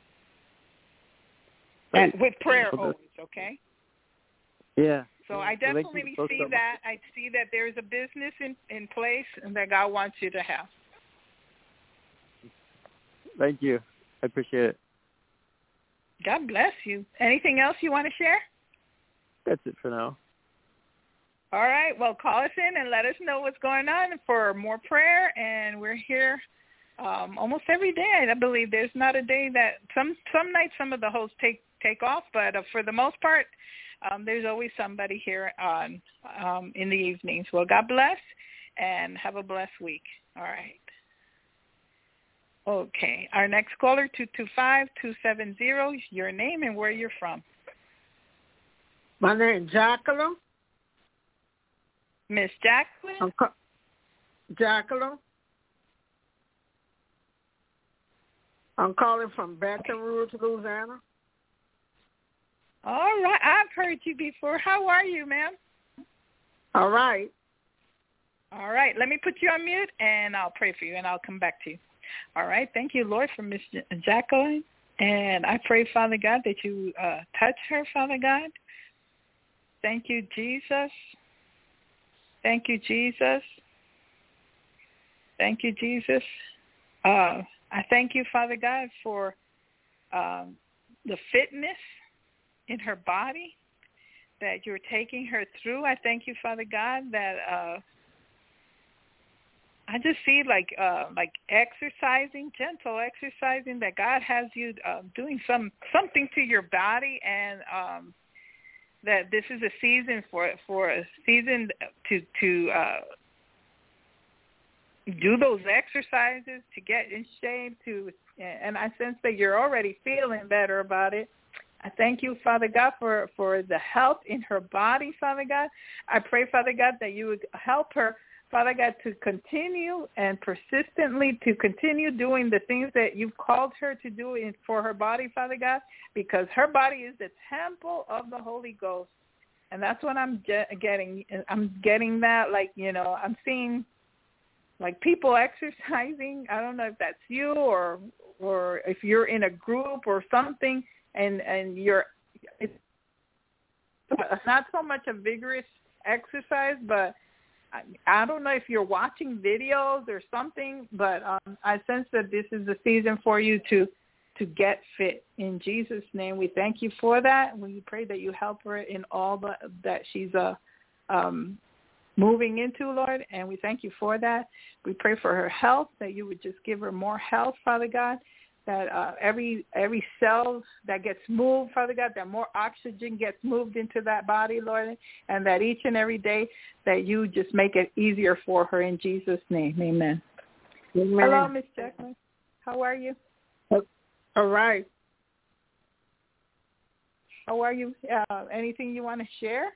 And with prayer always, okay? Yeah. So I definitely see that. I see that there's a business in, in place and that God wants you to have. Thank you. I appreciate it. God bless you. Anything else you want to share? That's it for now. All right. Well, call us in and let us know what's going on for more prayer. And we're here um, almost every day. I believe there's not a day that some some nights some of the hosts take take off, but uh, for the most part, um, there's always somebody here on um, in the evenings. Well, God bless and have a blessed week. All right. Okay. Our next caller, two two five, two seven zero, your name and where you're from. My name is Jacqueline. Miss Jacqueline? I'm ca- Jacqueline. I'm calling from Baton Rouge, Louisiana. All right. I've heard you before. How are you, ma'am? All right. All right. Let me put you on mute, and I'll pray for you, and I'll come back to you. All right. Thank you, Lord, for Miss Jacqueline. And I pray, Father God, that you uh, touch her, Father God. Thank you, Jesus. Thank you, Jesus. Thank you, Jesus. Uh, I thank you, Father God, for um, the fitness in her body that you're taking her through. I thank you, Father God, that uh, I just see like uh, like exercising, gentle exercising, that God has you uh, doing some something to your body, and um, that this is a season for for a season to to uh, do those exercises, to get in shape, to and I sense that you're already feeling better about it. I thank you, Father God, for, for the health in her body, Father God. I pray, Father God, that you would help her, Father God, to continue and persistently to continue doing the things that you've called her to do in, for her body, Father God, because her body is the temple of the Holy Ghost. And that's what I'm getting. I'm getting that, like, you know, I'm seeing, like, people exercising. I don't know if that's you or or if you're in a group or something, and, and you're it's not so much a vigorous exercise, but I, I don't know if you're watching videos or something, but um, I sense that this is the season for you to to get fit. In Jesus' name, we thank you for that. We pray that you help her in all the, that she's uh, um, moving into, Lord, and we thank you for that. We pray for her health, that you would just give her more health, Father God, that uh, every every cell that gets moved, Father God, that more oxygen gets moved into that body, Lord, and that each and every day that you just make it easier for her in Jesus' name. Amen. Amen. Hello, Miss Jacqueline. How are you? All right. How are you? Uh, anything you want to share?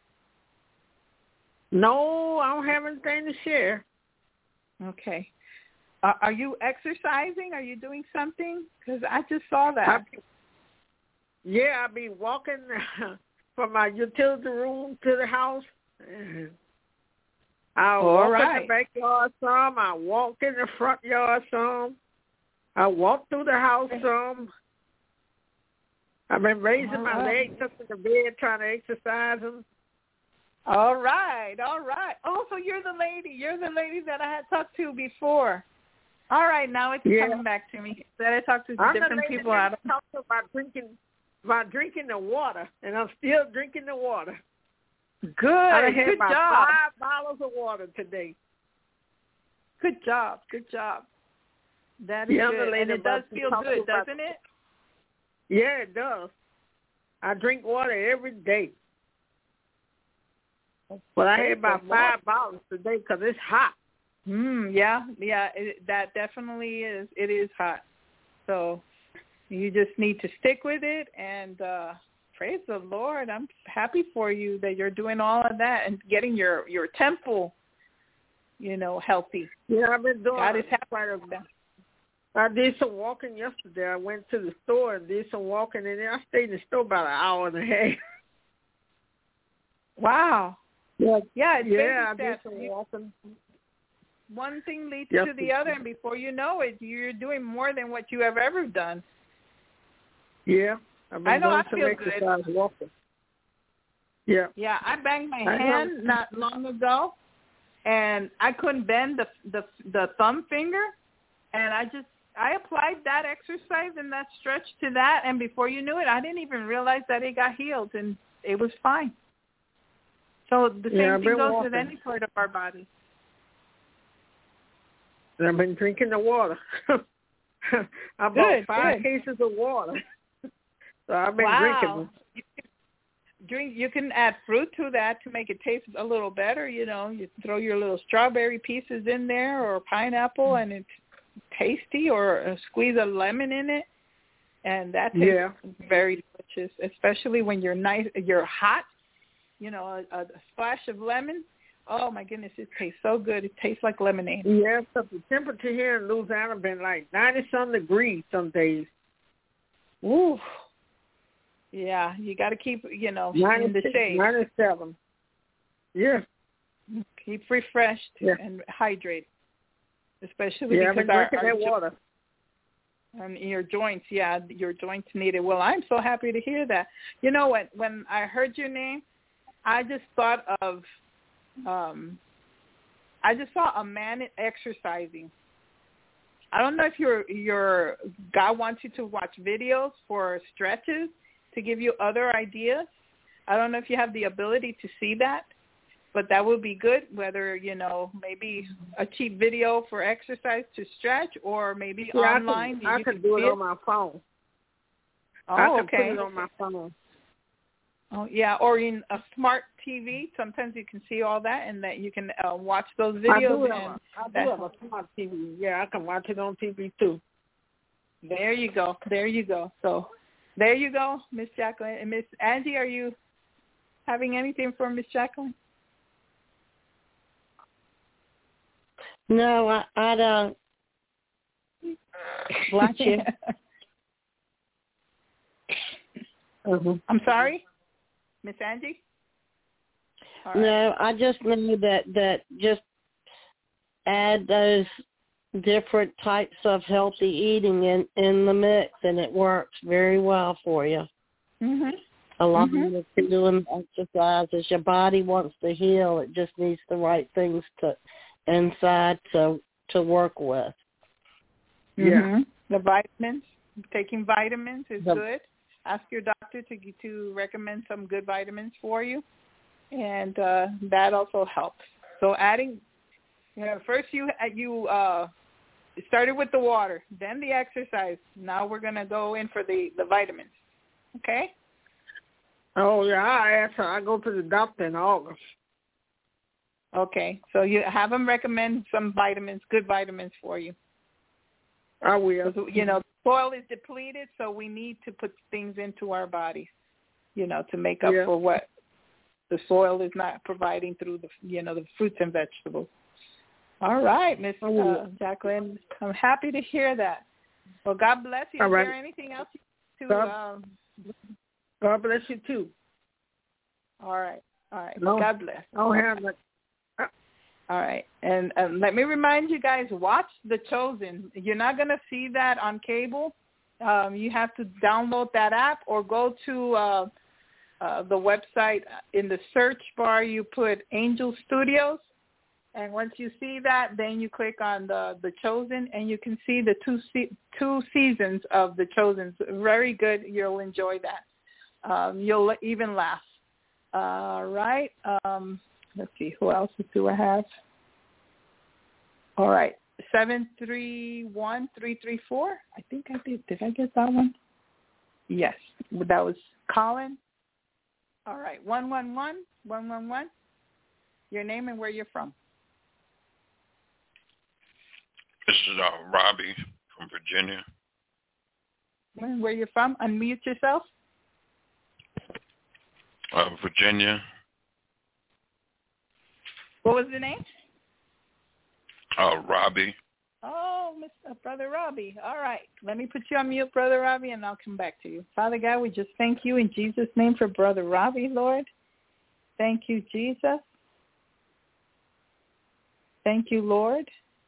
No, I don't have anything to share. Okay. Uh, are you exercising? Are you doing something? Because I just saw that. I, yeah, I'll be walking from my utility room to the house. I'll All walk right. in the backyard some. I walk in the front yard some. I walk through the house some. I've been raising all my right. legs up in the bed trying to exercise them. All right, all right. Oh, so you're the lady. You're the lady that I had talked to before. All right, now it's yeah. coming back to me. That I talked to I'm different the lady people. that Out of talked about drinking, about drinking the water, and I'm still drinking the water. Good, I had good about job. Five bottles of water today. Good job, good job. That is yeah, good, and it does feel good, doesn't it? Yeah, it does. I drink water every day. But I had about five bottles today because it's hot. Mm, yeah, yeah, it, that definitely is. It is hot. So you just need to stick with it, and uh, praise the Lord. I'm happy for you that you're doing all of that and getting your, your temple, you know, healthy. Yeah, I've been doing God is happy with that. I did some walking yesterday. I went to the store and did some walking, and then I stayed in the store about an hour and a half. Wow. Yeah, yeah, it's yeah I did some walking. One thing leads yep. to the other, and before you know it, you're doing more than what you have ever done. Yeah, I've been I know. doing I some feel exercise good. walking. Yeah. Yeah, I banged my I hand know. not long ago, and I couldn't bend the the the thumb finger, and I just I applied that exercise and that stretch to that, and before you knew it, I didn't even realize that it got healed, and it was fine. So the same Yeah, I've thing been goes walking. with any part of our body. And I've been drinking the water. I bought Good, five good. cases of water. So I've been Wow. drinking. You can drink. You can add fruit to that to make it taste a little better. You know, you throw your little strawberry pieces in there or pineapple, and it's tasty. Or a squeeze a lemon in it, and that tastes Yeah. very delicious. Especially when you're nice, you're hot. You know, a, a splash of lemon. Oh my goodness, it tastes so good. It tastes like lemonade. Yeah, but the temperature here in Louisiana been like ninety some degrees some days. Ooh. Yeah, you got to keep, you know, in the shade. ninety-seven. Yeah. Keep refreshed Yeah. and hydrated, especially Yeah, I've because been our, drinking our that water. and your joints, yeah, your joints need it. Well, I'm so happy to hear that. You know what? When I heard your name, I just thought of, um, I just saw a man exercising. I don't know if your your God wants you to watch videos for stretches to give you other ideas. I don't know if you have the ability to see that, but that would be good, whether, you know, maybe a cheap video for exercise to stretch or maybe Yeah, online. I can, I you can can do it see on my phone. Oh, I can okay. put it on my phone. Oh, yeah, or in a smart T V. Sometimes you can see all that, and that you can uh, watch those videos. I do, have, and a, I do that, have a smart T V. Yeah, I can watch it on T V too. There you go. There you go. So there you go, Miss Jacqueline. And Miss Angie, are you having anything for Miss Jacqueline? No, I, I don't. Watch you. Mm-hmm. I'm sorry, Miss Angie? All right. No, I just know that, that just add those different types of healthy eating in, in the mix, and it works very well for you. Mm-hmm. Along Mhm. with doing exercises, your body wants to heal. It just needs the right things to inside to to work with. Yeah. Mm-hmm. The vitamins, taking vitamins is The- good. Ask your doctor to to recommend some good vitamins for you, and uh, that also helps. So adding, you know, first you you uh, started with the water, then the exercise. Now we're gonna go in for the, the vitamins. Okay. Oh, yeah, I asked her. I go to the doctor in August. Okay. So you have them recommend some vitamins, good vitamins for you. I will. Because, you know, soil is depleted, so we need to put things into our bodies, you know, to make up Yeah. for what the soil is not providing through the, you know, the fruits and vegetables. All right, Miss uh, Jacqueline, I'm happy to hear that. Well, God bless you. All Is right. there anything else to? God, Um, God bless you too. all right, all right. No. God bless. Oh, have that. All right. And um, let me remind you guys, watch The Chosen. You're not going to see that on cable. Um, you have to download that app or go to uh, uh, the website. In the search bar, you put Angel Studios. And once you see that, then you click on the, the Chosen, and you can see the two se- two seasons of The Chosen. Very good. You'll enjoy that. Um, you'll even laugh. All right. Um, let's see. Who else do I have? All right. seven three one, three three four. I think I did. Did I get that one? Yes. That was Colin. All right. one one one, one one one. Your name and where you're from. This is uh, Robbie from Virginia. And where you're from. Unmute yourself. Uh, Virginia. What was the name? Uh, Robbie. Oh, Mister Brother Robbie. All right. Let me put you on mute, Brother Robbie, and I'll come back to you. Father God, we just thank you in Jesus' name for Brother Robbie, Lord. Thank you, Jesus. Thank you, Lord.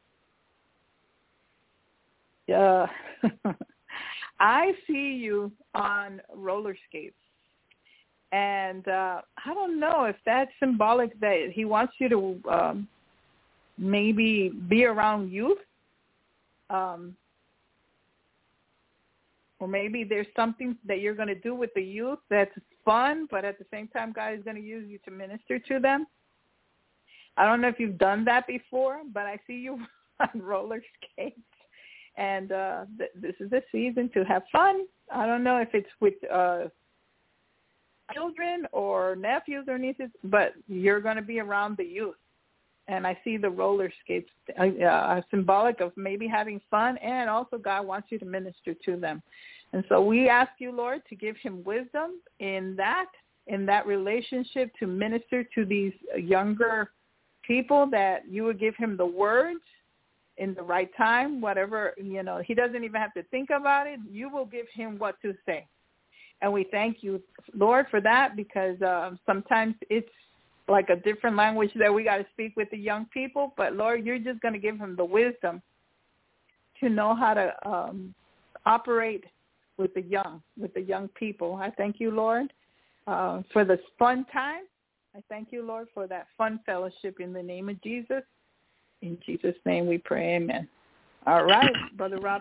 Uh, I see you on roller skates. And uh, I don't know if that's symbolic that he wants you to um, maybe be around youth, um, or maybe there's something that you're going to do with the youth that's fun, but at the same time, God is going to use you to minister to them. I don't know if you've done that before, but I see you on roller skates, and uh, th- this is the season to have fun. I don't know if it's with uh, children or nephews or nieces, but you're going to be around the youth. And I see the roller skates uh, uh, symbolic of maybe having fun, and also God wants you to minister to them. And so we ask you, Lord, to give him wisdom in that, in that relationship, to minister to these younger people, that you would give him the words in the right time, whatever, you know, he doesn't even have to think about it. You will give him what to say. And we thank you, Lord, for that, because uh, sometimes it's like a different language that we got to speak with the young people. But, Lord, you're just going to give them the wisdom to know how to um, operate with the young, with the young people. I thank you, Lord, uh, for this fun time. I thank you, Lord, for that fun fellowship in the name of Jesus. In Jesus' name we pray, amen. All right, Brother Rob.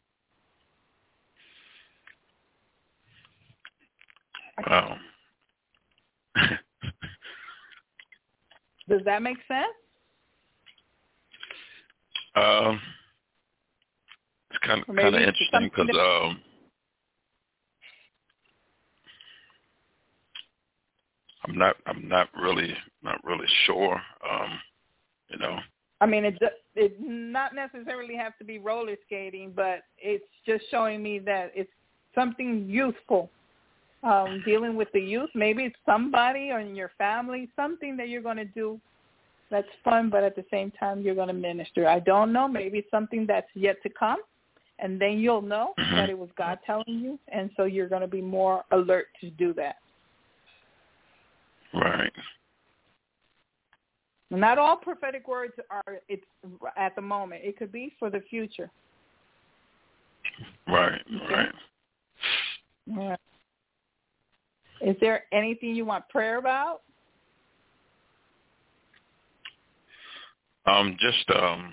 Wow. Does that make sense? Um, it's kind of kind of interesting because um, I'm not I'm not really not really sure. Um, you know. I mean, it it not necessarily have to be roller skating, but it's just showing me that it's something youthful. Um, dealing with the youth, maybe it's somebody or in your family, something that you're going to do that's fun, but at the same time you're going to minister. I don't know. Maybe it's something that's yet to come, and then you'll know mm-hmm. that it was God telling you, and so you're going to be more alert to do that. Right. Not all prophetic words are it's at the moment. It could be for the future. Right, right. All right. Is there anything you want prayer about? Um, just um,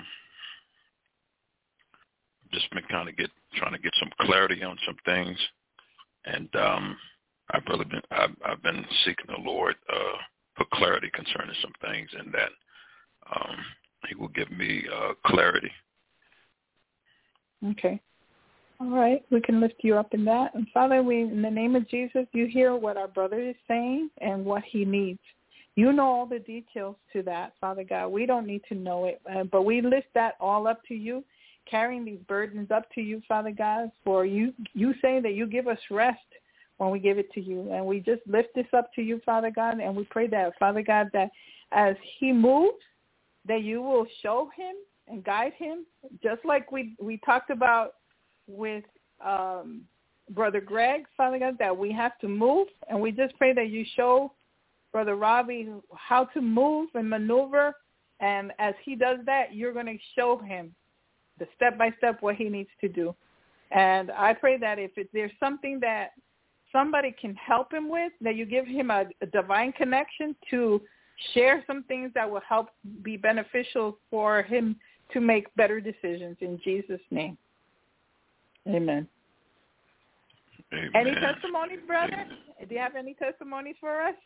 just been kind of get trying to get some clarity on some things, and um, I've really been I've, I've been seeking the Lord uh, for clarity concerning some things, and that um, He will give me uh, clarity. Okay. All right, we can lift you up in that. And Father, we, in the name of Jesus, you hear what our brother is saying and what he needs. You know all the details to that, Father God. We don't need to know it, uh, but we lift that all up to you, carrying these burdens up to you, Father God, for you, you say that you give us rest when we give it to you. And we just lift this up to you, Father God, and we pray that, Father God, that as he moves, that you will show him and guide him, just like we, we talked about with um, Brother Greg, Father God, that we have to move, and we just pray that you show Brother Robbie how to move and maneuver, and as he does that, you're going to show him the step-by-step what he needs to do. And I pray that if it, there's something that somebody can help him with, that you give him a, a divine connection to share some things that will help be beneficial for him to make better decisions in Jesus' name. Amen. Amen. Any testimonies, brother? Amen. Do you have any testimonies for us?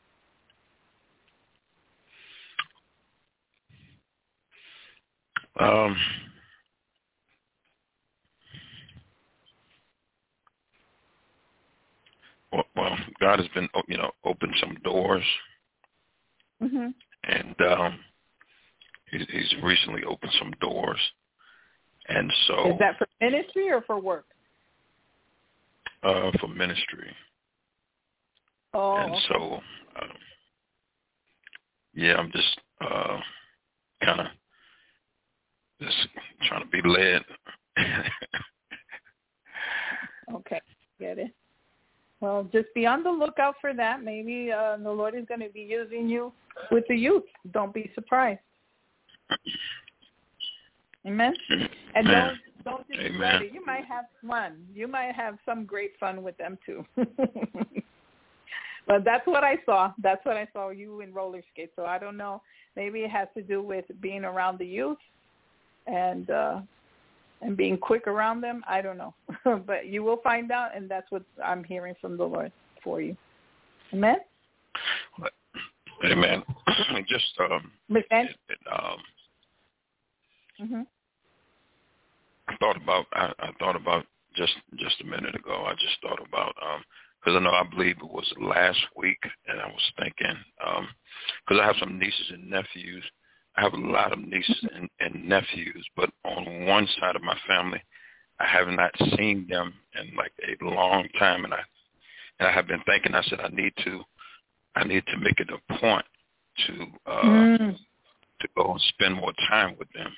Um, well, well, God has been, you know, opened some doors, mm-hmm. and um, he's, he's recently opened some doors. And so, is that for ministry or for work? Uh, for ministry. Oh. And okay. so, um, yeah, I'm just uh, kind of just trying to be led. Okay, get it. Well, just be on the lookout for that. Maybe uh, the Lord is going to be using you with the youth. Don't be surprised. Amen. And Amen. don't don't just Amen. regret it. You might have fun. You might have some great fun with them too. But that's what I saw. That's what I saw you in roller skates. So I don't know. Maybe it has to do with being around the youth, and uh, and being quick around them, I don't know. But you will find out, and that's what I'm hearing from the Lord for you. Amen? Amen. Just um, Miss it, it, um mm-hmm. I thought about I, I thought about just just a minute ago. I just thought about um because I know I believe it was last week, and I was thinking because I have some nieces and nephews. I have a lot of nieces and, and nephews, but on one side of my family, I have not seen them in like a long time, and I and I have been thinking. I said I need to I need to make it a point to uh, mm. to go and spend more time with them.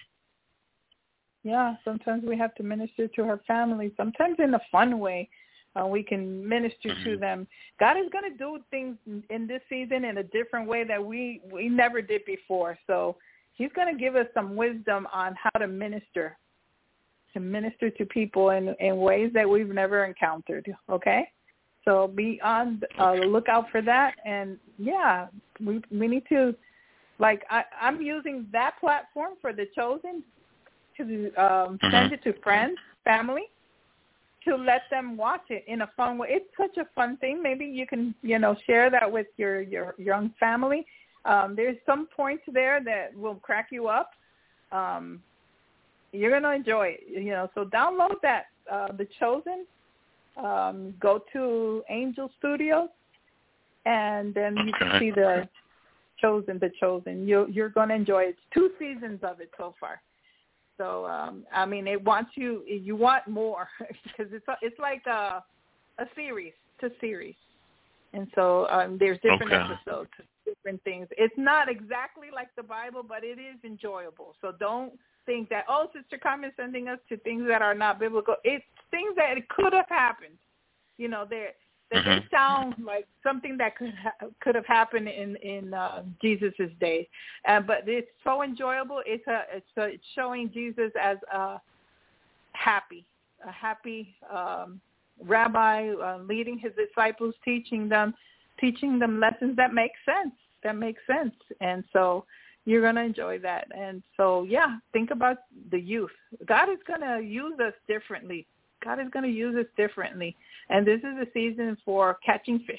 Yeah, sometimes we have to minister to our family. Sometimes in a fun way, uh, we can minister mm-hmm. to them. God is going to do things in this season in a different way that we, we never did before. So he's going to give us some wisdom on how to minister, to minister to people in, in ways that we've never encountered, okay? So be on uh, the lookout for that. And, yeah, we we need to, like, I, I'm using that platform for The Chosen to um, mm-hmm. send it to friends, family, to let them watch it in a fun way. It's such a fun thing. Maybe you can, you know, share that with your, your young family. Um, there's some points there that will crack you up. Um, you're going to enjoy it, you know. So download that, uh, The Chosen. Um, go to Angel Studios, and then you can see The Chosen, The Chosen. You, you're going to enjoy it. It's two seasons of it so far. So, um, I mean, it wants you, you want more because it's it's like a, a series, it's a series. And so um, there's different okay. episodes, different things. It's not exactly like the Bible, but it is enjoyable. So don't think that, oh, Sister Carmen's sending us to things that are not biblical. It's things that it could have happened. You know, they're, that mm-hmm. they sound like something that could ha- could have happened in in uh, Jesus's day, uh, but it's so enjoyable. It's a it's, a, it's showing Jesus as a happy, a happy um, rabbi uh, leading his disciples, teaching them, teaching them lessons that make sense. That make sense, and so you're gonna enjoy that. And so yeah, think about the youth. God is gonna use us differently. God is going to use us differently. And this is the season for catching fish.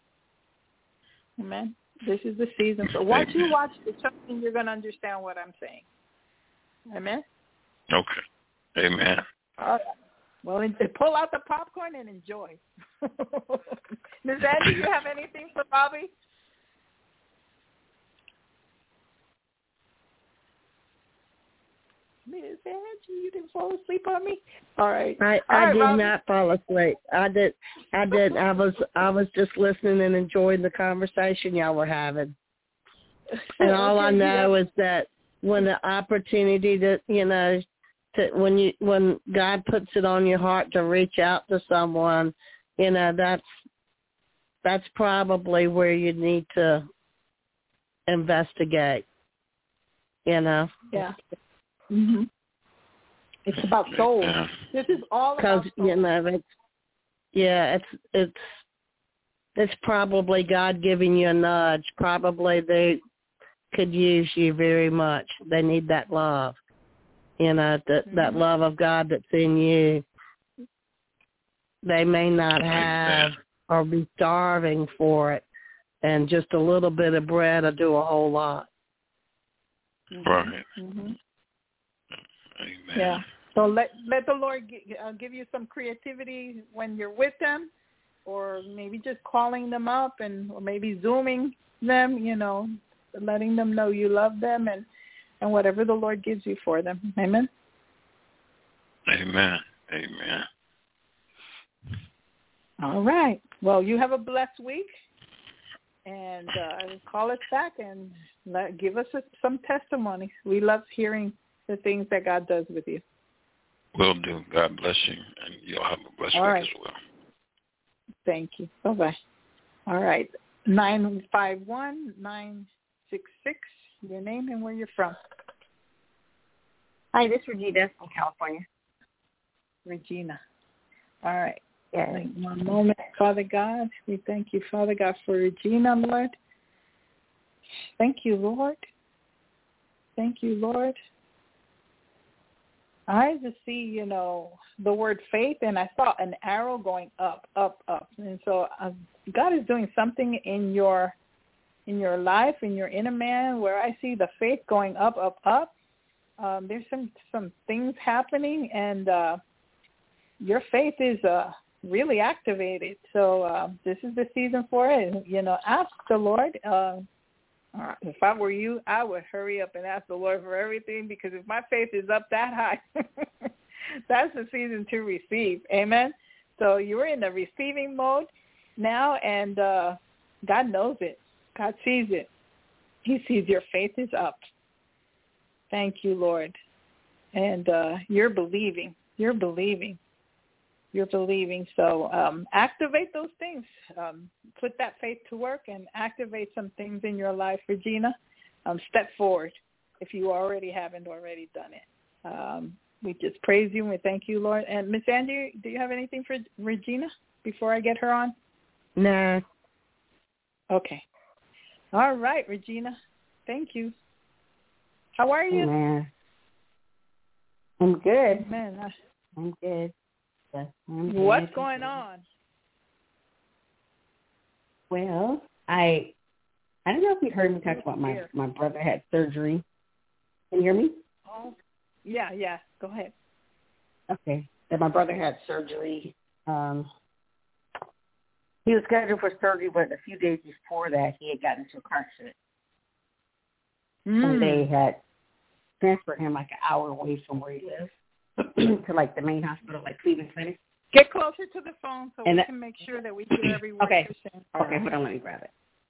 Amen. This is the season. So once Amen. You watch The Chosen, you're going to understand what I'm saying. Amen? Okay. Amen. All right. Well, pull out the popcorn and enjoy. Miz Angie, you have anything for Bobby? Miz Angie, you didn't fall asleep on me? All right. I, I right, did Bobby. Not fall asleep. I did. I did. I was. I was just listening and enjoying the conversation y'all were having. And all okay, I know yeah. is that when the opportunity to, you know, to when you when God puts it on your heart to reach out to someone, you know, that's that's probably where you need to investigate. You know. Yeah. Mm-hmm. It's about souls. This is all about souls. You know, it's, yeah, it's it's it's probably God giving you a nudge. Probably they could use you very much. They need that love. You know, that mm-hmm. that love of God that's in you. They may not have or be starving for it, and just a little bit of bread will do a whole lot. Right. Mm-hmm. Amen. Yeah. So let let the Lord g- uh, give you some creativity when you're with them, or maybe just calling them up and or maybe Zooming them, you know, letting them know you love them and, and whatever the Lord gives you for them. Amen. Amen. Amen. All right. Well, you have a blessed week, and uh, call us back and let, give us a, some testimonies. We love hearing the things that God does with you. Will do. God bless you, and you'll have a blessed All week right. as well. Thank you. Bye-bye. All right. nine five one, nine six six, your name and where you're from. Hi, this is Regina from California. Regina. All right. Yeah. One moment. Father God, we thank you, Father God, for Regina, Lord. Thank you, Lord. Thank you, Lord. I just see, you know, the word faith, and I saw an arrow going up, up, up. And so uh, God is doing something in your in your life, in your inner man, where I see the faith going up, up, up. Um, there's some, some things happening, and uh, your faith is uh, really activated. So uh, this is the season for it. You know, ask the Lord. Uh, if I were you, I would hurry up and ask the Lord for everything, because if my faith is up that high, that's the season to receive. Amen. So you're in the receiving mode now, and uh, God knows it. God sees it. He sees your faith is up. Thank you, Lord. And uh, you're believing. You're believing. You're believing. So um, activate those things. Um, put that faith to work and activate some things in your life, Regina. Um, step forward if you already haven't already done it. Um, we just praise you and we thank you, Lord. And Miss Angie, do you have anything for Regina before I get her on? No. Okay. All right, Regina. Thank you. How are you? Man. I'm good. Man, I, I'm good. Yes, I'm what's good. going on? Well, I I don't know if you heard me talk about my, my brother had surgery. Can you hear me? Oh, yeah, yeah. Go ahead. Okay. That my brother had surgery. Um, he was scheduled for surgery, but a few days before that, he had gotten into a car accident. Mm. And they had transferred him like an hour away from where he lives to like the main hospital, like Cleveland Clinic. Get closer to the phone so and we that, can make sure that we hear every word okay. you're saying. Okay, hold on, let me grab it.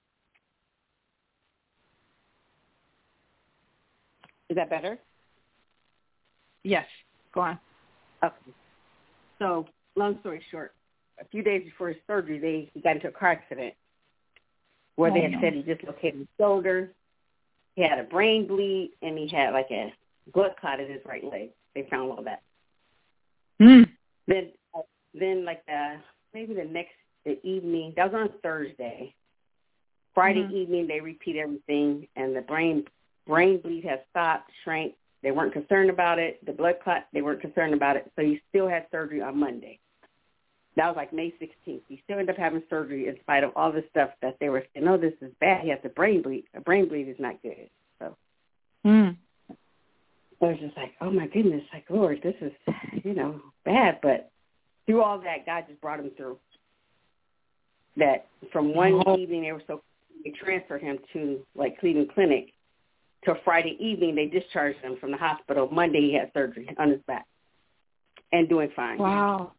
Is that better? Yes, go on. Okay. So, long story short, a few days before his surgery, they he got into a car accident where oh, they had no. said he dislocated his shoulder, he had a brain bleed, and he had like a blood clot in his right leg. They found all that. Mm. Then, then like the maybe the next the evening, that was on Thursday. Friday mm-hmm. evening, they repeat everything, and the brain brain bleed has stopped, shrank. They weren't concerned about it. The blood clot, they weren't concerned about it. So he still had surgery on Monday. That was like May sixteenth. He still ended up having surgery in spite of all the stuff that they were saying, no, this is bad. He has a brain bleed. A brain bleed is not good. So mm. I was just like, oh, my goodness, like, Lord, this is, you know, bad. But through all that, God just brought him through. That from one oh. evening, they were so, they transferred him to, like, Cleveland Clinic. Till Friday evening, they discharged him from the hospital. Monday, he had surgery on his back and doing fine. Wow.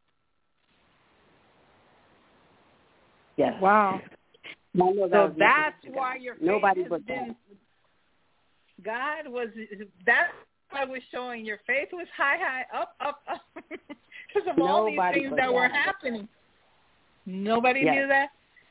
Yes. Wow. That so that's why your faith Nobody has been, God was, that's why was showing your faith was high, high, up, up, up. Because of all Nobody these things that God. were happening. Nobody yes. knew that?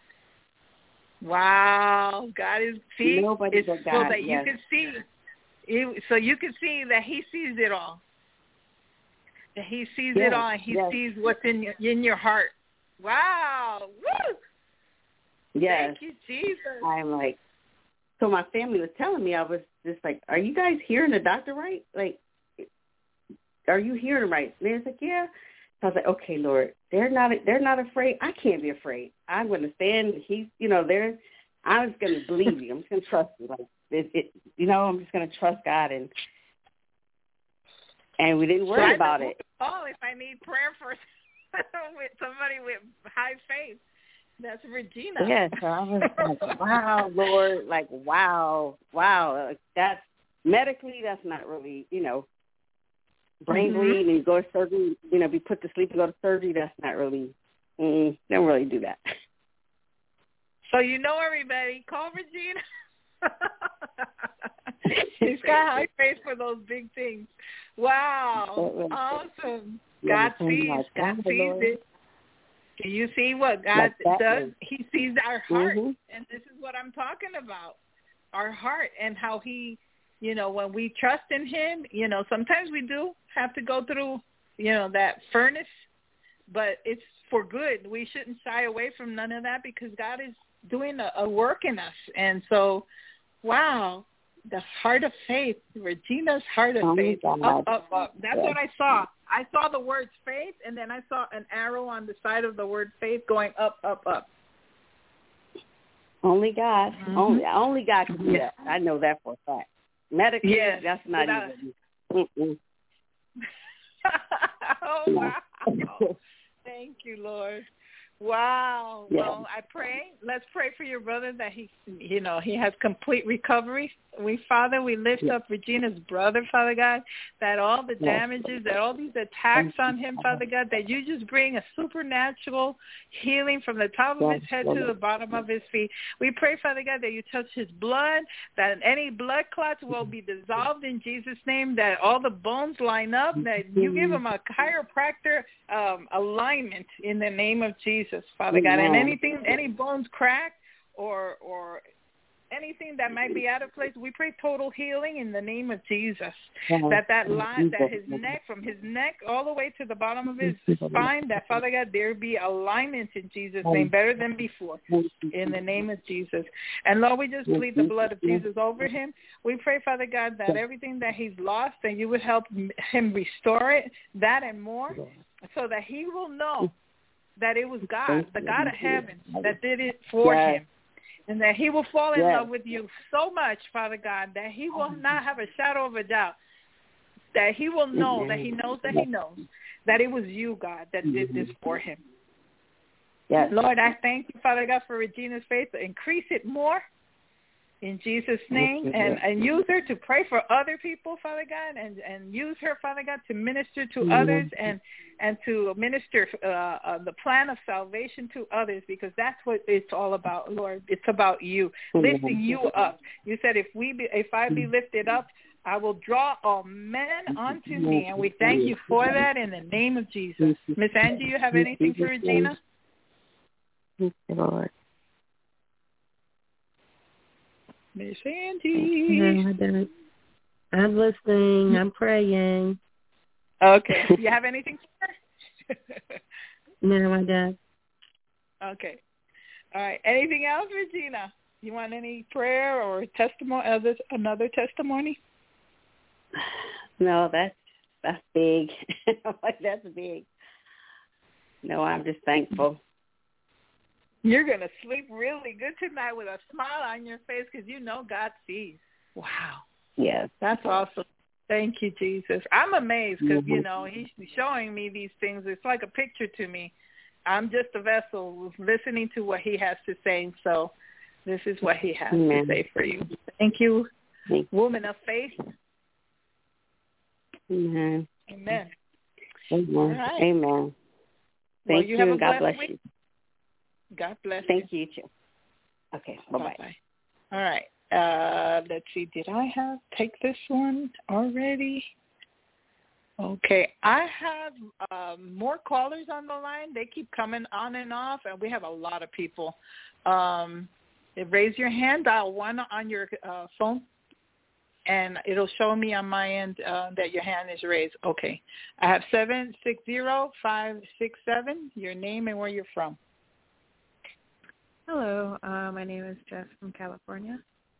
Wow. God is, see, Nobody it's but so God, that yes. you can see, it, so you can see that he sees it all. That he sees yes. it all, and he yes. sees what's in your, in your heart. Wow. Woo! Yes. Thank you, Jesus. I'm like, so my family was telling me, I was just like, are you guys hearing the doctor right? Like, are you hearing him right? And they was like, yeah. So I was like, okay, Lord, they're not, they're not afraid. I can't be afraid. I'm going to stand. He's, you know, they're, I'm just going to believe you. I'm just going to trust you. Like, it, it, you know, I'm just going to trust God. And, and we didn't worry so about it. Oh, if I need prayer for with somebody with high faith. That's Regina. Yes, so I was like, wow, Lord, like, wow, wow. Like, that's, medically, that's not really, you know, brain mm-hmm. bleed and go to surgery, you know, be put to sleep and go to surgery, that's not really, mm, don't really do that. So you know everybody, call Regina. She's got high faith for those big things. Wow, awesome. God sees, God sees it. Do you see what God like does? Is. He sees our heart, mm-hmm. and this is what I'm talking about, our heart and how he, you know, when we trust in him, you know, sometimes we do have to go through, you know, that furnace, but it's for good. We shouldn't shy away from none of that because God is doing a, a work in us. And so, wow, The heart of faith. Regina's heart of Oh, faith. God. Up, up, up. That's Yes. what I saw. I saw the words faith, and then I saw an arrow on the side of the word faith going up, up, up. Only God. Mm-hmm. Only only God can do Yeah. that. I know that for a fact. Medically, Yes. that's not Without... even. Mm-mm. Oh, wow. Thank you, Lord. Wow. Yeah. Well, I pray. Let's pray for your brother that he, you know, he has complete recovery. We, Father, we lift Yeah. up Regina's brother, Father God, that all the Yeah. damages, that all these attacks on him, Father God, that you just bring a supernatural healing from the top of his head to the bottom of his feet. We pray, Father God, that you touch his blood, that any blood clots will be dissolved in Jesus' name, that all the bones line up, that you give him a chiropractor um, alignment in the name of Jesus, Father God. And anything, any bones cracked or or anything that might be out of place, we pray total healing in the name of Jesus. That that line, that his neck, from his neck all the way to the bottom of his spine, that, Father God, there be alignment in Jesus' name, better than before, in the name of Jesus. And, Lord, we just plead the blood of Jesus over him. We pray, Father God, that everything that he's lost, that you would help him restore it, that and more, so that he will know that it was God, the God of heaven, that did it for Yes. him. And that he will fall in Yes. love with you so much, Father God, that he will not have a shadow of a doubt, that he will know, that he knows that he knows, that it was you, God, that did this for him. Yes. Lord, I thank you, Father God, for Regina's faith. Increase it more in Jesus' name, and, and use her to pray for other people, Father God, and, and use her, Father God, to minister to mm-hmm. others and, and to minister uh, uh, the plan of salvation to others, because that's what it's all about, Lord. It's about you, mm-hmm. lifting you up. You said, if we be, if I be lifted up, I will draw all men unto me, and we thank you for that in the name of Jesus. Miss Angie, you have anything for Regina? Thank you, Lord. Miss Angie. No, I don't. I'm listening. I'm praying. Okay. You have anything for her? No, I don't. Okay. All right. Anything else, Regina? You want any prayer or testimony? Other another testimony? No, that's that's big. That's big. No, I'm just thankful. You're going to sleep really good tonight with a smile on your face because you know God sees. Wow. Yes. That's awesome. Thank you, Jesus. I'm amazed because, mm-hmm. you know, he's showing me these things. It's like a picture to me. I'm just a vessel listening to what he has to say. So this is what he has Amen. to say for you. Thank you, Thank you. Woman of faith. Amen. Amen. Amen. Right. Amen. Thank well, you. you. God bless week. you. God bless Thank you. you, too. Okay, bye-bye. Bye-bye. All right. Uh, let's see. Did I have take this one already? Okay. I have um, more callers on the line. They keep coming on and off, and we have a lot of people. Um, raise your hand, dial one on your uh, phone, and it'll show me on my end uh, that your hand is raised. Okay. I have seven six zero five six seven, your name and where you're from. Hello, uh, my name is Jess from California.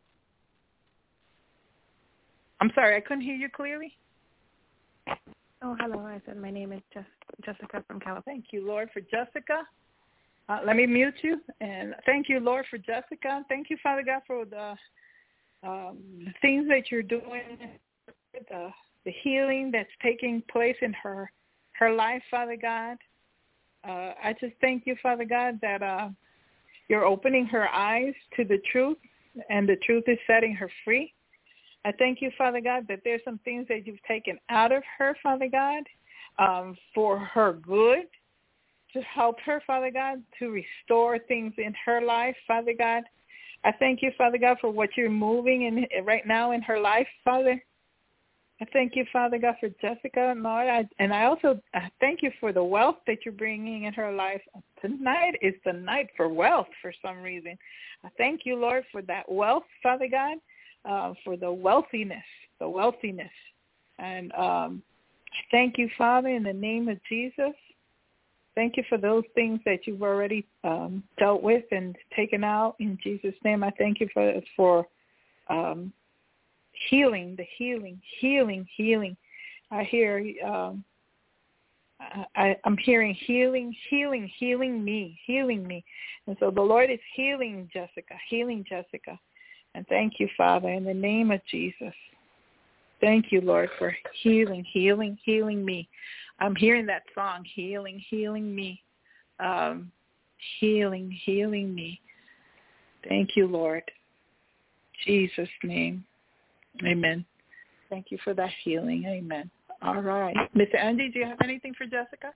I'm sorry, I couldn't hear you clearly. Oh, hello. I said my name is Jess, Jessica from California. Thank you, Lord, for Jessica. Uh, let me mute you. And thank you, Lord, for Jessica. Thank you, Father God, for the, um, the things that you're doing, the, the healing that's taking place in her her life, Father God. Uh, I just thank you, Father God, that uh, you're opening her eyes to the truth, and the truth is setting her free. I thank you, Father God, that there's some things that you've taken out of her, Father God, um, for her good, to help her, Father God, to restore things in her life, Father God. I thank you, Father God, for what you're moving in right now in her life, Father. I thank you, Father God, for Jessica, Lord. I, and I also I thank you for the wealth that you're bringing in her life. Tonight is the night for wealth for some reason. I thank you, Lord, for that wealth, Father God, uh, for the wealthiness, the wealthiness. And um, I thank you, Father, in the name of Jesus. Thank you for those things that you've already um, dealt with and taken out in Jesus' name. I thank you for for um, healing, the healing, healing, healing. I hear, um, I, I'm hearing healing, healing, healing me, healing me. And so the Lord is healing Jessica, healing Jessica. And thank you, Father, in the name of Jesus. Thank you, Lord, for healing, healing, healing me. I'm hearing that song, healing, healing me, um, healing, healing me. Thank you, Lord. Jesus' name. Amen. Thank you for that healing. Amen. All right. Miss Andy, do you have anything for Jessica?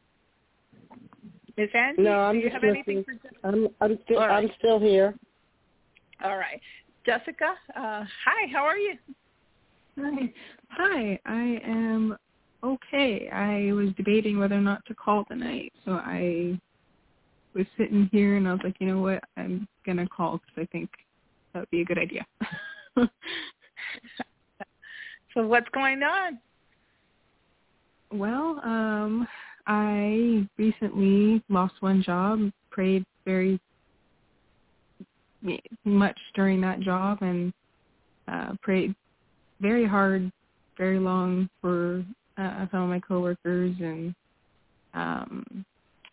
Miss Andy, no, I'm do you just have listening. anything for Jessica? I'm, I'm, still, right. I'm still here. All right. Jessica, uh, hi, how are you? Hi. Hi, I am okay. I was debating whether or not to call tonight, so I was sitting here and I was like, you know what, I'm going to call because I think that would be a good idea. So what's going on? Well, um, I recently lost one job, prayed very much during that job, and uh, prayed very hard, very long for uh, some of my coworkers, and um,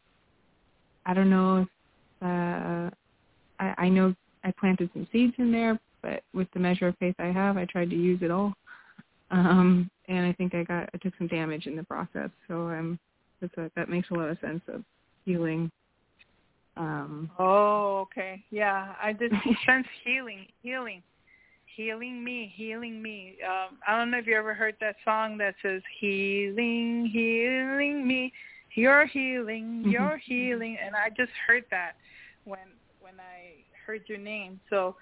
I don't know if uh, I, I know I planted some seeds in there, but with the measure of faith I have, I tried to use it all, um, and I think I got I took some damage in the process. So um, that's a, that makes a lot of sense of healing. Um, oh, okay, yeah, I just sense healing, healing. Healing me, healing me. Um, I don't know if you ever heard that song that says, healing, healing me, you're healing, you're mm-hmm. healing. And I just heard that when when I heard your name. So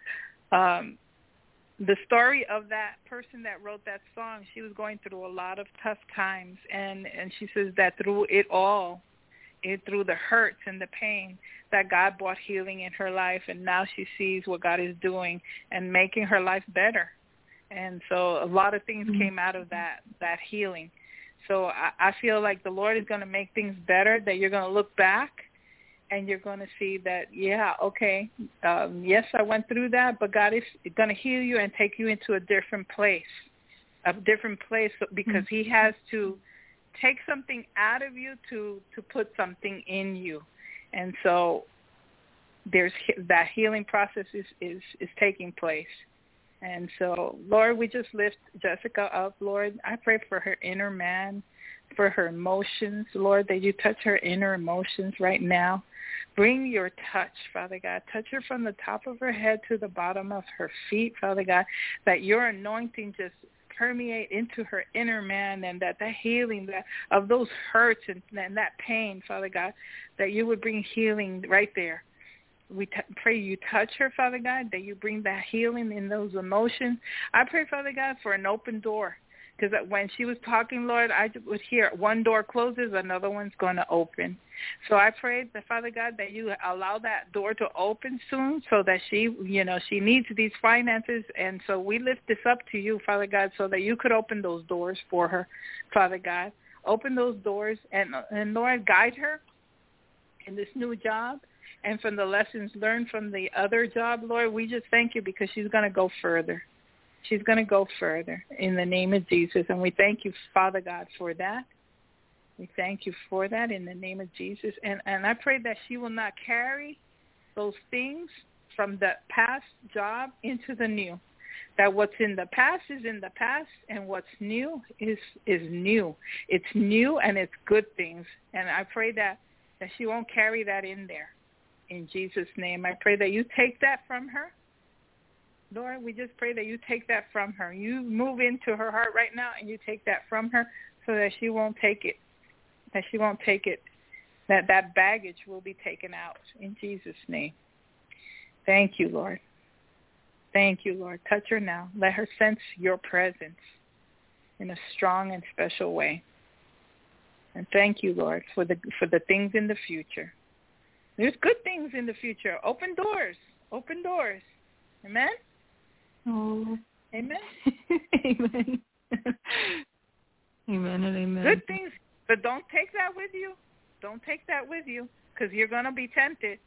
um, the story of that person that wrote that song, she was going through a lot of tough times. And, and she says that through it all, it through the hurts and the pain, that God brought healing in her life, and now she sees what God is doing and making her life better. And so a lot of things mm-hmm. came out of that that healing. So I, I feel like the Lord is going to make things better, that you're going to look back and you're going to see that, yeah, okay, um, yes, I went through that, but God is going to heal you and take you into a different place, a different place, because mm-hmm. he has to take something out of you to, to put something in you. And so there's that healing process is, is, is taking place. And so, Lord, we just lift Jessica up, Lord. I pray for her inner man, for her emotions, Lord, that you touch her inner emotions right now. Bring your touch, Father God. Touch her from the top of her head to the bottom of her feet, Father God, that your anointing just permeate into her inner man, and that the healing that of those hurts and, and that pain, Father God, that you would bring healing right there. We t- pray you touch her, Father God, that you bring that healing in those emotions. I pray, Father God, for an open door, because when she was talking, Lord, I would hear one door closes, another one's going to open. So I pray that, Father God, that you allow that door to open soon, so that she, you know, she needs these finances. And so we lift this up to you, Father God, so that you could open those doors for her, Father God. Open those doors and, and Lord, guide her in this new job. And from the lessons learned from the other job, Lord, we just thank you, because she's going to go further. She's going to go further in the name of Jesus. And we thank you, Father God, for that. We thank you for that in the name of Jesus. And, and I pray that she will not carry those things from the past job into the new. That what's in the past is in the past, and what's new is, is new. It's new and it's good things. And I pray that, that she won't carry that in there. In Jesus' name, I pray that you take that from her. Lord, we just pray that you take that from her. You move into her heart right now, and you take that from her, so that she won't take it, that she won't take it, that that baggage will be taken out in Jesus' name. Thank you, Lord. Thank you, Lord. Touch her now. Let her sense your presence in a strong and special way. And thank you, Lord, for the for the things in the future. There's good things in the future. Open doors. Open doors. Amen? Oh. Amen? Amen. Amen and amen. Good things. But don't take that with you. Don't take that with you, because you're going to be tempted.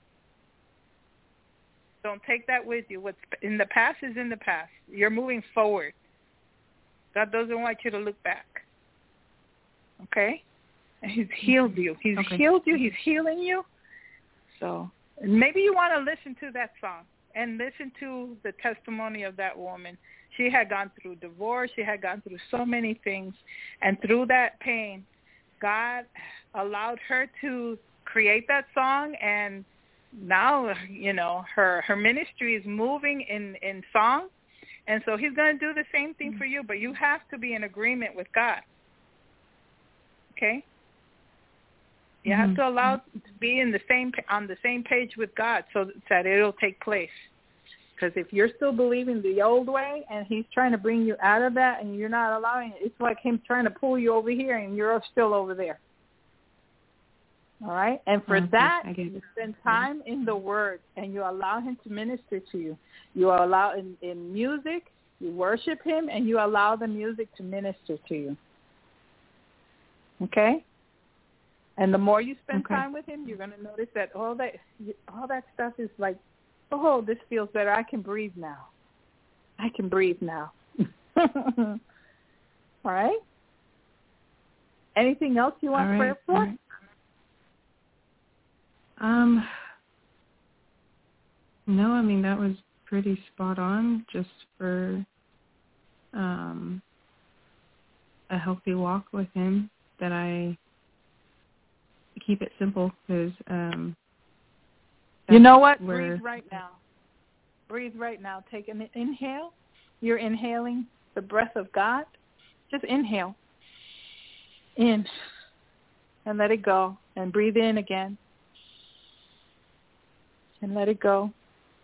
Don't take that with you. What's in the past is in the past. You're moving forward. God doesn't want you to look back. Okay? And he's healed you. He's okay. healed you. He's healing you. So maybe you want to listen to that song and listen to the testimony of that woman. She had gone through divorce. She had gone through so many things. And through that pain, God allowed her to create that song. And now, you know, her, her ministry is moving in, in song. And so he's going to do the same thing for you. But you have to be in agreement with God. Okay? You have to allow to be in the same on the same page with God so that it'll take place. Because if you're still believing the old way and he's trying to bring you out of that and you're not allowing it, it's like him trying to pull you over here and you're still over there. All right? And for okay, that, you spend time in the Word and you allow him to minister to you. You allow in, in music, you worship him, and you allow the music to minister to you. Okay? And the more you spend okay. time with him, you're going to notice that all that all that stuff is like, oh, this feels better. I can breathe now. I can breathe now. All right? Anything else you want right. prayer for? Right. Um, no, I mean, that was pretty spot on just for um, a healthy walk with him, that I keep it simple because um, you know what? Breathe right now. Breathe right now. Take an inhale. You're inhaling the breath of God. Just inhale. In. And let it go. And breathe in again. And let it go.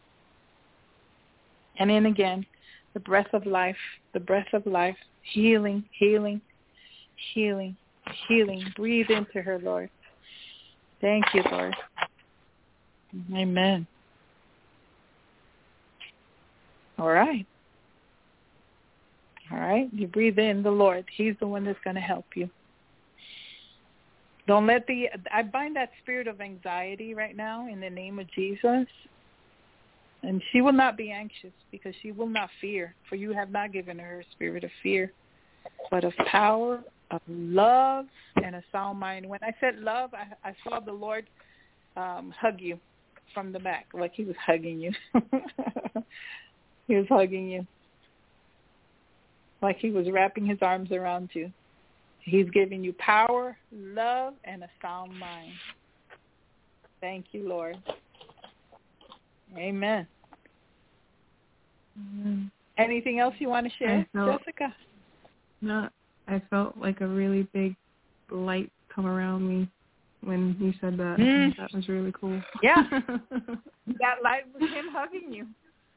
And in again. The breath of life. The breath of life. Healing, healing, healing, healing. Breathe into her, Lord. Thank you, Lord. Amen. All right. All right. You breathe in the Lord. He's the one that's going to help you. Don't let the, I bind that spirit of anxiety right now in the name of Jesus. And she will not be anxious because she will not fear, for you have not given her a spirit of fear, but of power, of love, and a sound mind. When I said love, I, I saw the Lord um, hug you from the back, like he was hugging you. He was hugging you. Like he was wrapping his arms around you. He's giving you power, love, and a sound mind. Thank you, Lord. Amen. Mm-hmm. Anything else you want to share, felt, Jessica? No, I felt like a really big light come around me when you said that. Mm. That was really cool. Yeah. That light was him hugging you.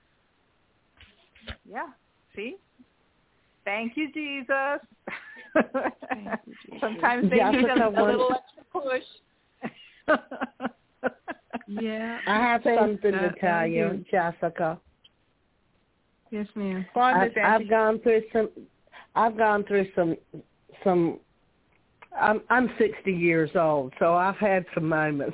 Yeah. See? Thank you, Jesus. Thank you, Jesus. Sometimes they yeah, need a, a little extra push. Yeah. I have something to tell you, Jessica. Yes, ma'am. I've, I've gone through some. I've gone through some. Some. I'm I'm sixty years old, so I've had some moments.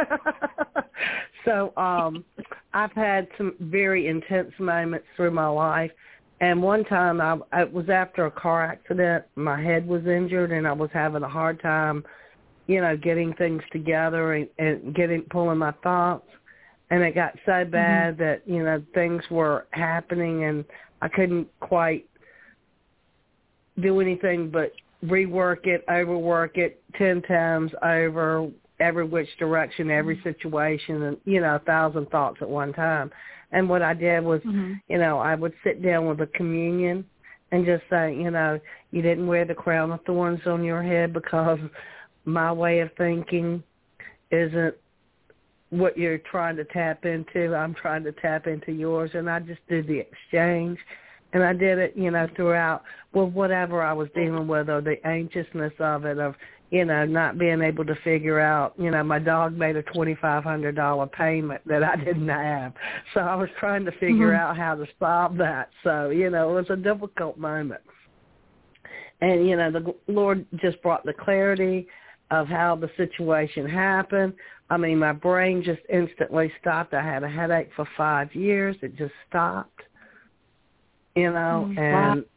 so um, I've had some very intense moments through my life. And one time, I it was after a car accident. My head was injured, and I was having a hard time, you know, getting things together and, and getting pulling my thoughts. And it got so bad mm-hmm. that, you know, things were happening and I couldn't quite do anything but rework it, overwork it ten times over, every which direction, every situation, and, you know, a thousand thoughts at one time. And what I did was, mm-hmm. you know, I would sit down with a communion and just say, you know, you didn't wear the crown of thorns on your head because my way of thinking isn't what you're trying to tap into. I'm trying to tap into yours. And I just did the exchange. And I did it, you know, throughout, well, whatever I was dealing with, or the anxiousness of it, of, you know, not being able to figure out, you know, my dog made a twenty-five hundred dollars payment that I didn't have. So I was trying to figure mm-hmm. out how to solve that. So, you know, it was a difficult moment. And, you know, the Lord just brought the clarity of how the situation happened. I mean, my brain just instantly stopped. I had a headache for five years. It just stopped, you know, mm-hmm. and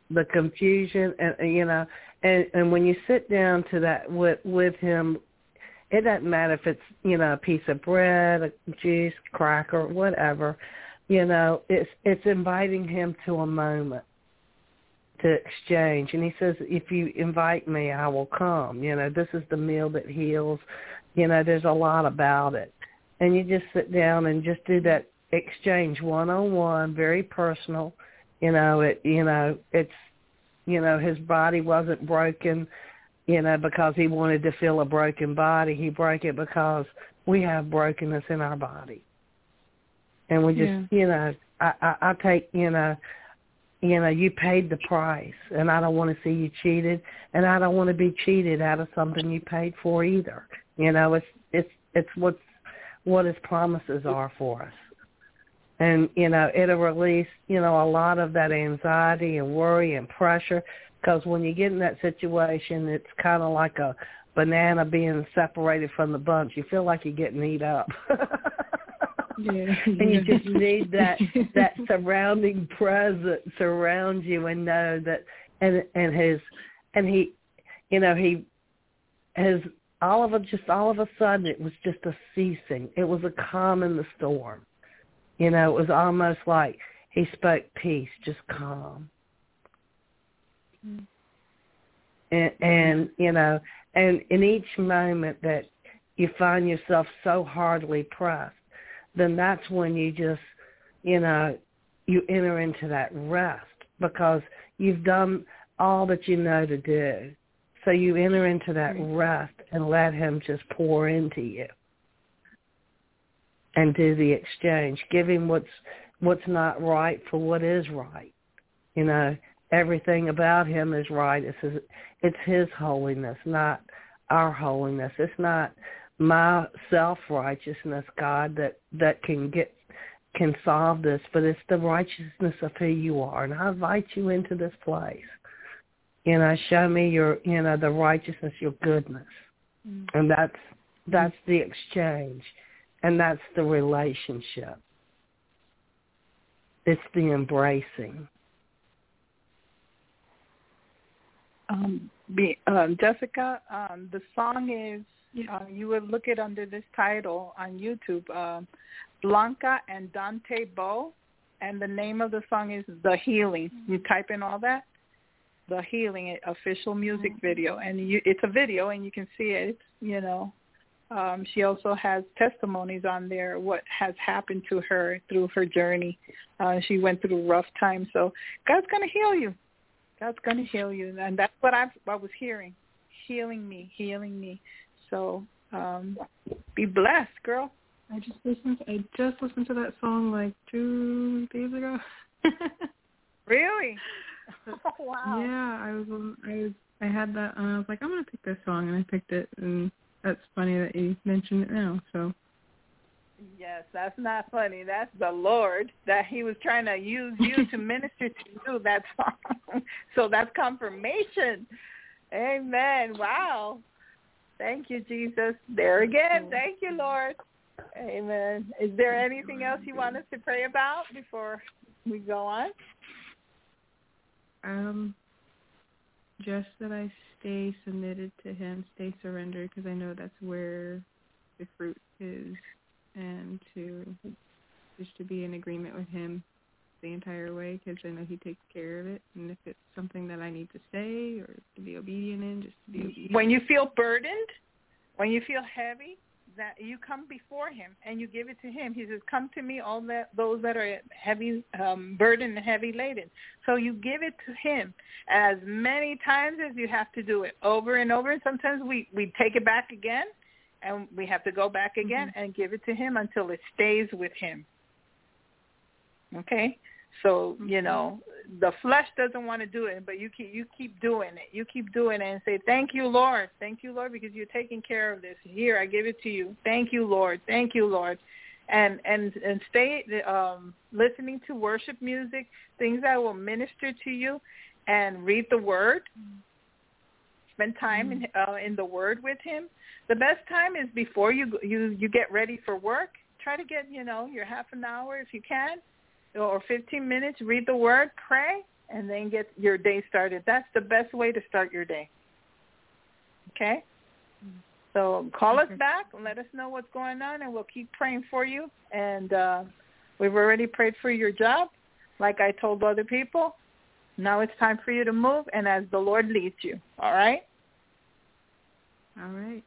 the confusion, and, and you know, and and when you sit down to that with with him, it doesn't matter if it's, you know, a piece of bread, a juice, cracker, whatever. You know, it's it's inviting him to a moment to exchange. And he says, if you invite me, I will come. You know, this is the meal that heals. You know, there's a lot about it. And you just sit down and just do that exchange one-on-one, very personal. You know, it. You know, it's, you know, his body wasn't broken, you know, because he wanted to feel a broken body. He broke it because we have brokenness in our body. And we just, yeah. you know, I, I, I take, you know, you know, you paid the price, and I don't want to see you cheated, and I don't want to be cheated out of something you paid for either. You know, it's it's it's what's, what his promises are for us. And, you know, it'll release, you know, a lot of that anxiety and worry and pressure, because when you get in that situation, it's kind of like a banana being separated from the bunch. You feel like you're getting eat up. Yeah. And you just need that that surrounding presence around you, and know that, and and his, and he, you know, he has all of a just all of a sudden it was just a ceasing. It was a calm in the storm. You know, it was almost like he spoke peace, just calm. Mm-hmm. And, and you know, and in each moment that you find yourself so hardly pressed, then that's when you just, you know, you enter into that rest, because you've done all that you know to do. So you enter into that rest and let him just pour into you and do the exchange. Give him what's what's not right for what is right. You know, everything about him is right. It's his, it's his holiness, not our holiness. It's not my self-righteousness, God, that, that can get can solve this, but it's the righteousness of who you are. And I invite you into this place. You know, show me your, you know, the righteousness, your goodness. Mm-hmm. And that's that's the exchange. And that's the relationship. It's the embracing. Um, be, um, Jessica, um, the song is, uh, you would look it under this title on YouTube, uh, Blanca and Dante Bowe, and the name of the song is The Healing. You type in all that, The Healing, official music video, and you, it's a video, and you can see it, you know. Um, she also has testimonies on there, what has happened to her through her journey. Uh, she went through rough times. So God's going to heal you. God's going to heal you. And that's what I've, I was hearing, healing me, healing me. So um, be blessed, girl. I just listened. I just listened to that song like two days ago. Really? Oh, wow. Yeah, I was. I was. I had that. And I was like, I'm going to pick this song, and I picked it, and that's funny that you mentioned it now. So. Yes, that's not funny. That's the Lord, that he was trying to use you to minister to you. That song. So that's confirmation. Amen. Wow. Thank you, Jesus. There again. Thank you, Lord. Amen. Is there anything else you want us to pray about before we go on? Um, just that I stay submitted to him, stay surrendered, because I know that's where the fruit is, and to just to be in agreement with him the entire way, because I know he takes care of it. And if it's something that I need to say or to be obedient in, just to be obedient. When you feel burdened, when you feel heavy, that you come before him and you give it to him. He says, come to me, all that those that are heavy, um, burdened and heavy laden. So you give it to him as many times as you have to do it, over and over. And sometimes we, we take it back again, and we have to go back again mm-hmm. and give it to him until it stays with him. Okay? So, you know, the flesh doesn't want to do it, but you keep you keep doing it. You keep doing it and say, thank you, Lord. Thank you, Lord, because you're taking care of this. Here, I give it to you. Thank you, Lord. Thank you, Lord. And and, and stay um, listening to worship music, things that will minister to you, and read the Word. Spend time in, uh, in the Word with him. The best time is before you you you get ready for work. Try to get, you know, your half an hour if you can, or fifteen minutes, read the Word, pray, and then get your day started. That's the best way to start your day. Okay? So call us back and let us know what's going on, and we'll keep praying for you. And uh, we've already prayed for your job, like I told other people. Now it's time for you to move, and as the Lord leads you. All right? All right.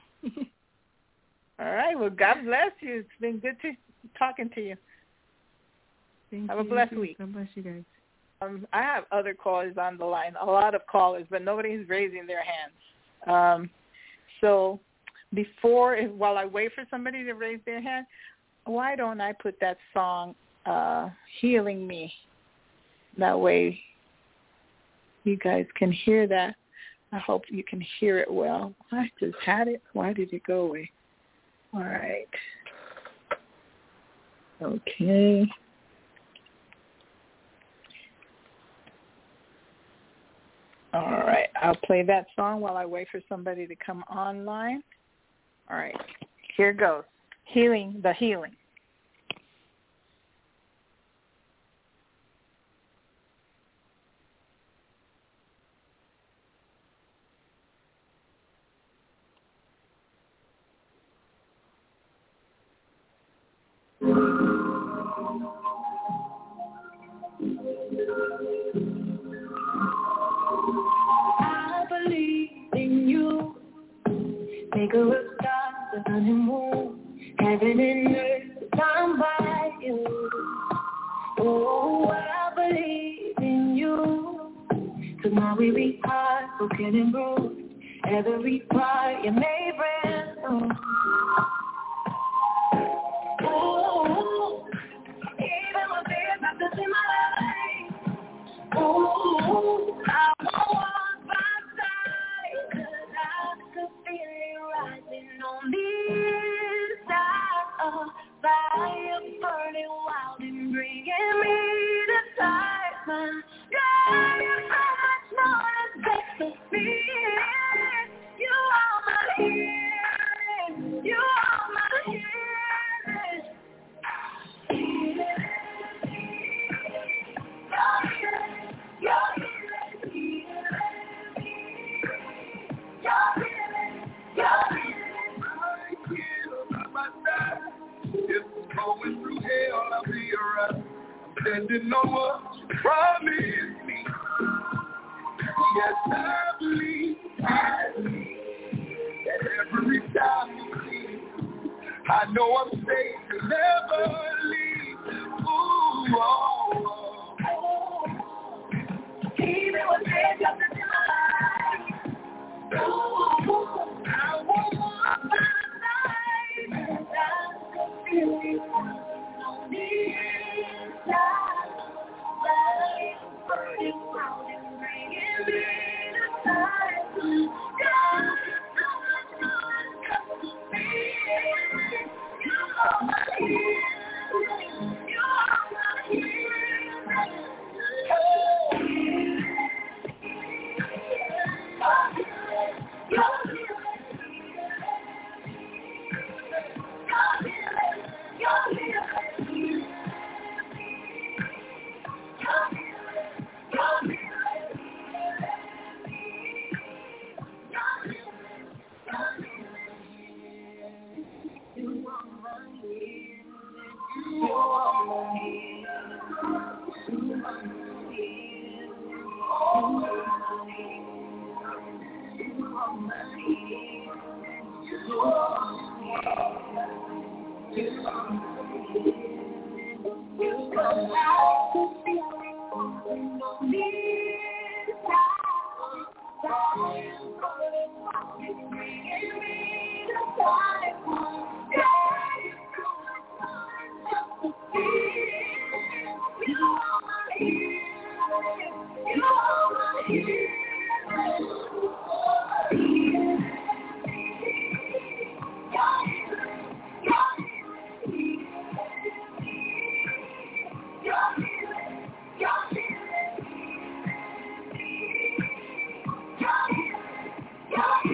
All right. Well, God bless you. It's been good to talking to you. Thank have you. a blessed week. God bless you guys. Um, I have other callers on the line, a lot of callers, but nobody's raising their hands. Um, so before, if, while I wait for somebody to raise their hand, why don't I put that song, uh, Healing Me? That way you guys can hear that. I hope you can hear it well. I just had it. Why did it go away? All right. Okay. All right. I'll play that song while I wait for somebody to come online. All right. Here goes. Healing, the healing. I believe in you, maker of stars, the sun and moon, heaven and earth, bound by you. Oh, I believe in you, 'cause my weary heart broken and bruised, every part you made brand new. Oh, even when there's nothing in my life, oh, I won't walk by side, 'cause I could feel it rising on the inside. A fire burning wild and bringing me to sight. My God, you're so much more than ecstasy. You are my healing. You are my healing. Going through hell, I'll be alright. I'm depending on what you promised me. Yes, I believe, I believe that every time you see, I know I'm safe to never leave. Ooh, oh, oh. Even when there's nothing in my life, ooh, I won't walk by side. I feel it on the inside. Life burning wild and bringing me to sight. God, so much more comes to me. You are my healing. You are my healing. Oh, you're healing. Yeah.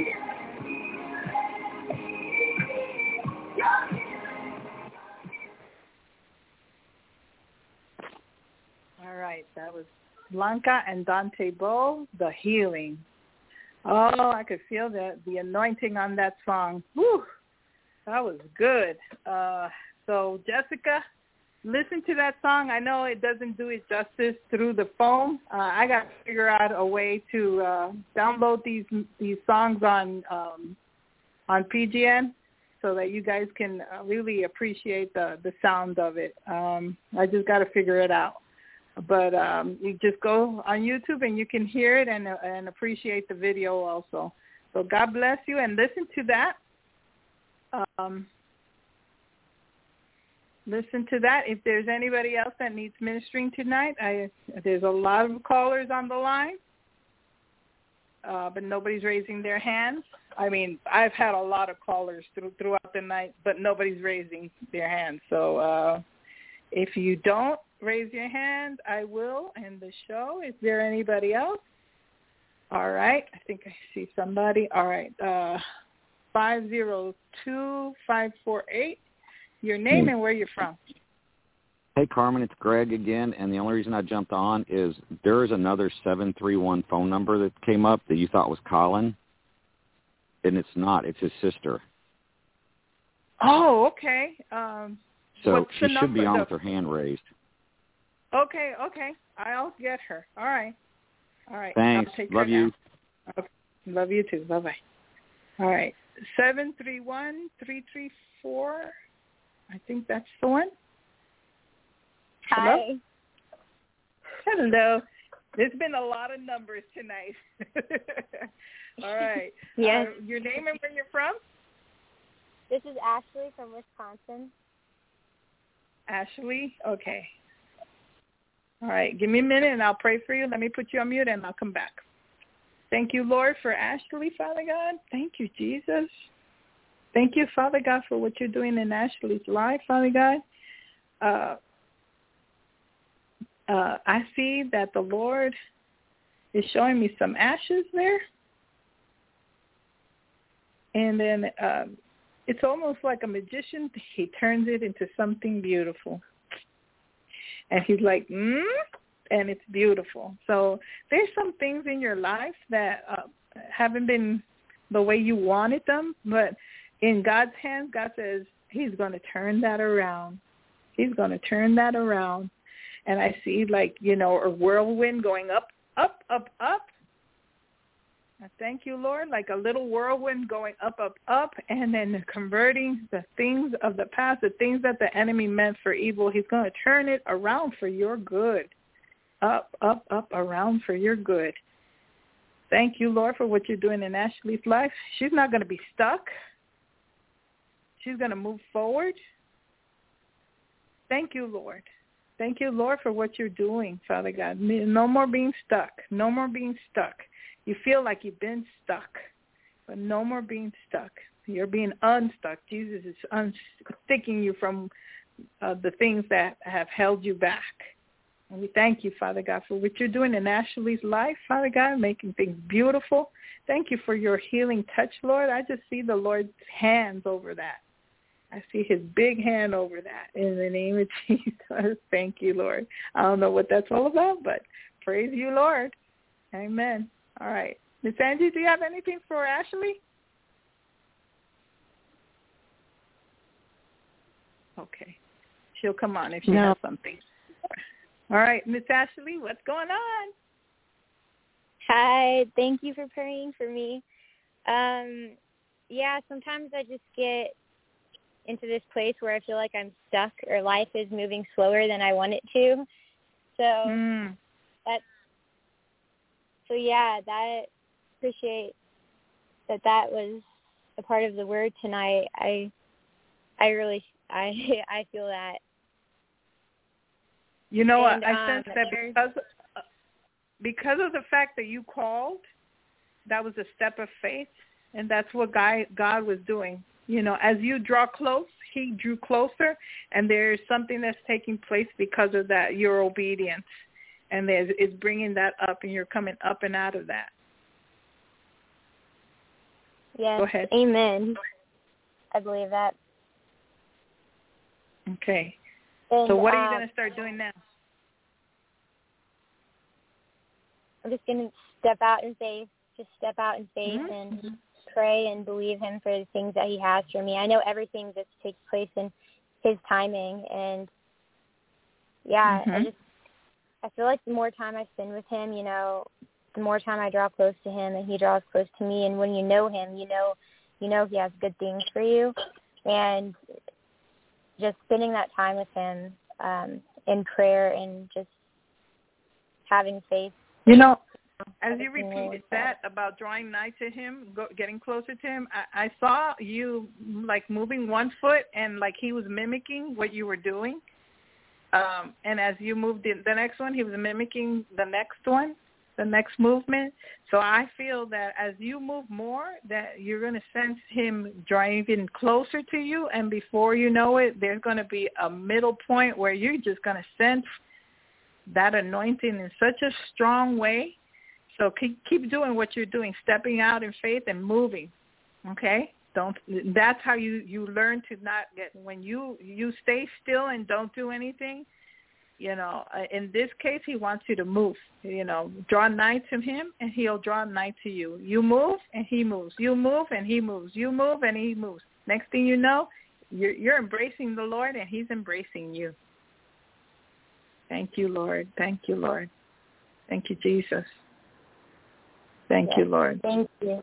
Blanca and Dante Bowe, The Healing. Oh, I could feel the, the anointing on that song. Whew, that was good. Uh, so, Jessica, listen to that song. I know it doesn't do it justice through the phone. Uh, I got to figure out a way to uh, download these these songs on um, on P G N so that you guys can uh, really appreciate the, the sound of it. Um, I just got to figure it out. But um, you just go on YouTube and you can hear it and uh, and appreciate the video also. So God bless you and listen to that. Um, listen to that. If there's anybody else that needs ministering tonight, I, there's a lot of callers on the line, uh, but nobody's raising their hands. I mean, I've had a lot of callers through, throughout the night, but nobody's raising their hands. So uh, if you don't raise your hand, I will end the show. Is there anybody else? All right. I think I see somebody. All right. Uh, five zero two five four eight. Your name and where you're from. Hey, Carmen, it's Greg again, and the only reason I jumped on is there is another seven three one phone number that came up that you thought was Colin, and it's not. It's his sister. Oh, okay. Um, so she should be on with her hand raised. Okay, okay. I'll get her. All right. All right. Thanks. I'll take Love her you. Now. Okay. Love you too. Bye-bye. All right. seven three one, three three four. I think that's the one. Hi. Hello? Hello. There's been a lot of numbers tonight. All right. Yes. Uh, your name and where you're from? This is Ashley from Wisconsin. Ashley? Okay. All right. Give me a minute and I'll pray for you. Let me put you on mute and I'll come back. Thank you, Lord, for Ashley, Father God. Thank you, Jesus. Thank you, Father God, for what you're doing in Ashley's life, Father God. Uh, uh, I see that the Lord is showing me some ashes there. And then uh, it's almost like a magician. He turns it into something beautiful. And he's like, hmm? And it's beautiful. So there's some things in your life that uh, haven't been the way you wanted them, but in God's hands, God says he's going to turn that around. He's going to turn that around. And I see, like, you know, a whirlwind going up, up, up, up. I thank you, Lord, like a little whirlwind going up, up, up, and then converting the things of the past, the things that the enemy meant for evil. He's going to turn it around for your good. Up, up, up, around for your good. Thank you, Lord, for what you're doing in Ashley's life. She's not going to be stuck. She's going to move forward. Thank you, Lord. Thank you, Lord, for what you're doing, Father God. No more being stuck. No more being stuck. You feel like you've been stuck, but no more being stuck. You're being unstuck. Jesus is unsticking you from uh, the things that have held you back. And we thank you, Father God, for what you're doing in Ashley's life, Father God, making things beautiful. Thank you for your healing touch, Lord. I just see the Lord's hands over that. I see his big hand over that in the name of Jesus. Thank you, Lord. I don't know what that's all about, but praise you, Lord. Amen. All right. Miss Angie, do you have anything for Ashley? Okay. She'll come on if she no. has something. All right, Miss Ashley, what's going on? Hi. Thank you for praying for me. Um, yeah, sometimes I just get into this place where I feel like I'm stuck or life is moving slower than I want it to. So mm. that's, so yeah, that, appreciate that that was a part of the word tonight. I, I really, I, I feel that. You know what? And, I um, sense that because, because of the fact that you called, that was a step of faith, and that's what God, God was doing. You know, as you draw close, he drew closer, and there's something that's taking place because of that, your obedience. And there's, it's bringing that up, and you're coming up and out of that. Yes. Go ahead. Amen. I believe that. Okay. And, so what are you um, going to start doing now? I'm just going to step out in faith, just step out in faith Mm-hmm. and pray and believe him for the things that he has for me. I know everything just takes place in his timing, and yeah, Mm-hmm. I just, I feel like the more time I spend with him, you know, the more time I draw close to him and he draws close to me. And when you know him, you know, you know he has good things for you. And just spending that time with him um, in prayer and just having faith. You know, as you repeated that about drawing nigh to him, go, getting closer to him, I, I saw you like moving one foot and like he was mimicking what you were doing. Um, and as you moved in the next one, he was mimicking the next one, the next movement. So I feel that as you move more, that you're going to sense him driving closer to you. And before you know it, there's going to be a middle point where you're just going to sense that anointing in such a strong way. So keep, keep doing what you're doing, stepping out in faith and moving, okay? Don't. That's how you, you learn to not get, when you, you stay still and don't do anything, you know, in this case, he wants you to move, you know, draw nigh to him and he'll draw nigh to you. You move and he moves. You move and he moves. You move and he moves. Next thing you know, you're, you're embracing the Lord and he's embracing you. Thank you, Lord. Thank you, Lord. Thank you, Jesus. Thank yes, you, Lord. Thank you.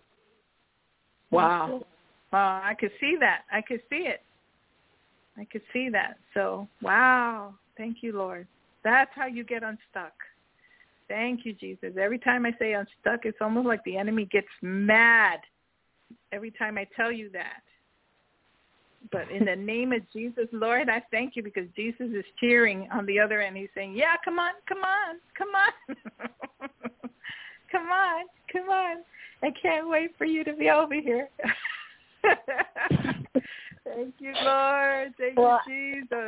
Wow. Thank you. Wow, I could see that. I could see it. I could see that. So, wow. Thank you, Lord. That's how you get unstuck. Thank you, Jesus. Every time I say unstuck, it's almost like the enemy gets mad every time I tell you that. But in the name of Jesus, Lord, I thank you because Jesus is cheering on the other end. He's saying, yeah, come on, come on, come on. Come on, come on. I can't wait for you to be over here. Thank you, Lord. Thank well, you, Jesus.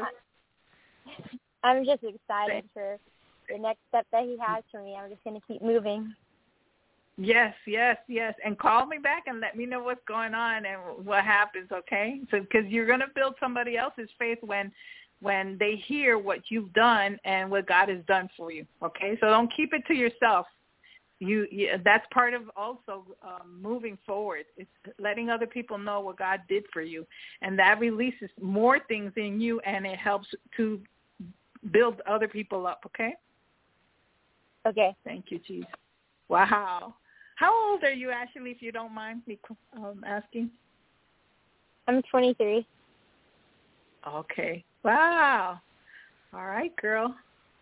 I'm just excited for the next step that he has for me. I'm just going to keep moving. Yes, yes, yes. And call me back and let me know what's going on and what happens, okay? So because you're going to build somebody else's faith when when they hear what you've done and what God has done for you, okay? So don't keep it to yourself. You, you that's part of also um, moving forward. It's letting other people know what God did for you, and that releases more things in you, and it helps to build other people up. Okay. Okay. Thank you, Jesus. Wow. How old are you, Ashley? If you don't mind me um, asking. I'm twenty-three. Okay. Wow. All right, girl.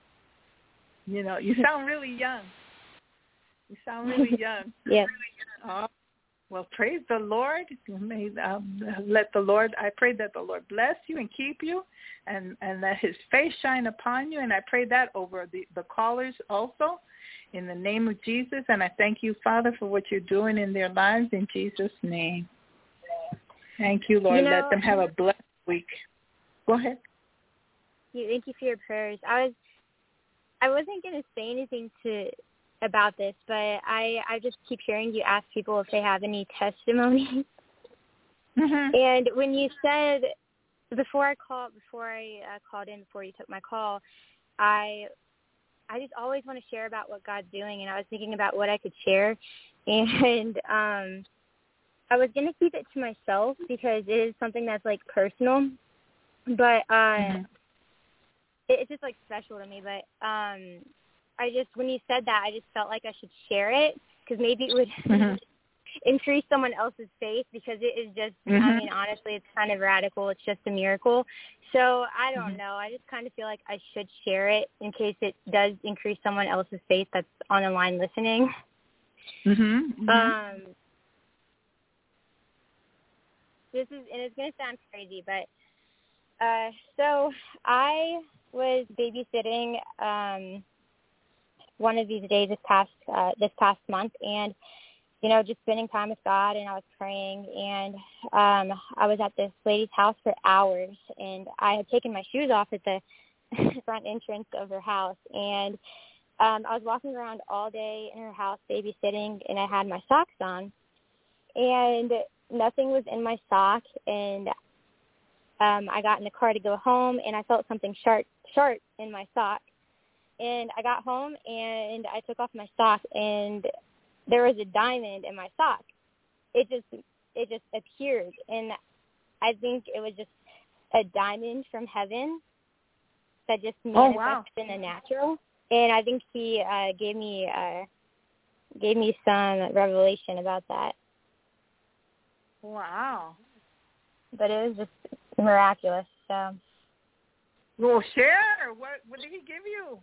You know, you sound really young. You sound really young. Yes. Oh, well, praise the Lord. May, um, let the Lord, I pray that the Lord bless you and keep you and, and let his face shine upon you. And I pray that over the, the callers also in the name of Jesus. And I thank you, Father, for what you're doing in their lives in Jesus' name. Thank you, Lord. You know, let them have a blessed week. Go ahead. Thank you for your prayers. I was, I wasn't going to say anything to about this, but I, I just keep hearing you ask people if they have any testimonies. Mm-hmm. And when you said before I called, before I uh, called in, before you took my call, I, I just always want to share about what God's doing, and I was thinking about what I could share, and um, I was going to keep it to myself because it is something that's like personal, but uh, mm-hmm. it, it's just like special to me. But um, I just, when you said that, I just felt like I should share it because maybe it would mm-hmm. increase someone else's faith because it is just, mm-hmm. I mean, honestly, it's kind of radical. It's just a miracle. So I don't mm-hmm. know. I just kind of feel like I should share it in case it does increase someone else's faith that's on the line listening. Mm-hmm. Mm-hmm. Um, this is, and it's going to sound crazy, but uh, so I was babysitting um, one of these days this past uh, this past month, and you know, just spending time with God, and I was praying, and um, I was at this lady's house for hours, and I had taken my shoes off at the front entrance of her house, and um, I was walking around all day in her house babysitting, and I had my socks on, and nothing was in my sock, and um, I got in the car to go home, and I felt something sharp, sharp in my sock, and I got home and I took off my sock, and there was a diamond in my sock. It just it just appeared, and I think it was just a diamond from heaven that just manifested oh, wow. in the natural. And I think he uh, gave me uh, gave me some revelation about that. Wow. But it was just miraculous. So. Well, share. What what did he give you?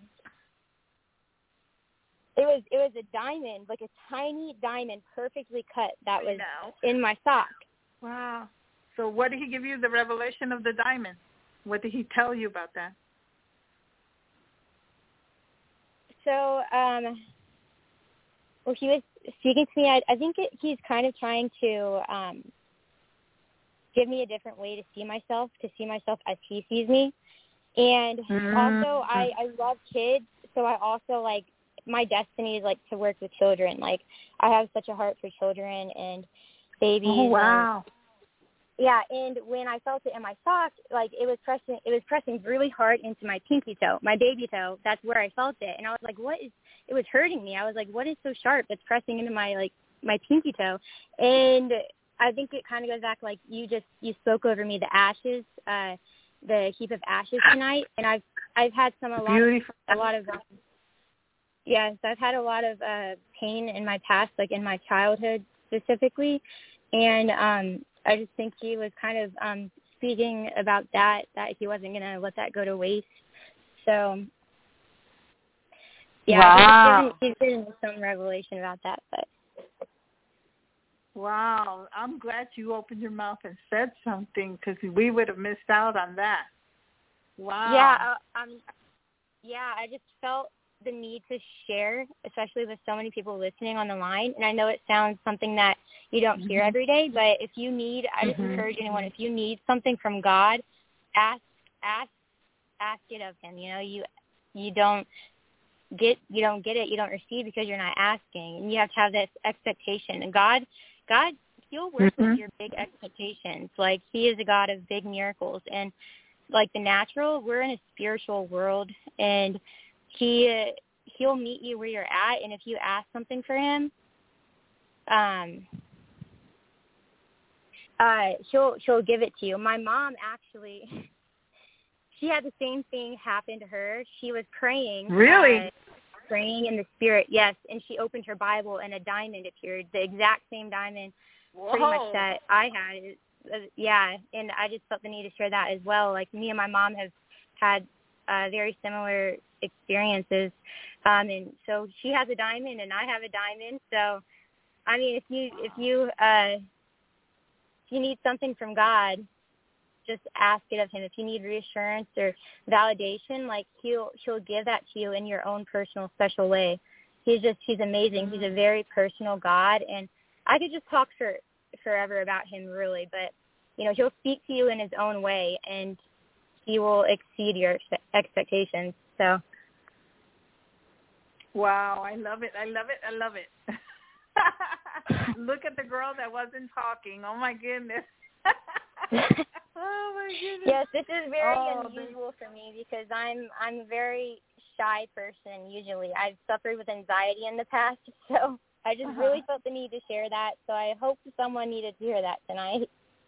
It was it was a diamond, like a tiny diamond, perfectly cut. That was no. in my sock. Wow. So what did he give you the revelation of the diamond? What did he tell you about that? So, um, well, he was speaking to me. I, I think it, he's kind of trying to um, give me a different way to see myself, to see myself as he sees me. And mm-hmm. also, I, I love kids, so I also, like, my destiny is, like, to work with children. Like, I have such a heart for children and babies. Oh, wow. And, yeah, and when I felt it in my sock, like, it was pressing it was pressing really hard into my pinky toe, my baby toe. That's where I felt it. And I was like, what is, it was hurting me. I was like, what is so sharp that's pressing into my, like, my pinky toe? And I think it kind of goes back, like, you just, you spoke over me, the ashes, uh, the heap of ashes tonight. And I've, I've had some, a lot Beautiful. of, a lot of, um, yes, I've had a lot of uh, pain in my past, like in my childhood specifically. And, um, I just think he was kind of um, speaking about that, that he wasn't going to let that go to waste. So, yeah, wow. he's given some revelation about that. But wow, I'm glad you opened your mouth and said something, because we would have missed out on that. Wow. Yeah, uh, um, yeah, I just felt the need to share, especially with so many people listening on the line. And I know it sounds something that you don't hear every day, but if you need, I just mm-hmm. encourage anyone, if you need something from God, ask, ask, ask it of him. You know, you, you don't get, you don't get it, you don't receive because you're not asking, and you have to have this expectation. And God, God, he'll work mm-hmm. with your big expectations. Like, he is a God of big miracles. And like the natural, we're in a spiritual world, and he he'll meet you where you're at, and if you ask something for him, um, uh, he'll he'll give it to you. My mom actually, she had the same thing happen to her. She was praying, really, uh, praying in the spirit, yes, and she opened her Bible, and a diamond appeared, the exact same diamond, Whoa. pretty much that I had. Uh, yeah, and I just felt the need to share that as well. Like, me and my mom have had uh, very similar experiences, um, and so she has a diamond and I have a diamond. So, I mean, if you if you uh, if you need something from God, just ask it of him. If you need reassurance or validation, like he'll he'll give that to you in your own personal special way. He's just he's amazing. He's a very personal God, and I could just talk for forever about him, really. But you know, he'll speak to you in his own way, and he will exceed your ex- expectations. So. Wow, I love it. I love it. I love it. Look at the girl that wasn't talking. Oh, my goodness. Oh, my goodness. Yes, this is very oh, unusual for me because I'm I'm a very shy person usually. I've suffered with anxiety in the past, so I just uh-huh. really felt the need to share that. So I hope someone needed to hear that tonight.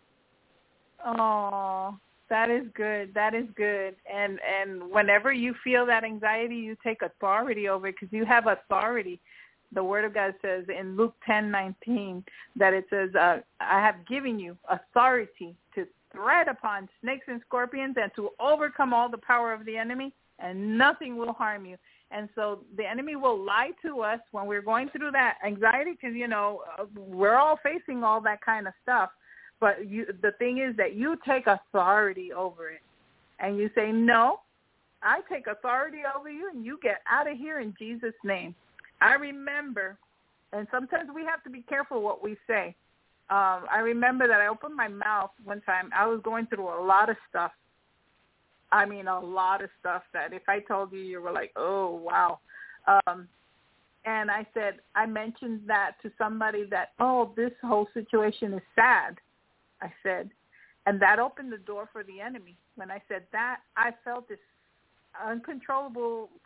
Oh, that is good. That is good. And and whenever you feel that anxiety, you take authority over it, because you have authority. The Word of God says in Luke ten nineteen that it says, uh, I have given you authority to tread upon snakes and scorpions and to overcome all the power of the enemy, and nothing will harm you. And so the enemy will lie to us when we're going through that anxiety, because, you know, we're all facing all that kind of stuff. But you, the thing is that you take authority over it, and you say, no, I take authority over you, and you get out of here in Jesus' name. I remember, and sometimes we have to be careful what we say. Um, I remember that I opened my mouth one time. I was going through a lot of stuff. I mean, a lot of stuff that if I told you, you were like, oh, wow. Um, and I said, I mentioned that to somebody that, oh, this whole situation is sad. I said, and that opened the door for the enemy. When I said that, I felt this uncontrollable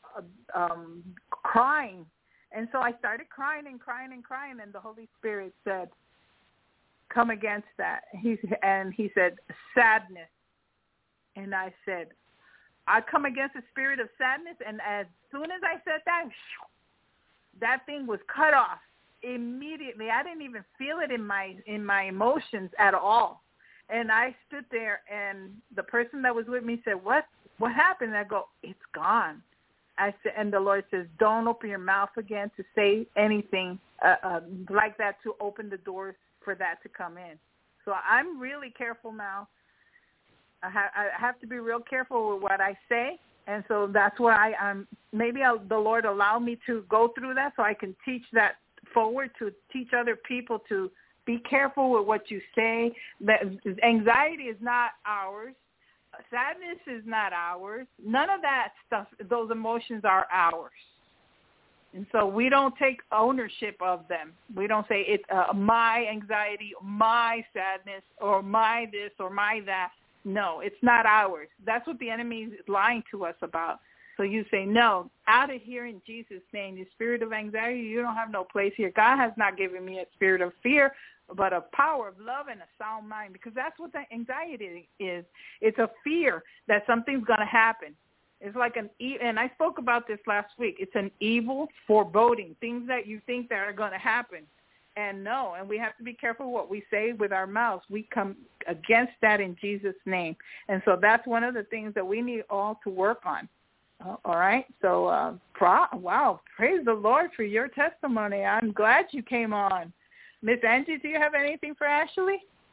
um, crying. And so I started crying and crying and crying, and the Holy Spirit said, come against that. He, and he said, sadness. And I said, I come against the spirit of sadness, and as soon as I said that, that thing was cut off immediately. I didn't even feel it in my in my emotions at all. And I stood there, and the person that was with me said, what what happened? And I go, it's gone. I said, and the Lord says, don't open your mouth again to say anything uh, uh, like that to open the doors for that to come in. So I'm really careful now. I, ha- I have to be real careful with what I say, and so that's why I, I'm. Maybe I'll, the Lord allow me to go through that so I can teach that forward to teach other people to be careful with what you say. That anxiety is not ours. Sadness is not ours. None of that stuff, those emotions are ours. And so we don't take ownership of them. We don't say it's uh, my anxiety, my sadness, or my this or my that. No, it's not ours. That's what the enemy is lying to us about. So you say, no, out of here in Jesus' name, the spirit of anxiety, you don't have no place here. God has not given me a spirit of fear, but a power of love and a sound mind, because that's what the anxiety is. It's a fear that something's going to happen. It's like an, e- and I spoke about this last week. It's an evil foreboding, things that you think that are going to happen. And no, and we have to be careful what we say with our mouths. We come against that in Jesus' name. And so that's one of the things that we need all to work on. Uh, all right. So, uh, pro- wow, praise the Lord for your testimony. I'm glad you came on. Miss Angie, do you have anything for Ashley?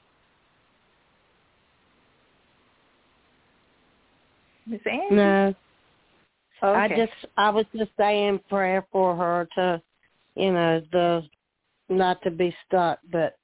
Miss Angie? No. Okay. I just, I was just saying prayer for her to, you know, the not to be stuck, but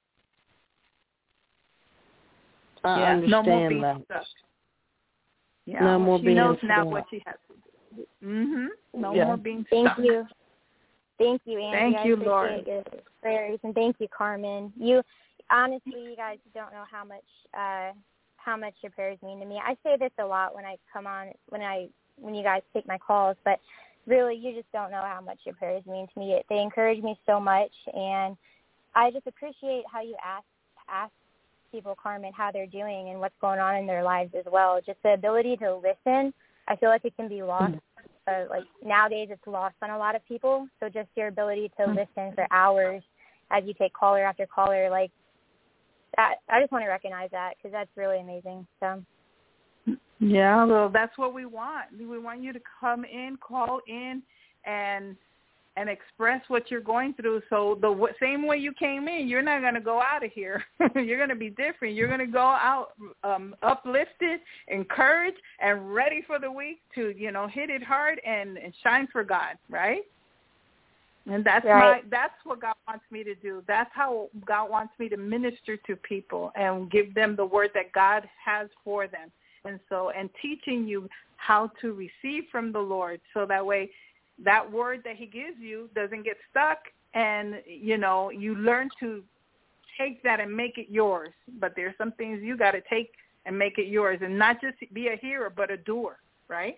I yeah, understand no more being that. Stuck. Yeah, no more she being knows stuck. now what she has to do. Mm-hmm. No yeah. more being Thank stuck. you. Thank you, Angie. Thank I you, appreciate Lord. your prayers, and thank you, Carmen. You, honestly, you guys don't know how much, uh, how much your prayers mean to me. I say this a lot when I come on, when I, when you guys take my calls, but really, you just don't know how much your prayers mean to me. They encourage me so much, and I just appreciate how you ask ask people, Carmen, how they're doing and what's going on in their lives as well. Just the ability to listen, I feel like it can be lost. Uh, like nowadays, it's lost on a lot of people. So just your ability to listen for hours as you take caller after caller, like that, I just want to recognize that because that's really amazing. So. Yeah, well, that's what we want. We want you to come in, call in, and and express what you're going through. So the w- same way you came in, you're not going to go out of here. You're going to be different. You're going to go out um, uplifted, encouraged, and ready for the week to, you know, hit it hard and, and shine for God, right? And that's right. my that's what God wants me to do. That's how God wants me to minister to people and give them the word that God has for them. And so, and teaching you how to receive from the Lord, so that way that word that he gives you doesn't get stuck, and, you know, you learn to take that and make it yours. But there's some things you got to take and make it yours, and not just be a hearer, but a doer, right?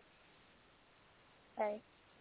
Right.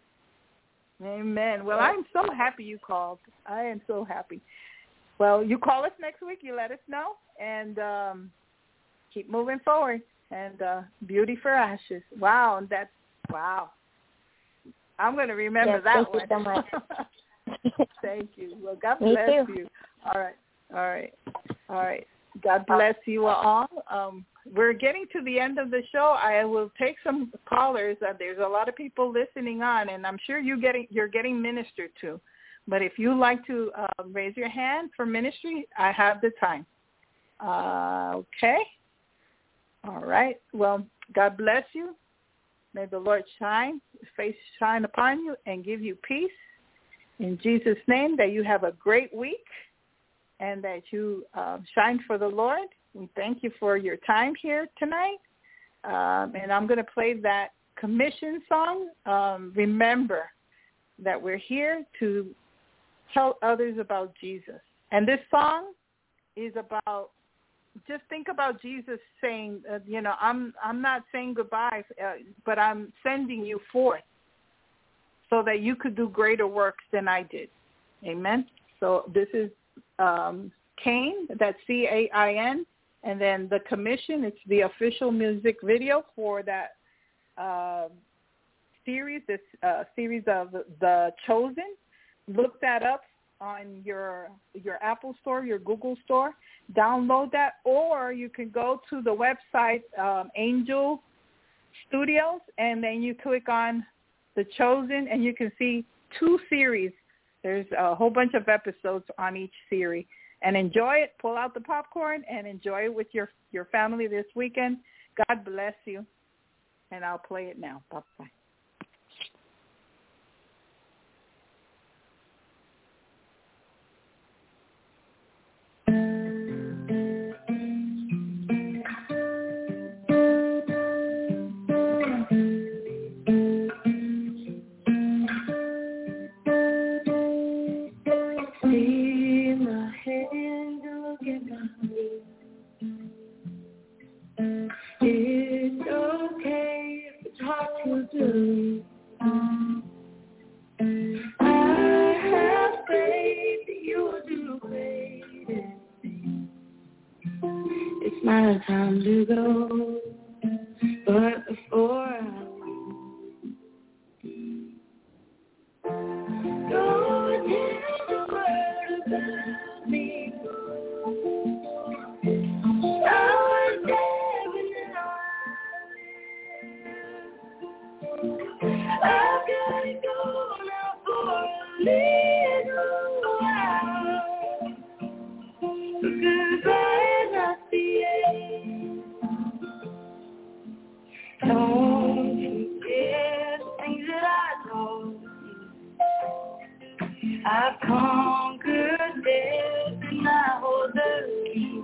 Amen. Well, I'm so happy you called. I am so happy. Well, you call us next week. You let us know, and um, keep moving forward. And uh, Beauty for Ashes. Wow, and that's, wow. I'm going to remember yes, that thank one. You so much. Thank you. Well, God Me bless too. you. All right. All right. All right. God bless you all. Um, we're getting to the end of the show. I will take some callers. Uh, there's a lot of people listening on, and I'm sure you getting, you're getting ministered to. But if you like to uh, raise your hand for ministry, I have the time. Uh, okay. All right. Well, God bless you. May the Lord shine, his face shine upon you and give you peace. In Jesus' name, that you have a great week and that you uh, shine for the Lord. We thank you for your time here tonight. Um, and I'm going to play that commission song. Um, remember that we're here to tell others about Jesus. And this song is about, just think about Jesus saying, uh, you know, I'm I'm not saying goodbye, uh, but I'm sending you forth. so that you could do greater works than I did. Amen. So this is um, Cain, that's C A I N, and then the commission, it's the official music video for that uh, series, this uh, series of The Chosen. Look that up on your your Apple store, your Google store. Download that, or you can go to the website um, Angel Studios, and then you click on The Chosen, and you can see two series. There's a whole bunch of episodes on each series. And enjoy it. Pull out the popcorn and enjoy it with your, your family this weekend. God bless you. And I'll play it now. Bye-bye. It's okay if it's hard to do. I have faith that you will do great things. It's my time to go, but before I go tell the world about me. I've got to go now for a little while. Goodbye is not the end. Don't forget the things that I told you. I've conquered death and I hold the key.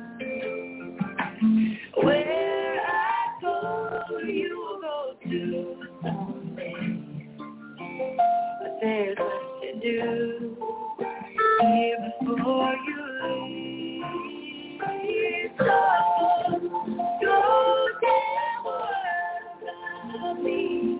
Where I go, you will go too. But there's much to do here before you leave. So go tell the world about me.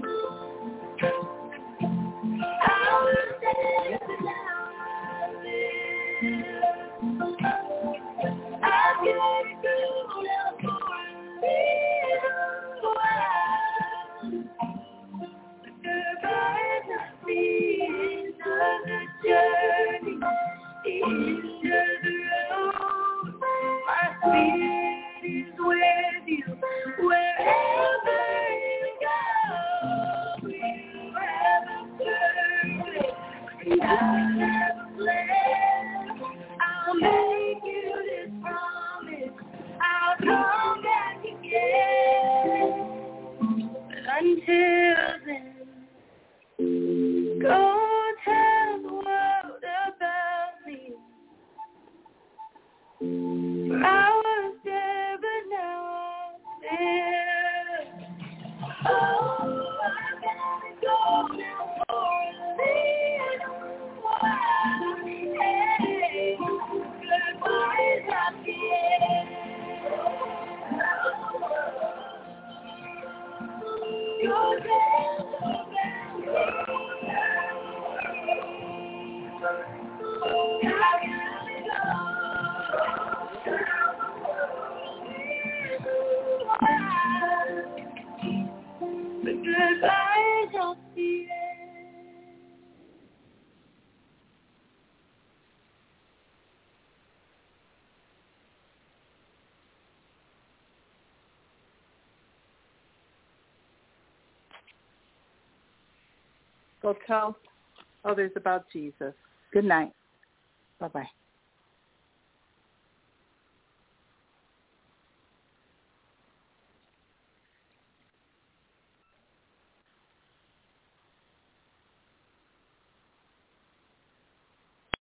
I will stand down my live. I've got to go now for a little while. Goodbye is not the end of the journey, the end of the road. My spirit is with you wherever you go. You have a purpose, and I have a plan. I'll make you this promise, I'll come back again. But until then, go tell the world about me. I was there, but now I'm there. Oh, I gotta go now for a little while. Hey, goodbye is not the end. Go tell the goodbye is not the end. Go tell others about Jesus. Good night. Bye-bye.